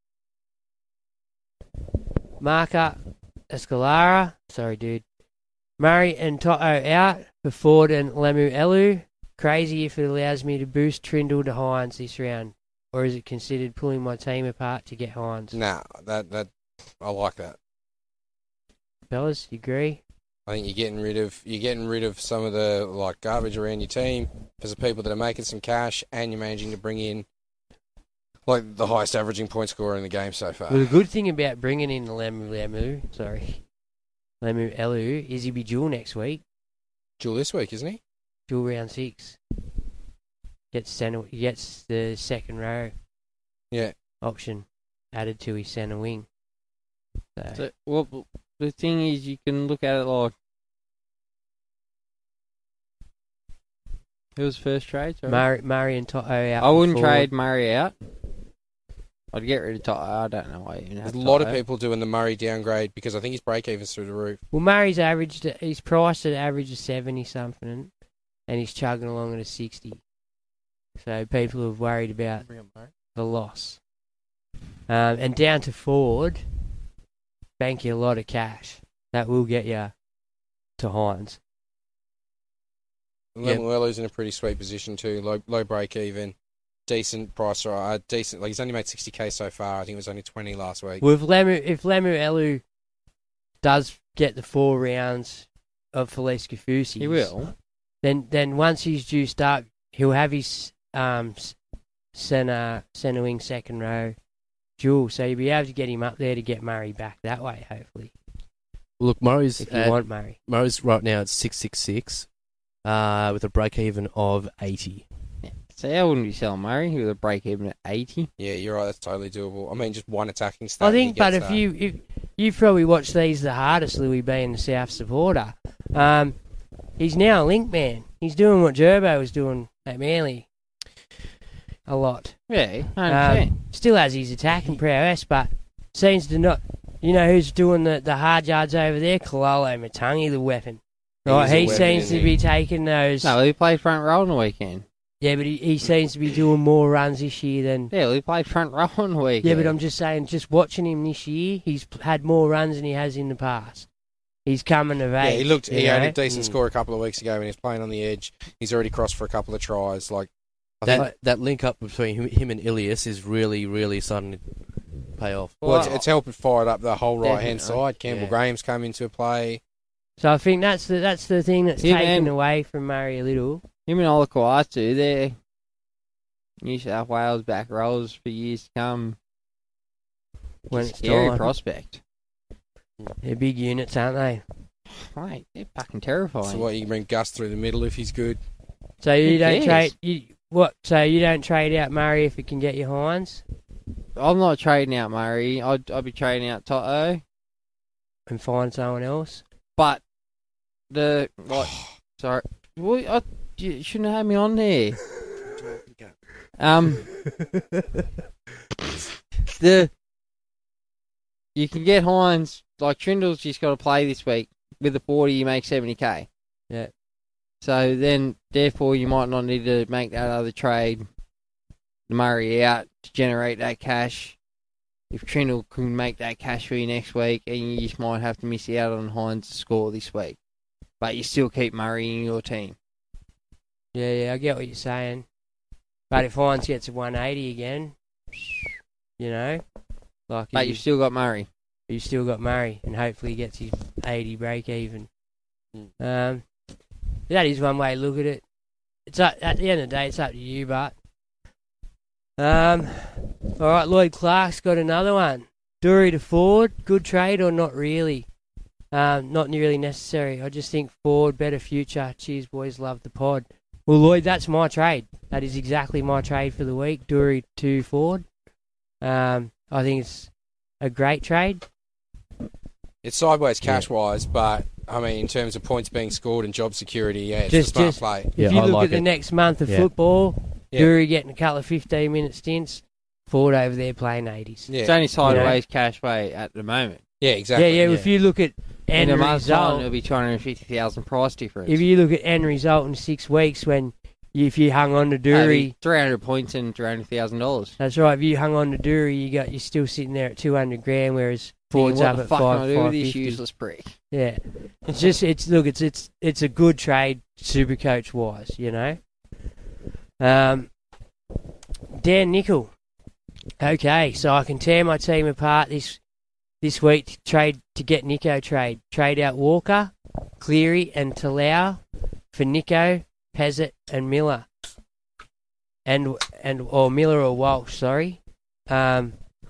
[SPEAKER 10] Marker Escalara, sorry, dude. Murray and Toto out for Ford and Lemu Elu. Crazy if it allows me to boost Trindle to Hines this round, or is it considered pulling my team apart to get Hines?
[SPEAKER 3] Nah, that that I like that.
[SPEAKER 10] Fellas, you agree?
[SPEAKER 3] I think you're getting rid of you're getting rid of some of the like garbage around your team for the people that are making some cash, and you're managing to bring in like the highest averaging point scorer in the game so far.
[SPEAKER 10] Well, the good thing about bringing in Lemu Lemu, sorry, Lemu Elu is he'll be dual next week.
[SPEAKER 3] Dual this week, isn't he?
[SPEAKER 10] Dual round six. Gets center. He gets the second row.
[SPEAKER 3] Yeah.
[SPEAKER 10] Option added to his centre wing. So,
[SPEAKER 7] So, well, the thing is, you can look at it like who was first trade? Sorry?
[SPEAKER 10] Murray, Murray and Toto out.
[SPEAKER 7] I wouldn't
[SPEAKER 10] forward.
[SPEAKER 7] trade Murray out. I'd get rid of Toto. I don't know why you even have
[SPEAKER 3] There's a lot of
[SPEAKER 7] Toto.
[SPEAKER 3] people doing the Murray downgrade because I think his break even's through the roof.
[SPEAKER 10] Well, Murray's averaged. He's priced at average of seventy something, and he's chugging along at a sixty. So people are worried about the loss. Um, and down to Ford, bank you a lot of cash. That will get you to Hines.
[SPEAKER 3] Lemuelu's in a pretty sweet position too. Low, low break even, decent price. Uh, decent. Like he's only made sixty k so far. I think it was only twenty last week.
[SPEAKER 10] Well, if Lemu, if Lemuelu does get the four rounds of Felice Kafusi,
[SPEAKER 7] He will.
[SPEAKER 10] Then, then once he's juiced up, he'll have his um centre centre wing second row dual. So you'll be able to get him up there to get Murray back that way. Hopefully,
[SPEAKER 9] Look, Murray's
[SPEAKER 10] if you
[SPEAKER 9] at,
[SPEAKER 10] want Murray.
[SPEAKER 9] Murray's right now at six six six, uh, with a break even of eighty.
[SPEAKER 7] So I wouldn't be selling Murray. He would have break even at eighty.
[SPEAKER 3] Yeah, you're right. That's totally doable. I mean, just one attacking stat.
[SPEAKER 10] I
[SPEAKER 3] and he
[SPEAKER 10] think, but
[SPEAKER 3] gets
[SPEAKER 10] if
[SPEAKER 3] that.
[SPEAKER 10] you if you've probably watched these the hardest, Louis being the South supporter, um, he's now a link man. He's doing what Gerbo was doing at Manly a lot.
[SPEAKER 7] Yeah, I understand.
[SPEAKER 10] Um, still has his attacking prowess, but seems to not. You know who's doing the, the hard yards over there? Kalalo Matangi, the weapon. Right,
[SPEAKER 3] He
[SPEAKER 10] he,
[SPEAKER 3] is a weapon,
[SPEAKER 10] seems
[SPEAKER 3] isn't
[SPEAKER 10] to
[SPEAKER 3] he?
[SPEAKER 10] be taking those.
[SPEAKER 7] No, he played front row on the weekend.
[SPEAKER 10] Yeah, but he, he seems to be doing more runs this year than.
[SPEAKER 7] Yeah, he played front row on the weekend.
[SPEAKER 10] Yeah, but I'm just saying, just watching him this year, he's p- had more runs than he has in the past. He's coming of
[SPEAKER 3] Yeah,
[SPEAKER 10] age.
[SPEAKER 3] he looked.
[SPEAKER 10] you
[SPEAKER 3] He had
[SPEAKER 10] know?
[SPEAKER 3] a decent
[SPEAKER 9] Mm.
[SPEAKER 3] score a couple of weeks ago when he was playing on the edge. He's already crossed for a couple of tries. Like I
[SPEAKER 9] That
[SPEAKER 3] think,
[SPEAKER 9] that link up between him, him and Ilias is really, really starting to pay off.
[SPEAKER 3] well, it's, it's helped fire it up the whole right hand
[SPEAKER 7] Definitely.
[SPEAKER 3] side. Campbell
[SPEAKER 9] Yeah.
[SPEAKER 3] Graham's come into play.
[SPEAKER 10] So I think that's the that's the thing that's
[SPEAKER 7] Yeah,
[SPEAKER 10] taken
[SPEAKER 7] man.
[SPEAKER 10] away from Murray a little.
[SPEAKER 7] Him and Olakwatu, they're New South Wales back rollers for years to come.
[SPEAKER 10] When
[SPEAKER 7] It's
[SPEAKER 10] it's
[SPEAKER 7] scary
[SPEAKER 10] time.
[SPEAKER 7] prospect.
[SPEAKER 10] They're big units, aren't they?
[SPEAKER 7] Mate, they're fucking terrifying.
[SPEAKER 3] So what? You can bring Gus through the middle if he's good.
[SPEAKER 10] So you
[SPEAKER 7] Who
[SPEAKER 10] don't
[SPEAKER 7] cares?
[SPEAKER 10] trade you what? So you don't trade out Murray if it can get you Hines
[SPEAKER 7] I'm not trading out Murray. I'd, I'd be trading out Toto.
[SPEAKER 10] and find someone else.
[SPEAKER 7] But the what? Sorry, well, I, you shouldn't have me on there. Um, the you can get Hines like Trindle's just got to play this week with the forty. You make seventy k.
[SPEAKER 10] Yeah.
[SPEAKER 7] So then, therefore, you might not need to make that other trade, Murray out to generate that cash. If Trindle can make that cash for you next week, and you just might have to miss out on Hines' score this week, but you still keep Murray in your team.
[SPEAKER 10] Yeah, yeah, I get what you're saying. But if Hines gets a one eighty again, you know, like
[SPEAKER 7] But
[SPEAKER 10] you,
[SPEAKER 7] you've still got Murray.
[SPEAKER 10] you still got Murray, and hopefully he gets his eighty break even. Um, that is one way to look at it. It's up, at the end of the day, it's up to you, but um, all right. Lloyd Clark's got another one. Dury to Ford, good trade or not really? Um, not really necessary. I just think Ford better future. Cheers, boys. Love the pod. Well, Lloyd, that's my trade. That is exactly my trade for the week. Dury to Ford. Um, I think it's a great trade.
[SPEAKER 3] It's sideways cash wise, but I mean, in terms of points being scored and job security, yeah, it's
[SPEAKER 10] Just-
[SPEAKER 3] a smart
[SPEAKER 10] just-
[SPEAKER 3] play.
[SPEAKER 9] Yeah,
[SPEAKER 10] if you
[SPEAKER 9] I
[SPEAKER 10] look
[SPEAKER 9] like
[SPEAKER 10] at the
[SPEAKER 9] it.
[SPEAKER 10] next month of
[SPEAKER 9] Yeah.
[SPEAKER 10] football,
[SPEAKER 3] Yeah.
[SPEAKER 10] Dury getting a couple of fifteen-minute stints, Ford over there playing eighties.
[SPEAKER 3] Yeah,
[SPEAKER 7] It's only sideways cash way at the moment.
[SPEAKER 3] yeah, exactly.
[SPEAKER 10] Yeah, yeah, If you look at
[SPEAKER 7] In
[SPEAKER 10] end
[SPEAKER 7] a month's time,
[SPEAKER 10] result,
[SPEAKER 7] it'll be two hundred fifty thousand price difference.
[SPEAKER 10] if you look at end result in six weeks, when you, if you hung on to Dury,
[SPEAKER 7] three hundred points and three hundred thousand dollars.
[SPEAKER 10] that's right. If you hung on to Dury, you got you're still sitting there at two hundred grand, whereas Ford's
[SPEAKER 7] what
[SPEAKER 10] up
[SPEAKER 7] the
[SPEAKER 10] at
[SPEAKER 7] fuck
[SPEAKER 10] five
[SPEAKER 7] can I do with this
[SPEAKER 10] fifty.
[SPEAKER 7] useless prick?
[SPEAKER 10] Yeah, it's just it's look it's it's it's a good trade, Supercoach wise, you know. Um, Dan Nickel. Okay, so I can tear my team apart this this week to trade to get Nico trade. Trade out Walker, Cleary, and Talau for Nico, Pezzett, and Miller. And and or Miller or Walsh, sorry. Um,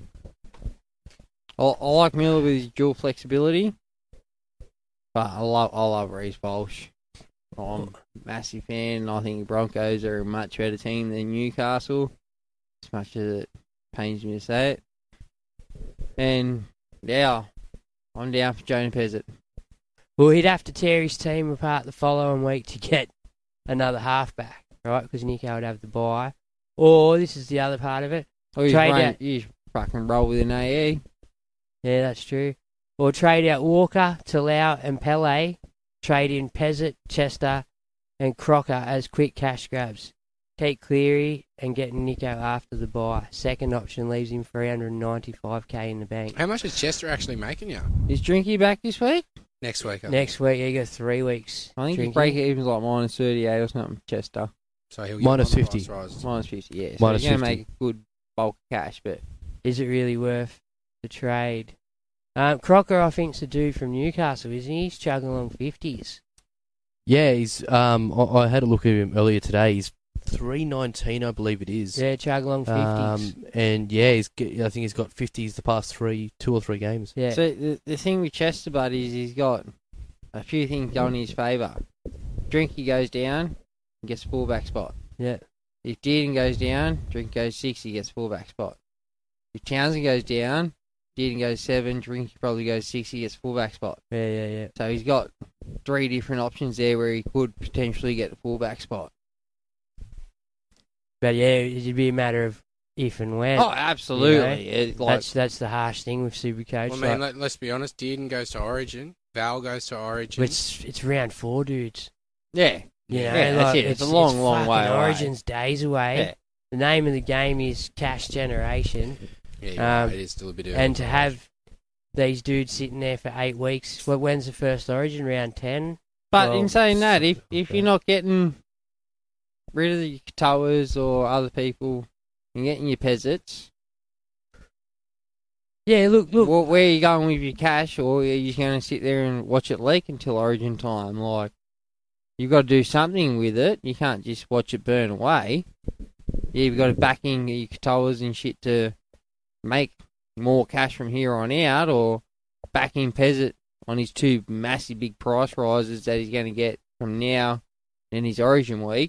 [SPEAKER 7] I, I like Miller with his dual flexibility, but I love I love Reece Walsh. I'm a massive fan. I think Broncos are a much better team than Newcastle, as much as it pains me to say it. And yeah, I'm down for Jonah Pezzett.
[SPEAKER 10] well, he'd have to tear his team apart the following week to get another halfback, right? Because Nico would have the bye. Or this is the other part of it.
[SPEAKER 7] Oh, you
[SPEAKER 10] Trade
[SPEAKER 7] run,
[SPEAKER 10] out.
[SPEAKER 7] you fucking roll with an A E.
[SPEAKER 10] Yeah, that's true. Or trade out Walker, Talau, and Pele. Trade in Pezzett, Chester, and Crocker as quick cash grabs. Keep Cleary and get Nico after the bye. Second option leaves him three hundred ninety-five k in the bank.
[SPEAKER 3] How much is Chester actually making you?
[SPEAKER 7] Is Drinky back this week?
[SPEAKER 3] Next week. I
[SPEAKER 10] Next week, he got three weeks.
[SPEAKER 7] I think his
[SPEAKER 10] drinking.
[SPEAKER 7] break even's like minus thirty-eight or something, Chester.
[SPEAKER 3] So he'll get
[SPEAKER 9] Minus
[SPEAKER 3] one of the
[SPEAKER 9] fifty.
[SPEAKER 3] price rises.
[SPEAKER 7] Minus fifty, yeah. So
[SPEAKER 9] Minus
[SPEAKER 7] he's going to
[SPEAKER 9] fifty.
[SPEAKER 7] make a good bulk of cash, but
[SPEAKER 10] Is it really worth the trade? Um, Crocker, I think's a dude from Newcastle, isn't he? He's chugging along fifties.
[SPEAKER 9] Yeah, he's. Um, I, I had a look at him earlier today. He's three nineteen, I believe it is.
[SPEAKER 10] Yeah, chug along fifties.
[SPEAKER 9] Um, and yeah, he's. g- I think he's got fifties the past three, two or three games.
[SPEAKER 10] yeah.
[SPEAKER 7] So the, the thing with Chester, Bud, is he's got a few things going in his favour. Drinky goes down, he gets a fullback spot.
[SPEAKER 10] yeah.
[SPEAKER 7] If Dearden goes down, Drink goes six, he gets a fullback spot. If Townsend goes down, Dearden goes seven, Drink probably goes six, he gets a fullback spot.
[SPEAKER 10] Yeah, yeah, yeah.
[SPEAKER 7] So he's got three different options there where he could potentially get the fullback spot.
[SPEAKER 10] But yeah, it'd be a matter of if and when.
[SPEAKER 7] Oh, absolutely. It, like,
[SPEAKER 10] That's that's the harsh thing with Supercoach.
[SPEAKER 3] Well, I mean,
[SPEAKER 10] like,
[SPEAKER 3] let, let's be honest. Dearden goes to Origin. Val goes to Origin.
[SPEAKER 10] it's it's round four, dudes.
[SPEAKER 7] yeah.
[SPEAKER 10] You know,
[SPEAKER 7] Yeah, that's
[SPEAKER 10] like,
[SPEAKER 7] it. It's a long, long
[SPEAKER 10] fucking
[SPEAKER 7] way away.
[SPEAKER 10] Origin's days away.
[SPEAKER 7] Yeah.
[SPEAKER 10] The name of the game is cash generation,
[SPEAKER 3] yeah, you're right,
[SPEAKER 10] um,
[SPEAKER 3] it is still a bit early.
[SPEAKER 10] and to have these dudes sitting there for eight weeks. Well, when's the first Origin? Round ten.
[SPEAKER 7] But
[SPEAKER 10] Well,
[SPEAKER 7] in saying that, if if you're not getting rid of the Katoas or other people and getting your Pezzets,
[SPEAKER 10] Yeah, look, look.
[SPEAKER 7] well, where are you going with your cash, or are you just going to sit there and watch it leak until Origin time? Like, you've got to do something with it. You can't just watch it burn away. Yeah, you've got to back in your Katoas and shit to make more cash from here on out, or back in Pezzett on his two massive big price rises that he's going to get from now and his Origin week,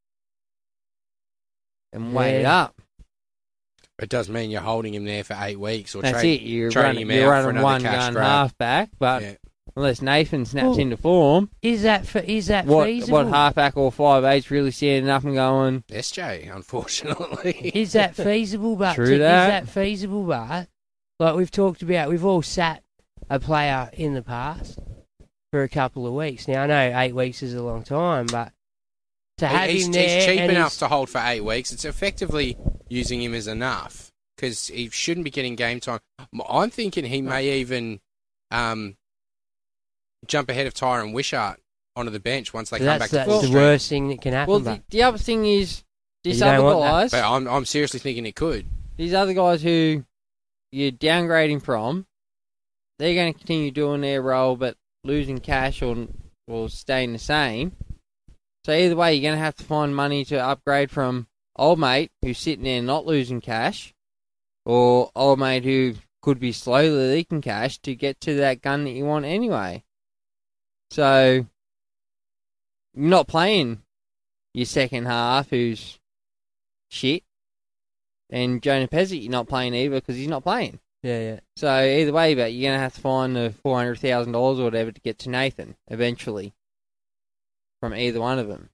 [SPEAKER 7] and weigh it
[SPEAKER 10] Yeah.
[SPEAKER 7] up.
[SPEAKER 3] It does mean you're holding him there for eight weeks or
[SPEAKER 7] That's
[SPEAKER 3] trade,
[SPEAKER 7] it. You're
[SPEAKER 3] trading
[SPEAKER 7] running,
[SPEAKER 3] him
[SPEAKER 7] you're
[SPEAKER 3] out for
[SPEAKER 7] running
[SPEAKER 3] another
[SPEAKER 7] one
[SPEAKER 3] cash
[SPEAKER 7] gun
[SPEAKER 3] grab.
[SPEAKER 7] half back, but
[SPEAKER 3] Yeah.
[SPEAKER 7] unless Nathan snaps
[SPEAKER 10] Well,
[SPEAKER 7] into form,
[SPEAKER 10] Is that for, is that
[SPEAKER 7] what
[SPEAKER 10] feasible?
[SPEAKER 7] what halfback or five eights really standing up and going?
[SPEAKER 3] S J, unfortunately.
[SPEAKER 10] Is that feasible? But
[SPEAKER 7] True
[SPEAKER 10] to-
[SPEAKER 7] that.
[SPEAKER 10] Is that feasible? But like we've talked about, we've all sat a player in the past for a couple of weeks. Now I know eight weeks is a long time, but to have
[SPEAKER 3] he's,
[SPEAKER 10] him there,
[SPEAKER 3] he's cheap
[SPEAKER 10] and
[SPEAKER 3] enough
[SPEAKER 10] he's-
[SPEAKER 3] to hold for eight weeks. It's effectively using him as enough because he shouldn't be getting game time. I'm thinking he may even um, jump ahead of Tyron Wishart onto the bench once they come
[SPEAKER 10] that's
[SPEAKER 3] back to
[SPEAKER 10] that's
[SPEAKER 3] full
[SPEAKER 10] the
[SPEAKER 3] strength.
[SPEAKER 10] worst thing that can happen.
[SPEAKER 7] Well,
[SPEAKER 10] but
[SPEAKER 7] the, the other thing is this
[SPEAKER 10] You don't
[SPEAKER 7] other
[SPEAKER 10] want that.
[SPEAKER 7] guys,
[SPEAKER 3] But I'm, I'm seriously thinking it could.
[SPEAKER 7] these other guys who you're downgrading from, they're going to continue doing their role, but losing cash or or staying the same. So either way, you're going to have to find money to upgrade from old mate who's sitting there not losing cash, or old mate who could be slowly leaking cash to get to that gun that you want anyway. So you're not playing your second half who's shit, and Jonah Pezzett you're not playing either because he's not playing.
[SPEAKER 10] yeah, yeah.
[SPEAKER 7] So either way, but you're going to have to find the four hundred thousand dollars or whatever to get to Nathan eventually from either one of them.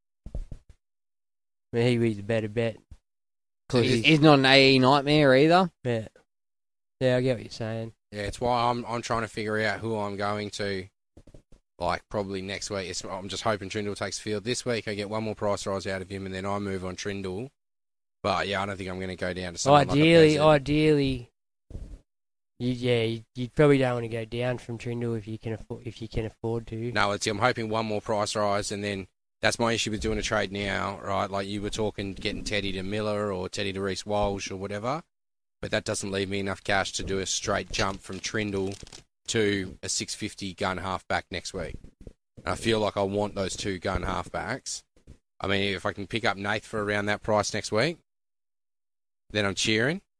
[SPEAKER 10] I mean, he was a better bet.
[SPEAKER 7] Because he's, he's not an A E nightmare either.
[SPEAKER 10] Yeah, yeah. I get what you're saying.
[SPEAKER 3] Yeah, it's why I'm I'm trying to figure out who I'm going to. Like probably next week. It's, I'm just hoping Trindle takes the field this week. I get one more price rise out of him, and then I move on Trindle. But yeah, I don't think I'm going to go down to someone
[SPEAKER 10] Ideally,
[SPEAKER 3] like a Pezzett.
[SPEAKER 10] ideally, you, yeah, you, you probably don't want to go down from Trindle if you can afford if you can afford to.
[SPEAKER 3] No, it's I'm hoping one more price rise, and then that's my issue with doing a trade now, right? Like you were talking, getting Teddy to Miller or Teddy to Reece Walsh or whatever, but that doesn't leave me enough cash to do a straight jump from Trindle to a six fifty gun halfback next week. And I feel like I want those two gun halfbacks. I mean, if I can pick up Nath for around that price next week, then I'm cheering.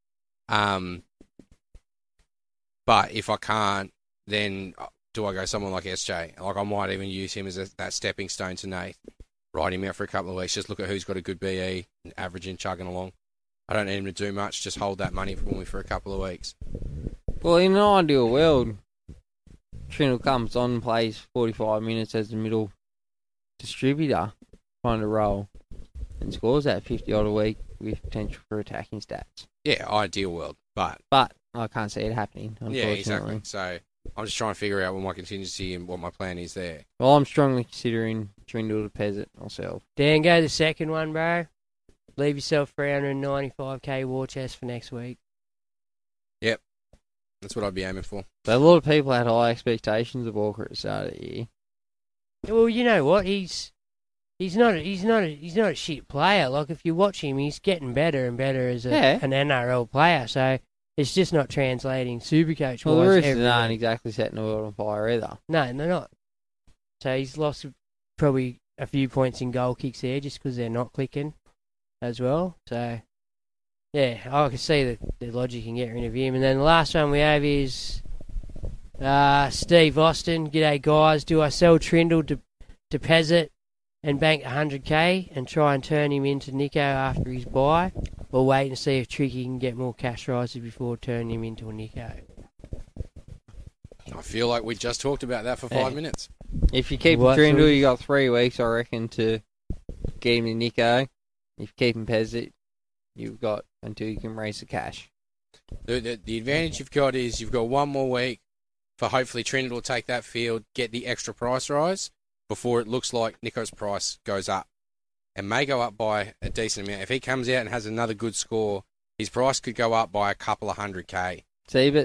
[SPEAKER 3] Um, but if I can't, then do I go someone like S J? Like I might even use him as a, that stepping stone to Nath. Ride him out for a couple of weeks. Just look at who's got a good B E, averaging, chugging along. I don't need him to do much. Just hold that money for me for a couple of weeks.
[SPEAKER 7] Well, in an ideal world, Trindle comes on, plays forty-five minutes as the middle distributor, kind of role, and scores that fifty odd a week with potential for attacking stats.
[SPEAKER 3] Yeah, ideal world, but
[SPEAKER 7] but I can't see it happening. Unfortunately.
[SPEAKER 3] Yeah, exactly. So I'm just trying to figure out what my contingency and what my plan is there.
[SPEAKER 7] Well, I'm strongly considering Trindle to pez it myself.
[SPEAKER 10] Dan, go the second one, bro. Leave yourself three hundred ninety-five k war chest for next week.
[SPEAKER 3] Yep. That's what I'd be aiming for.
[SPEAKER 7] But a lot of people had high expectations of Walker at the start of the year.
[SPEAKER 10] Well, you know what? He's he's not a, he's not a, he's not a shit player. Like if you watch him, he's getting better and better as a,
[SPEAKER 7] yeah.
[SPEAKER 10] an N R L player. So it's just not translating Supercoach.
[SPEAKER 7] Well, the Roosters aren't exactly setting the world on fire either.
[SPEAKER 10] No, they're not. So he's lost probably a few points in goal kicks there just because they're not clicking as well. So, yeah, I can see the, the logic in getting rid of him. And then the last one we have is uh, Steve Austin. G'day, guys. Do I sell Trindle to, to Pezzett and bank one hundred k and try and turn him into Nico after his buy? Or wait and see if Tricky can get more cash rises before turning him into a Nico?
[SPEAKER 3] I feel like we just talked about that for five
[SPEAKER 7] yeah.
[SPEAKER 3] minutes.
[SPEAKER 7] If you keep
[SPEAKER 10] What,
[SPEAKER 7] Trindle,
[SPEAKER 10] so-
[SPEAKER 7] you got three weeks, I reckon, to get him to Nico. If you keep him Pezzett, you've got until you can raise the cash.
[SPEAKER 3] The, the, the advantage you've got is you've got one more week for hopefully Trindle to take that field, get the extra price rise before it looks like Nico's price goes up. And may go up by a decent amount. If he comes out and has another good score, his price could go up by a couple of hundred K.
[SPEAKER 7] See, but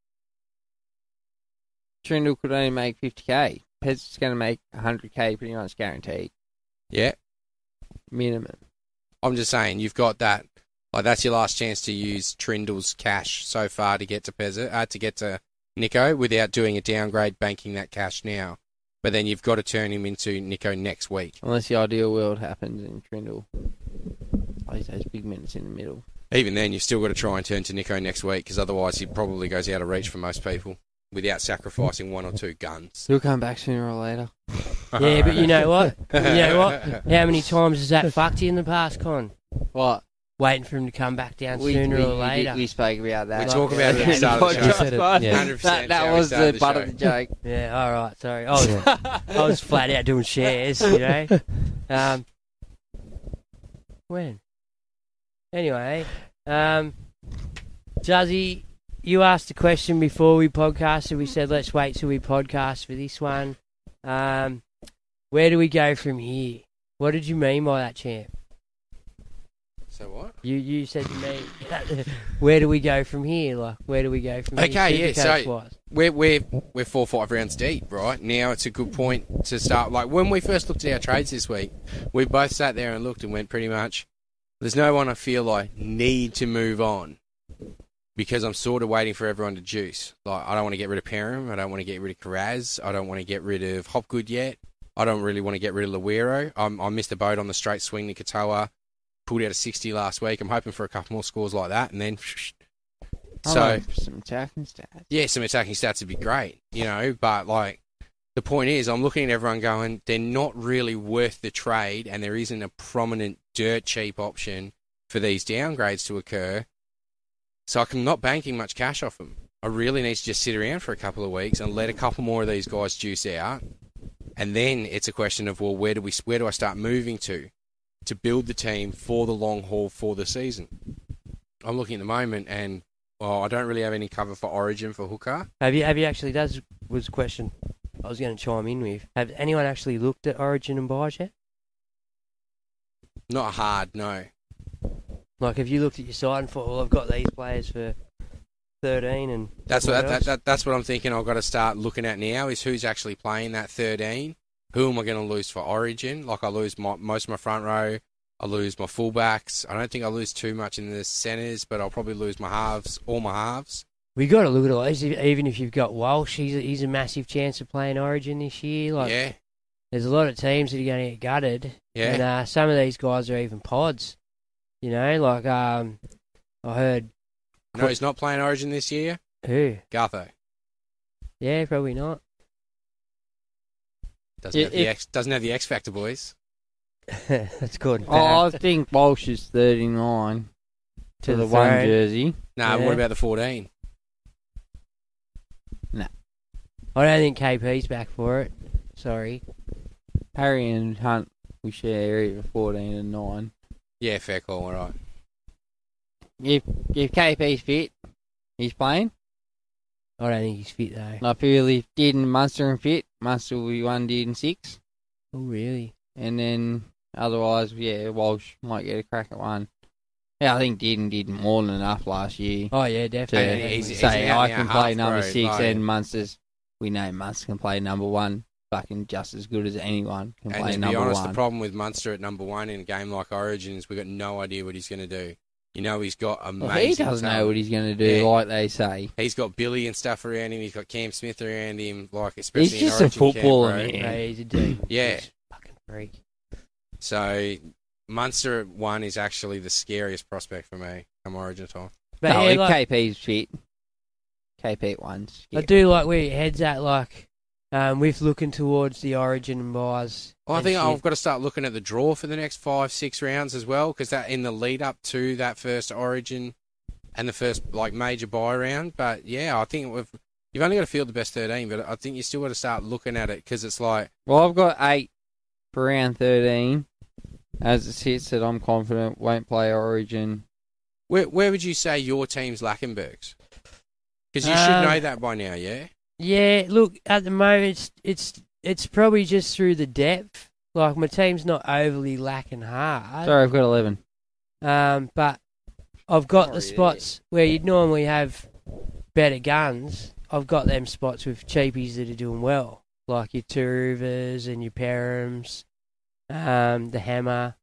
[SPEAKER 7] Trindle could only make fifty k. Pezzett's going to make one hundred k pretty much guaranteed.
[SPEAKER 3] Yeah.
[SPEAKER 7] Minimum.
[SPEAKER 3] I'm just saying, you've got that. Like, that's your last chance to use Trindle's cash so far to get to Pezzett, uh, to get to Nico without doing a downgrade, banking that cash now. But then you've got to turn him into Nico next week.
[SPEAKER 7] Unless the ideal world happens and Trindle plays those big minutes in the middle.
[SPEAKER 3] Even then, you've still got to try and turn to Nico next week, because otherwise he probably goes out of reach for most people without sacrificing one or two guns.
[SPEAKER 7] He'll come back sooner or later.
[SPEAKER 10] Yeah, but you know what? You know what? How many times has that fucked you in the past, Con?
[SPEAKER 7] What?
[SPEAKER 10] Waiting for him to come back down
[SPEAKER 7] We,
[SPEAKER 10] sooner
[SPEAKER 7] we,
[SPEAKER 10] or later.
[SPEAKER 7] We, we spoke about that.
[SPEAKER 3] We talk about it at the start of the show.
[SPEAKER 9] Said it, yeah.
[SPEAKER 3] one hundred percent
[SPEAKER 7] That, that
[SPEAKER 3] how we
[SPEAKER 7] was the
[SPEAKER 3] started
[SPEAKER 7] butt
[SPEAKER 3] show.
[SPEAKER 7] of the joke.
[SPEAKER 10] Yeah, all right, sorry. I was, I was flat out doing shares, you know. Um, when? Anyway, um, Juzzy, you asked a question before we podcasted. We said let's wait till we podcast for this one. Um, where do we go from here? What did you mean by that, champ?
[SPEAKER 3] So what?
[SPEAKER 10] You you said to me, where do we go from here? Like, where do we go from
[SPEAKER 3] Okay,
[SPEAKER 10] here?
[SPEAKER 3] yeah, so-
[SPEAKER 10] Supercoach-wise?
[SPEAKER 3] We're, we're, we're four or five rounds deep, right? Now it's a good point to start. Like, when we first looked at our trades this week, we both sat there and looked and went pretty much, there's no one I feel like need to move on because I'm sort of waiting for everyone to juice. Like, I don't want to get rid of Perham. I don't want to get rid of Carraz. I don't want to get rid of Hopgood yet. I don't really want to get rid of Lawero. I'm, I missed a boat on the straight swing to Katoa. Pulled out a sixty last week. I'm hoping for a couple more scores like that, and then so
[SPEAKER 7] Oh, some attacking stats.
[SPEAKER 3] yeah, some attacking stats would be great, you know. But like, the point is, I'm looking at everyone going, they're not really worth the trade, and there isn't a prominent dirt cheap option for these downgrades to occur. So I'm not banking much cash off them. I really need to just sit around for a couple of weeks and let a couple more of these guys juice out, and then it's a question of, well, where do we where do I start moving to? to build the team for the long haul for the season. I'm looking at the moment and, well, I don't really have any cover for Origin for hooker.
[SPEAKER 10] Have you have you actually? That was a question I was going to chime in with. Have anyone actually looked at Origin and buys yet?
[SPEAKER 3] Not hard, no.
[SPEAKER 10] Like, have you looked at your side and thought, well, I've got these players for thirteen, and
[SPEAKER 3] That's what
[SPEAKER 10] what
[SPEAKER 3] that, that,
[SPEAKER 10] else?
[SPEAKER 3] that, that's what I'm thinking I've got to start looking at now is who's actually playing that thirteen. Who am I going to lose for Origin? Like, I lose my, most of my front row. I lose my fullbacks. I don't think I lose too much in the centres, but I'll probably lose my halves, all my halves.
[SPEAKER 10] We got to look at all these. Even if you've got Walsh, he's a, he's a massive chance of playing Origin this year. Like,
[SPEAKER 3] yeah.
[SPEAKER 10] there's a lot of teams that are going to get gutted.
[SPEAKER 3] Yeah.
[SPEAKER 10] And uh, some of these guys are even pods. You know, like um, I heard
[SPEAKER 3] No, he's not playing Origin this year.
[SPEAKER 10] Who?
[SPEAKER 3] Gutho.
[SPEAKER 10] Yeah, probably not.
[SPEAKER 3] Doesn't,
[SPEAKER 7] Yeah,
[SPEAKER 3] have, the
[SPEAKER 7] if-
[SPEAKER 3] X, doesn't have the X Factor, boys.
[SPEAKER 10] That's good.
[SPEAKER 7] Oh, I think Walsh is thirty-nine to
[SPEAKER 10] To
[SPEAKER 7] the
[SPEAKER 10] the
[SPEAKER 7] one
[SPEAKER 10] throne.
[SPEAKER 7] jersey.
[SPEAKER 3] Nah,
[SPEAKER 10] Yeah.
[SPEAKER 3] what about the fourteen?
[SPEAKER 10] I don't think K P's back for it. Sorry.
[SPEAKER 7] Harry and Hunt, we share either fourteen and nine.
[SPEAKER 3] Yeah, fair call, all right.
[SPEAKER 7] If if K P's fit, he's playing.
[SPEAKER 10] I don't think he's fit though.
[SPEAKER 7] And I feel if Did and Munster and fit, Munster will be one Did and six.
[SPEAKER 10] Oh, really?
[SPEAKER 7] And then otherwise, yeah, Walsh might get a crack at one. Yeah, I think Didden did more than enough last year.
[SPEAKER 10] Oh, yeah,
[SPEAKER 7] To
[SPEAKER 10] definitely.
[SPEAKER 3] He's- he's
[SPEAKER 7] say
[SPEAKER 3] an
[SPEAKER 7] I
[SPEAKER 3] out-and-out
[SPEAKER 7] can play
[SPEAKER 3] half,
[SPEAKER 7] number
[SPEAKER 3] bro,
[SPEAKER 7] six
[SPEAKER 3] like-
[SPEAKER 7] and Munster's. We know Munster can play number one, fucking just as good as anyone can
[SPEAKER 3] And
[SPEAKER 7] play
[SPEAKER 3] to be
[SPEAKER 7] number
[SPEAKER 3] honest,
[SPEAKER 7] one.
[SPEAKER 3] the problem with Munster at number one in a game like Origin is we've got no idea what he's going to do. You know, he's got amazing
[SPEAKER 7] Well, he doesn't know
[SPEAKER 3] talent.
[SPEAKER 7] what he's going to do,
[SPEAKER 3] Yeah.
[SPEAKER 7] like they say.
[SPEAKER 3] He's got Billy and stuff around him. He's got Cam Smith around him. Like, especially
[SPEAKER 7] He's
[SPEAKER 3] in
[SPEAKER 7] just a
[SPEAKER 3] Origin camp,
[SPEAKER 7] footballer,
[SPEAKER 3] bro.
[SPEAKER 7] man.
[SPEAKER 10] Yeah, he's a dude.
[SPEAKER 3] Yeah.
[SPEAKER 10] He's a fucking freak.
[SPEAKER 3] So Munster at one is actually the scariest prospect for me come Origin time.
[SPEAKER 10] But
[SPEAKER 7] no,
[SPEAKER 10] yeah,
[SPEAKER 7] if
[SPEAKER 10] like,
[SPEAKER 7] K P's fit, K P at one's.
[SPEAKER 10] I do like where your head's at, like, um, with looking towards the Origin and buys.
[SPEAKER 3] Well, I
[SPEAKER 10] and
[SPEAKER 3] think
[SPEAKER 10] shit.
[SPEAKER 3] I've got to start looking at the draw for the next five, six rounds as well, because that in the lead up to that first Origin and the first like major buy round. But yeah, I think we've you've only got to field the best thirteen, but I think you still got to start looking at it because it's like
[SPEAKER 7] Well, I've got eight for round thirteen. As it sits, that I'm confident won't play Origin.
[SPEAKER 3] where where would you say your team's Lackenbergs? Because you
[SPEAKER 10] Um,
[SPEAKER 3] should know that by now, yeah.
[SPEAKER 10] Yeah, look, at the moment, it's, it's, it's probably just through the depth. Like, my team's not overly lacking hard.
[SPEAKER 7] Sorry, I've got eleven.
[SPEAKER 10] Um, but I've got
[SPEAKER 7] Not
[SPEAKER 10] the
[SPEAKER 7] really.
[SPEAKER 10] spots where you'd normally have better guns. I've got them spots with cheapies that are doing well, like your Turuvas and your Perhams, um, the Hammer.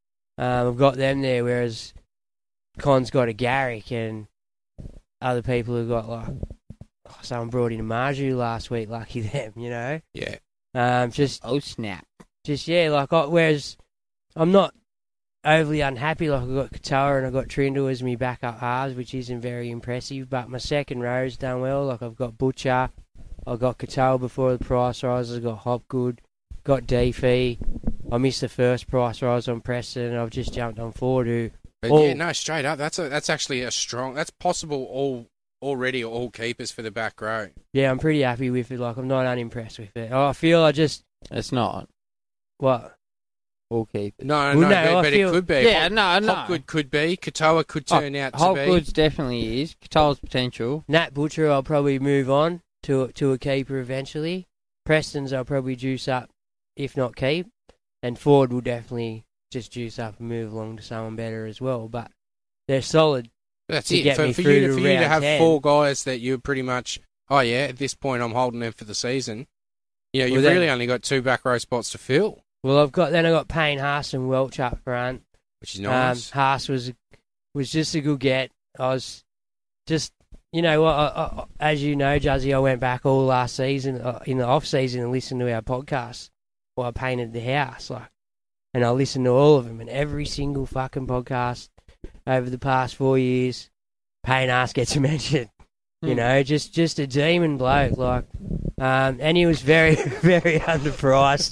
[SPEAKER 10] Um, I've got them there, whereas Con's got a Garrick and other people have got, like, oh, someone brought in a Marju last week, lucky them, you know?
[SPEAKER 3] Yeah.
[SPEAKER 10] Um, just
[SPEAKER 7] Oh, snap.
[SPEAKER 10] just yeah, like I, whereas I'm not overly unhappy. Like I got Katoa and I got Trindle as my backup halves, which isn't very impressive. But my second row's done well. Like I've got Butcher, I got Katoa before the price rises. I got Hopgood, got Deefy. I missed the first price rise on Preston. And I've just jumped on Ford. Who
[SPEAKER 3] But
[SPEAKER 10] all-
[SPEAKER 3] yeah, no, straight up. That's a that's actually a strong. That's possible. All already all keepers for the back row.
[SPEAKER 10] yeah, I'm pretty happy with it. Like I'm not unimpressed with it. I feel I just
[SPEAKER 7] It's not.
[SPEAKER 10] what.
[SPEAKER 7] We'll keep it.
[SPEAKER 3] No,
[SPEAKER 10] Well,
[SPEAKER 3] no,
[SPEAKER 10] no,
[SPEAKER 3] but,
[SPEAKER 10] I
[SPEAKER 3] but
[SPEAKER 10] feel-
[SPEAKER 3] it could be.
[SPEAKER 7] Yeah,
[SPEAKER 3] Hop-
[SPEAKER 7] no, no.
[SPEAKER 3] Hopgood could be. Katoa could turn out to be.
[SPEAKER 7] Hopgood's definitely is. Katoa's potential.
[SPEAKER 10] Nat Butcher, I'll probably move on to to a keeper eventually. Preston's, I'll probably juice up, if not keep. And Ford will definitely just juice up and move along to someone better as well. But they're solid.
[SPEAKER 3] That's
[SPEAKER 10] to
[SPEAKER 3] it.
[SPEAKER 10] get
[SPEAKER 3] For,
[SPEAKER 10] me
[SPEAKER 3] for
[SPEAKER 10] through
[SPEAKER 3] you to,
[SPEAKER 10] to
[SPEAKER 3] for you to
[SPEAKER 10] round
[SPEAKER 3] have
[SPEAKER 10] ten.
[SPEAKER 3] four guys that you're pretty much, oh yeah, at this point I'm holding them for the season. You know,
[SPEAKER 10] Well,
[SPEAKER 3] you've
[SPEAKER 10] then-
[SPEAKER 3] really only got two back row spots to fill,
[SPEAKER 10] Well, I've got then I got Payne, Haas, and Welch up front.
[SPEAKER 3] which is nice.
[SPEAKER 10] Um, Haas was was just a good get. I was just, you know what, I, I, as you know, Juzzy, I went back all last season uh, in the off season and listened to our podcast while I painted the house, like, and I listened to all of them and every single fucking podcast over the past four years. Payne Haas gets a mention, you
[SPEAKER 7] Hmm.
[SPEAKER 10] know, just just a demon bloke, like, um, and he was very very underpriced.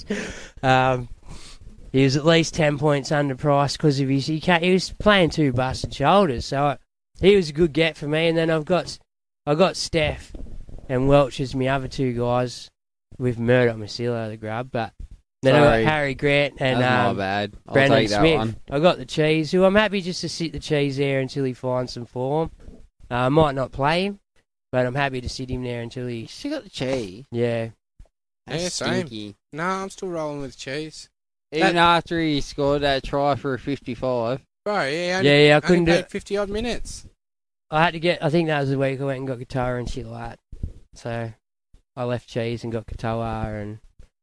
[SPEAKER 10] Um, He was at least ten points underpriced because of his. He, ca he was playing two busted shoulders, so I, he was a good get for me. And then I've got, I got Steph and Welch as my other two guys with Murdoch Masilo the grub, but then I
[SPEAKER 7] Sorry.
[SPEAKER 10] got Harry Grant and
[SPEAKER 7] That's my
[SPEAKER 10] um,
[SPEAKER 7] bad. I'll
[SPEAKER 10] Brendan
[SPEAKER 7] take that
[SPEAKER 10] Smith.
[SPEAKER 7] one.
[SPEAKER 10] I got the Cheese, who I'm happy just to sit the Cheese there until he finds some form. Uh, I might not play him, but I'm happy to sit him there until he.
[SPEAKER 7] She got the cheese.
[SPEAKER 10] Yeah,
[SPEAKER 7] That's
[SPEAKER 3] Yeah, same.
[SPEAKER 7] stinky.
[SPEAKER 3] No, I'm still rolling with cheese.
[SPEAKER 7] Even after he scored that try for a fifty-five.
[SPEAKER 3] Bro, yeah,
[SPEAKER 10] yeah,
[SPEAKER 3] only,
[SPEAKER 10] yeah. I couldn't do
[SPEAKER 3] only
[SPEAKER 10] it.
[SPEAKER 3] fifty odd minutes.
[SPEAKER 10] I had to get. I think that was the week I went and got Katoa and shit like that. So I left Cheese and got Katoa and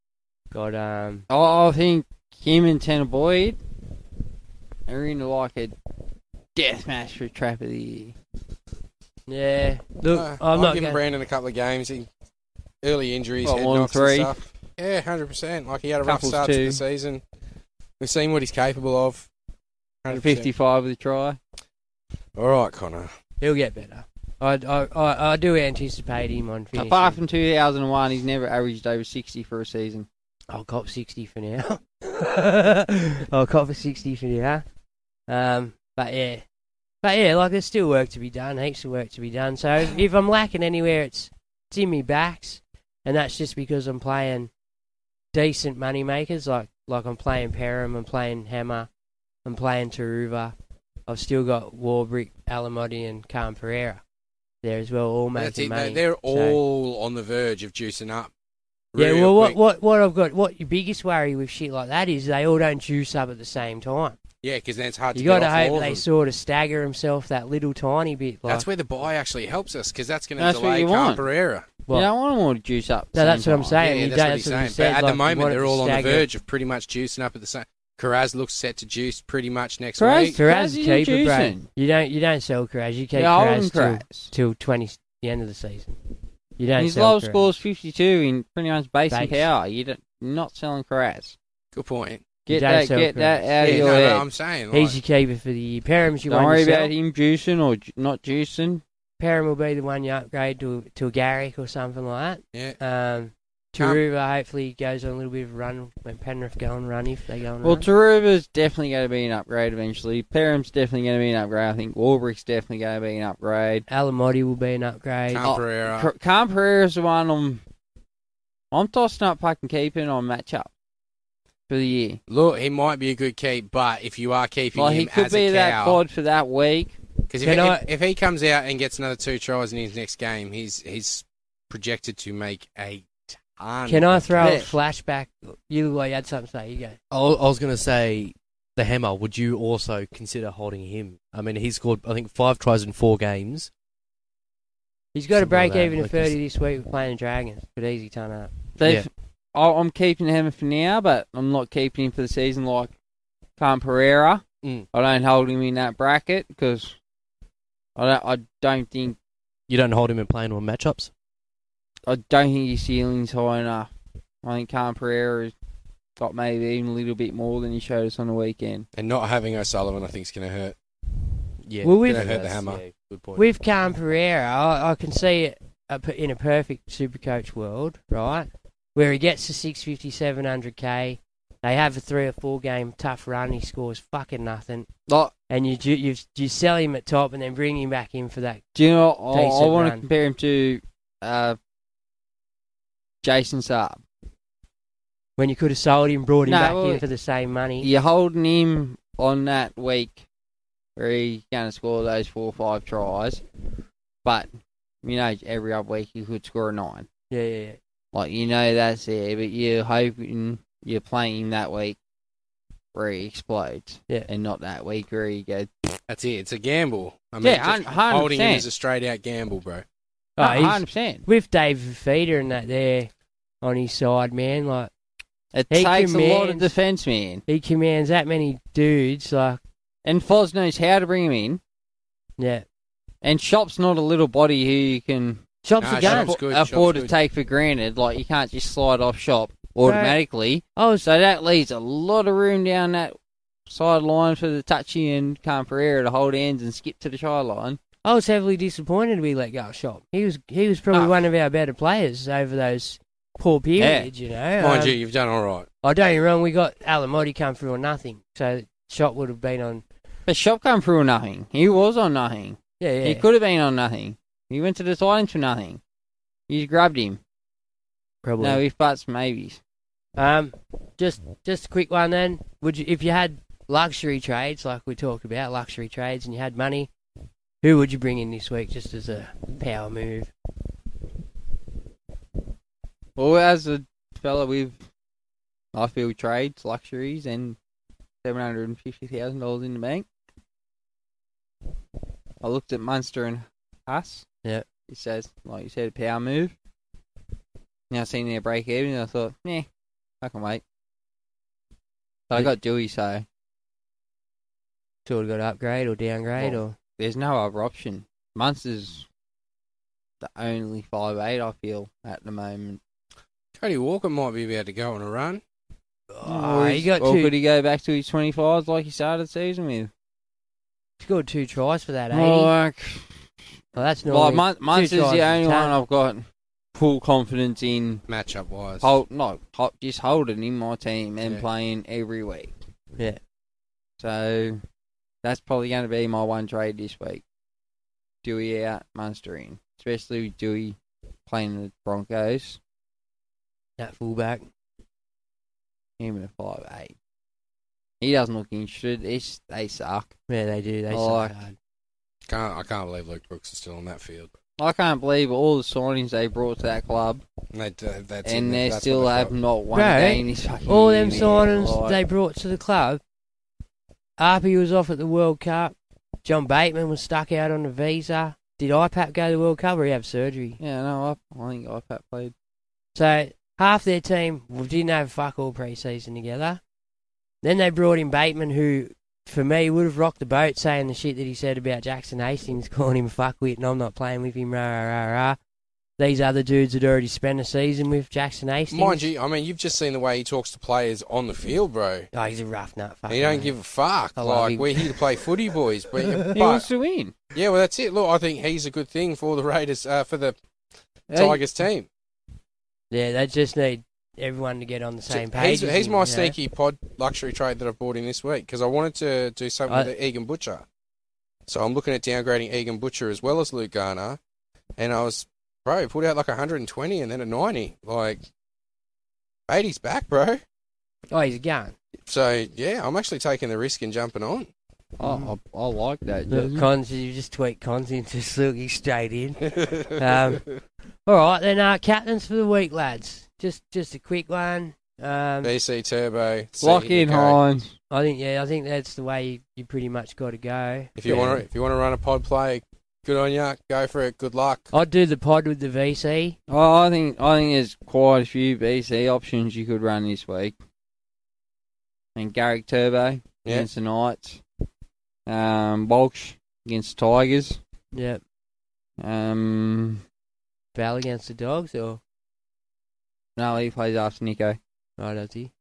[SPEAKER 10] got um.
[SPEAKER 7] Oh, I think him and Tanner Boyd are in like a death match for Trap of the Year.
[SPEAKER 10] Yeah, look,
[SPEAKER 3] Uh,
[SPEAKER 10] I'm
[SPEAKER 3] I've
[SPEAKER 10] not
[SPEAKER 3] given
[SPEAKER 10] gonna,
[SPEAKER 3] Brandon a couple of games. He, early injuries,
[SPEAKER 7] What,
[SPEAKER 3] head
[SPEAKER 7] one,
[SPEAKER 3] knocks
[SPEAKER 7] three?
[SPEAKER 3] and stuff. Yeah, hundred percent. Like he had a rough
[SPEAKER 7] Couples
[SPEAKER 3] start to
[SPEAKER 7] two.
[SPEAKER 3] the season. We've seen what he's capable of. one hundred percent.
[SPEAKER 7] fifty-five with a try.
[SPEAKER 3] All right, Connor.
[SPEAKER 10] He'll get better. I, I, I, I do anticipate him on finishing.
[SPEAKER 7] Apart from two thousand one, he's never averaged over sixty for a season.
[SPEAKER 10] I'll cop sixty for now. I'll cop for sixty for now. Um, but yeah. But yeah, like there's still work to be done, heaps of work to be done. So if, if I'm lacking anywhere, it's, it's in me backs. And that's just because I'm playing decent money makers, like like I'm playing Perham, I'm playing Hammer, I'm playing Taruva. I've still got Warbrick, Alamotti and Calm Pereira there as well, all making
[SPEAKER 3] That's it.
[SPEAKER 10] money.
[SPEAKER 3] They're
[SPEAKER 10] So-
[SPEAKER 3] all on the verge of juicing up.
[SPEAKER 10] Yeah,
[SPEAKER 3] real
[SPEAKER 10] well, what,
[SPEAKER 3] quick.
[SPEAKER 10] what what I've got, what your biggest worry with shit like that is they all don't juice up at the same time.
[SPEAKER 3] Yeah, because then it's hard
[SPEAKER 10] You
[SPEAKER 3] to
[SPEAKER 10] got
[SPEAKER 3] get
[SPEAKER 10] to
[SPEAKER 3] off all
[SPEAKER 10] hope
[SPEAKER 3] of
[SPEAKER 10] they
[SPEAKER 3] them.
[SPEAKER 10] sort of stagger himself that little tiny bit. Like,
[SPEAKER 3] That's where the buy actually helps us, because that's going to
[SPEAKER 7] That's what
[SPEAKER 3] delay
[SPEAKER 7] you
[SPEAKER 3] Carl
[SPEAKER 7] want.
[SPEAKER 3] Pereira.
[SPEAKER 10] Well,
[SPEAKER 7] you don't want them all to juice up.
[SPEAKER 10] No, that's what I'm saying.
[SPEAKER 3] Yeah,
[SPEAKER 10] You
[SPEAKER 3] that's
[SPEAKER 10] don't-
[SPEAKER 3] what he's
[SPEAKER 10] that's what he
[SPEAKER 3] saying.
[SPEAKER 10] said,
[SPEAKER 3] But at
[SPEAKER 10] like,
[SPEAKER 3] the
[SPEAKER 10] you
[SPEAKER 3] moment,
[SPEAKER 10] want it
[SPEAKER 3] they're
[SPEAKER 10] to
[SPEAKER 3] all on the
[SPEAKER 10] stagger.
[SPEAKER 3] verge of pretty much juicing up at the same. Karaz looks set to juice pretty much next
[SPEAKER 7] Karaz-
[SPEAKER 3] week.
[SPEAKER 10] Karaz
[SPEAKER 7] Karaz
[SPEAKER 10] keep it, bro.
[SPEAKER 7] juicing.
[SPEAKER 10] You don't you don't sell Karaz. You keep
[SPEAKER 7] Yeah, hold him,
[SPEAKER 10] Karaz till,
[SPEAKER 7] Karaz.
[SPEAKER 10] till twenty the end of the season. You don't
[SPEAKER 7] His
[SPEAKER 10] sell
[SPEAKER 7] lowest
[SPEAKER 10] Karaz.
[SPEAKER 7] score is fifty-two in pretty much base and
[SPEAKER 10] Base.
[SPEAKER 7] power. You're don't- not selling Karaz.
[SPEAKER 3] Good point.
[SPEAKER 7] Get
[SPEAKER 10] don't
[SPEAKER 7] that,
[SPEAKER 10] sell
[SPEAKER 7] get that
[SPEAKER 10] Karaz.
[SPEAKER 7] out
[SPEAKER 3] Yeah,
[SPEAKER 7] of your
[SPEAKER 3] no,
[SPEAKER 7] head.
[SPEAKER 3] no, I'm saying. Like,
[SPEAKER 10] He's your keeper for the year. Perham's your
[SPEAKER 7] Don't
[SPEAKER 10] one
[SPEAKER 7] worry
[SPEAKER 10] you sell.
[SPEAKER 7] about him juicing or ju- not juicing.
[SPEAKER 10] Perham will be the one you upgrade to to a Garrick or something like
[SPEAKER 3] yeah.
[SPEAKER 10] that. Um,
[SPEAKER 3] Can't-
[SPEAKER 10] Taruva hopefully goes on a little bit of a run when Penrith go and run if they go and
[SPEAKER 7] Well,
[SPEAKER 10] run.
[SPEAKER 7] Taruva's definitely going to be an upgrade eventually. Perham's definitely going to be an upgrade. I think Warbrick's definitely going to be an upgrade.
[SPEAKER 10] Alamotti will be an upgrade.
[SPEAKER 3] Carl
[SPEAKER 7] Oh,
[SPEAKER 3] Pereira.
[SPEAKER 7] Car- Calm Pereira's the one I'm, I'm tossing up fucking keeping on matchup for the year.
[SPEAKER 3] Look, he might be a good keep, but if you are keeping
[SPEAKER 7] Like,
[SPEAKER 3] him
[SPEAKER 7] he could
[SPEAKER 3] as
[SPEAKER 7] be
[SPEAKER 3] a
[SPEAKER 7] that
[SPEAKER 3] cow,
[SPEAKER 7] quad for that week.
[SPEAKER 3] because if,
[SPEAKER 10] Can
[SPEAKER 3] if,
[SPEAKER 10] I-
[SPEAKER 3] if he comes out and gets another two tries in his next game, he's he's projected to make a ton.
[SPEAKER 10] Can I throw
[SPEAKER 7] Yeah.
[SPEAKER 10] a flashback? You look like you had something to say. You go.
[SPEAKER 9] I I was going to say the Hammer. Would you also consider holding him? I mean, he scored I think five tries in four games.
[SPEAKER 10] He's got to
[SPEAKER 9] Something
[SPEAKER 10] break
[SPEAKER 9] like that,
[SPEAKER 10] even at
[SPEAKER 9] like
[SPEAKER 10] thirty
[SPEAKER 9] this-
[SPEAKER 10] this week with playing the Dragons. Could easy ton up.
[SPEAKER 7] They've,
[SPEAKER 9] Yeah.
[SPEAKER 7] I- I'm keeping him for now, but I'm not keeping him for the season like Calm Pereira.
[SPEAKER 9] Mm.
[SPEAKER 7] I don't hold him in that bracket because I don't, I don't think
[SPEAKER 9] You don't hold him in playing on matchups.
[SPEAKER 7] I don't think his ceiling's high enough. I think Calm Pereira's got maybe even a little bit more than he showed us on the weekend.
[SPEAKER 3] And not having O'Sullivan, I think, is going to hurt.
[SPEAKER 9] Yeah,
[SPEAKER 10] Well, we've-
[SPEAKER 3] Gonna hurt the
[SPEAKER 9] that's-
[SPEAKER 3] Hammer.
[SPEAKER 9] yeah, good point.
[SPEAKER 10] With Calm Pereira, I, I can see it a p- in a perfect Supercoach world, right? Where he gets to six fifty, seven hundred K. They have a three or four game tough run. He scores fucking nothing.
[SPEAKER 7] Like,
[SPEAKER 10] And you you you, you sell him at top and then bring him back in for that.
[SPEAKER 7] do you know? I, I
[SPEAKER 10] Decent
[SPEAKER 7] want to
[SPEAKER 10] run.
[SPEAKER 7] compare him to uh, Jason Saab.
[SPEAKER 10] When you could have sold him, brought him
[SPEAKER 7] No,
[SPEAKER 10] back
[SPEAKER 7] well,
[SPEAKER 10] in for the same money.
[SPEAKER 7] You're holding him on that week where he's going to score those four or five tries, but you know every other week he could score a nine.
[SPEAKER 10] Yeah, yeah, yeah.
[SPEAKER 7] Like, you know that's there, but you're hoping you're playing him that week where he explodes.
[SPEAKER 10] Yeah.
[SPEAKER 7] And not that week where he goes,
[SPEAKER 3] That's it. It's a gamble. I mean,
[SPEAKER 7] Yeah,
[SPEAKER 3] just
[SPEAKER 7] one hundred
[SPEAKER 3] holding him
[SPEAKER 7] percent.
[SPEAKER 3] is a straight out gamble, bro.
[SPEAKER 10] Oh,
[SPEAKER 7] oh,
[SPEAKER 10] he's-
[SPEAKER 7] one hundred percent.
[SPEAKER 10] With Dave Feeder and that there on his side, man, like
[SPEAKER 7] It
[SPEAKER 10] He
[SPEAKER 7] takes a lot of
[SPEAKER 10] commands-
[SPEAKER 7] defence, man.
[SPEAKER 10] he commands that many dudes. Like,
[SPEAKER 7] And Foz knows how to bring him in.
[SPEAKER 10] yeah,
[SPEAKER 7] And Shop's not a little body who you can
[SPEAKER 10] Shop's
[SPEAKER 3] Nah,
[SPEAKER 10] a gun.
[SPEAKER 3] Shop's good,
[SPEAKER 7] afford
[SPEAKER 3] Shop's
[SPEAKER 7] to
[SPEAKER 3] good.
[SPEAKER 7] take for granted. Like, you can't just slide off Shop automatically.
[SPEAKER 10] I was
[SPEAKER 7] So that leaves a lot of room down that sideline for the touchy and Calm Pereira to hold hands and skip to the try line.
[SPEAKER 10] I was heavily disappointed we let go of Shop. He was he was probably
[SPEAKER 7] Oh.
[SPEAKER 10] one of our better players over those poor periods. You know,
[SPEAKER 3] Mind
[SPEAKER 10] Um,
[SPEAKER 3] you, you've done all right.
[SPEAKER 10] I don't get me wrong. We got Alamotti come through on nothing, so Shop would have been on.
[SPEAKER 7] But Shop come through on nothing. He was on nothing.
[SPEAKER 10] Yeah, yeah.
[SPEAKER 7] He could have been on nothing. He went to the Titans for nothing. You grabbed him.
[SPEAKER 10] probably.
[SPEAKER 7] No if buts, maybes.
[SPEAKER 10] Um, just just a quick one then. Would you, if you had luxury trades like we talked about, luxury trades, and you had money, who would you bring in this week just as a power move?
[SPEAKER 7] Well, as a fella with I feel trades, luxuries, and seven hundred and fifty thousand dollars in the bank, I looked at Munster and Huss.
[SPEAKER 10] Yeah.
[SPEAKER 7] It says, like you said, a power move. Now I seen their break even, and I thought, nah, I can wait. But I got Dewey, so
[SPEAKER 10] Sort of got to upgrade or downgrade
[SPEAKER 7] Well,
[SPEAKER 10] or
[SPEAKER 7] there's no other option. Munster's the only five eight I feel at the moment.
[SPEAKER 3] Cody Walker might be about to go on a run.
[SPEAKER 10] oh,
[SPEAKER 7] he's-
[SPEAKER 10] he got
[SPEAKER 7] or
[SPEAKER 10] two.
[SPEAKER 7] could he go back to his twenty-fives like he started the season with?
[SPEAKER 10] Scored two tries for that eighty.
[SPEAKER 7] Oh, like,
[SPEAKER 10] Well, that's
[SPEAKER 7] Like,
[SPEAKER 10] normally
[SPEAKER 7] Mun-
[SPEAKER 10] two
[SPEAKER 7] Munster's
[SPEAKER 10] tries
[SPEAKER 7] the
[SPEAKER 10] a
[SPEAKER 7] only
[SPEAKER 10] ton.
[SPEAKER 7] one I've got full confidence in.
[SPEAKER 3] Matchup wise.
[SPEAKER 7] Hold, no, ho- just holding in my team and
[SPEAKER 3] Yeah.
[SPEAKER 7] playing every week.
[SPEAKER 10] Yeah.
[SPEAKER 7] So that's probably going to be my one trade this week. Dewey out, Munster in. Especially with Dewey playing the Broncos.
[SPEAKER 10] That fullback.
[SPEAKER 7] Even a five eight. He doesn't look interested. It's, they suck.
[SPEAKER 10] Yeah, they do. They
[SPEAKER 7] Like-
[SPEAKER 10] suck hard.
[SPEAKER 3] Can't, I can't believe Luke Brooks is still on that field.
[SPEAKER 7] I can't believe all the signings they brought to that club,
[SPEAKER 3] And, they, uh, that's it,
[SPEAKER 7] and they
[SPEAKER 3] that's
[SPEAKER 7] still
[SPEAKER 3] what they've
[SPEAKER 7] have
[SPEAKER 3] got.
[SPEAKER 7] not won
[SPEAKER 10] Bro,
[SPEAKER 7] a game this fucking
[SPEAKER 10] All
[SPEAKER 7] year,
[SPEAKER 10] them
[SPEAKER 7] man.
[SPEAKER 10] signings
[SPEAKER 7] Like,
[SPEAKER 10] they brought to the club. Arpey was off at the World Cup. John Bateman was stuck out on a visa. Did I P A P go to the World Cup or he have surgery?
[SPEAKER 7] Yeah, no, I, I think I P A P played.
[SPEAKER 10] So half their team didn't have fuck all pre-season together. Then they brought in Bateman, who, for me, would have rocked the boat saying the shit that he said about Jackson Hastings, calling him fuckwit and I'm not playing with him, rah, rah, rah, rah. These other dudes had already spent a season with Jackson Hastings.
[SPEAKER 3] Mind you, I mean, you've just seen the way he talks to players on the field, bro.
[SPEAKER 10] Oh, he's a rough nut. Fuck
[SPEAKER 3] He don't
[SPEAKER 10] mate.
[SPEAKER 3] give a fuck.
[SPEAKER 10] I love
[SPEAKER 3] Like,
[SPEAKER 10] him.
[SPEAKER 3] we're here to play footy, boys. But,
[SPEAKER 7] He
[SPEAKER 3] but
[SPEAKER 7] wants to win.
[SPEAKER 3] yeah, well, that's it. Look, I think he's a good thing for the Raiders, uh, for the
[SPEAKER 7] Hey,
[SPEAKER 3] Tigers team.
[SPEAKER 10] Yeah, they just need everyone to get on the same page.
[SPEAKER 3] He's,
[SPEAKER 10] as
[SPEAKER 3] he's
[SPEAKER 10] him,
[SPEAKER 3] my
[SPEAKER 10] you know?
[SPEAKER 3] sneaky pod luxury trade that I've bought in this week because I wanted to do something
[SPEAKER 10] I-
[SPEAKER 3] with Egan Butcher. So I'm looking at downgrading Egan Butcher as well as Luke Garner. And I was, bro, he put out like one hundred twenty and then a ninety. Like, eighty's back, bro.
[SPEAKER 10] Oh, he's a gun.
[SPEAKER 3] So, yeah, I'm actually taking the risk and jumping on.
[SPEAKER 7] I, I, I like that.
[SPEAKER 10] Look,
[SPEAKER 7] Jesse.
[SPEAKER 10] Cons, you just tweet Cons into Silky straight in. um, all right, then, uh, captains for the week, lads. Just just a quick one. Um,
[SPEAKER 3] B C Turbo.
[SPEAKER 7] Lock
[SPEAKER 3] C,
[SPEAKER 7] in
[SPEAKER 3] go.
[SPEAKER 7] Hines.
[SPEAKER 10] I think, yeah, I think that's the way you, you pretty much got to go.
[SPEAKER 3] If you want to, if you want to run a pod play, good on you. Go for it. Good luck.
[SPEAKER 10] I'd do the pod with the V C.
[SPEAKER 7] Oh, I think I think there's quite a few B C options you could run this week. And Garrick Turbo
[SPEAKER 3] Yeah.
[SPEAKER 7] against the Knights. Um, Bolch against the Tigers.
[SPEAKER 10] Yep.
[SPEAKER 7] Um,
[SPEAKER 10] Val against the Dogs, or
[SPEAKER 7] no, he plays after Nico.
[SPEAKER 10] right, does he?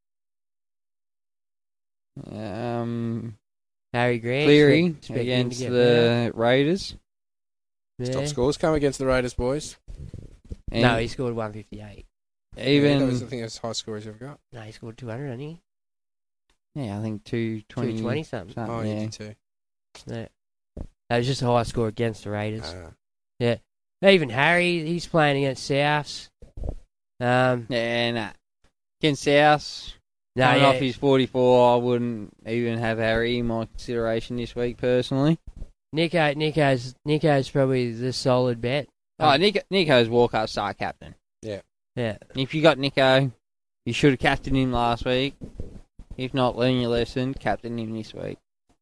[SPEAKER 7] Um,
[SPEAKER 10] Harry Grant
[SPEAKER 7] Cleary
[SPEAKER 10] expect- expect him to
[SPEAKER 7] against
[SPEAKER 10] get
[SPEAKER 7] the Raiders.
[SPEAKER 10] better.
[SPEAKER 3] Top
[SPEAKER 10] Yeah.
[SPEAKER 3] scores come against the Raiders, boys.
[SPEAKER 7] And
[SPEAKER 10] No, he scored one fifty-eight.
[SPEAKER 7] even
[SPEAKER 3] yeah, that was, I think that's the highest score he's ever got.
[SPEAKER 10] No, he scored two hundred, didn't he?
[SPEAKER 7] yeah, I think two twenty.
[SPEAKER 10] two twenty something.
[SPEAKER 7] something,
[SPEAKER 3] Oh,
[SPEAKER 7] yeah.
[SPEAKER 3] he did too.
[SPEAKER 10] Yeah. That was just the highest score against the Raiders.
[SPEAKER 3] Uh,
[SPEAKER 10] Even Harry, he's playing against Souths. Um,
[SPEAKER 7] Yeah, nah. Against South,
[SPEAKER 10] no,
[SPEAKER 7] coming
[SPEAKER 10] yeah,
[SPEAKER 7] off his forty-four, I wouldn't even have Harry in my consideration this week, personally.
[SPEAKER 10] Nico, Nico's, Nico's probably the solid bet.
[SPEAKER 7] Oh, Nico, Nico's walk-up star captain.
[SPEAKER 10] Yeah.
[SPEAKER 7] If you got Nico, you should have captained him last week. If not, learn your lesson, captain him this week.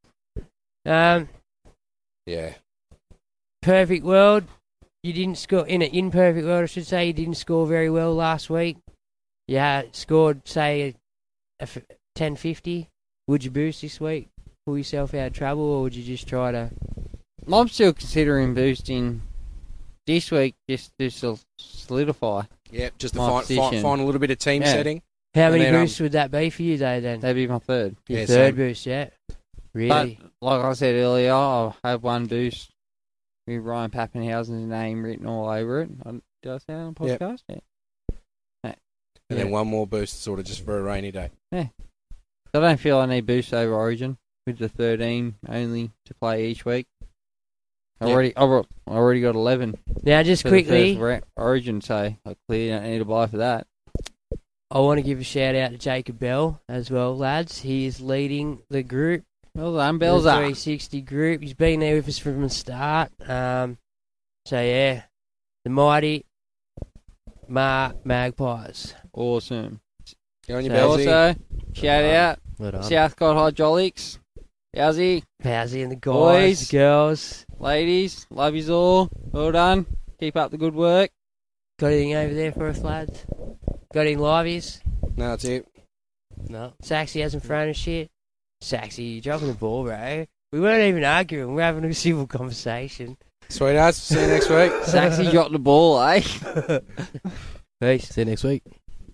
[SPEAKER 10] Um,
[SPEAKER 3] yeah.
[SPEAKER 10] perfect world. You didn't score in an imperfect world, I should say. You didn't score very well last week. Yeah, scored say a f- ten fifty. Would you boost this week? Pull yourself out of trouble, or would you just try to?
[SPEAKER 7] I'm still considering boosting this week just to sol- solidify.
[SPEAKER 3] Yeah, just to
[SPEAKER 7] My
[SPEAKER 3] find, find,
[SPEAKER 7] position.
[SPEAKER 3] find a little bit of team
[SPEAKER 7] Yeah.
[SPEAKER 3] setting.
[SPEAKER 10] How
[SPEAKER 3] And
[SPEAKER 10] many
[SPEAKER 3] then, um,
[SPEAKER 10] boosts would that be for you, though? Then
[SPEAKER 7] That'd be my third.
[SPEAKER 10] your
[SPEAKER 3] Yeah,
[SPEAKER 10] third
[SPEAKER 3] same.
[SPEAKER 10] boost, yeah. Really?
[SPEAKER 7] But, like I said earlier, I'll have one boost with Ryan Pappenhausen's name written all over it. I- Did I say that on the
[SPEAKER 3] Yep.
[SPEAKER 7] podcast? Yeah.
[SPEAKER 3] And
[SPEAKER 10] Yeah.
[SPEAKER 3] then one more boost sort of just for a rainy day.
[SPEAKER 7] I don't feel I need boost over Origin with the thirteen only to play each week. I
[SPEAKER 3] Yeah.
[SPEAKER 7] already, I've al- I already got eleven.
[SPEAKER 10] Now, just
[SPEAKER 7] for the
[SPEAKER 10] quickly,
[SPEAKER 7] first ra- Origin, so I clearly don't need to buy for that.
[SPEAKER 10] I want to give a shout out to Jacob Bell as well, lads. He is leading the group.
[SPEAKER 7] Well done,
[SPEAKER 10] The
[SPEAKER 7] Belza.
[SPEAKER 10] three sixty group. He's been there with us from the start. Um, so yeah, the mighty Ma Magpies.
[SPEAKER 7] Awesome.
[SPEAKER 3] Go on your
[SPEAKER 10] So-
[SPEAKER 3] Belsy.
[SPEAKER 7] Also, shout out
[SPEAKER 9] Well done.
[SPEAKER 7] Southcott Hydraulics. Howsy,
[SPEAKER 10] Powsy and the guys,
[SPEAKER 7] Boys.
[SPEAKER 10] the girls.
[SPEAKER 7] ladies, love yous all. Well done. Keep up the good work.
[SPEAKER 10] Got anything over there for us, lads? Got any liveys?
[SPEAKER 3] No, that's it.
[SPEAKER 10] No. Saxy hasn't thrown a shit. Saxy, you're dropping the ball, bro. We weren't even arguing. We're having a civil conversation.
[SPEAKER 3] Sweethearts, see you next week.
[SPEAKER 7] Saxy dropped the ball, eh?
[SPEAKER 10] Peace.
[SPEAKER 9] See you next week.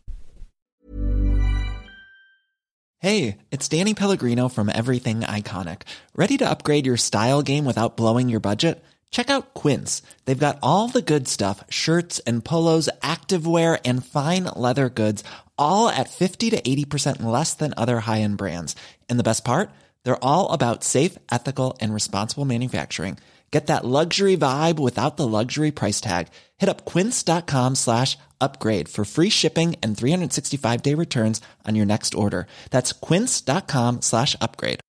[SPEAKER 5] Hey, it's Danny Pellegrino from Everything Iconic. Ready to upgrade your style game without blowing your budget? Check out Quince. They've got all the good stuff, shirts and polos, activewear, and fine leather goods, all at fifty to eighty percent less than other high-end brands. And the best part? They're all about safe, ethical, and responsible manufacturing. Get that luxury vibe without the luxury price tag. Hit up quince.com slash upgrade for free shipping and three sixty-five day returns on your next order. That's quince.com slash upgrade.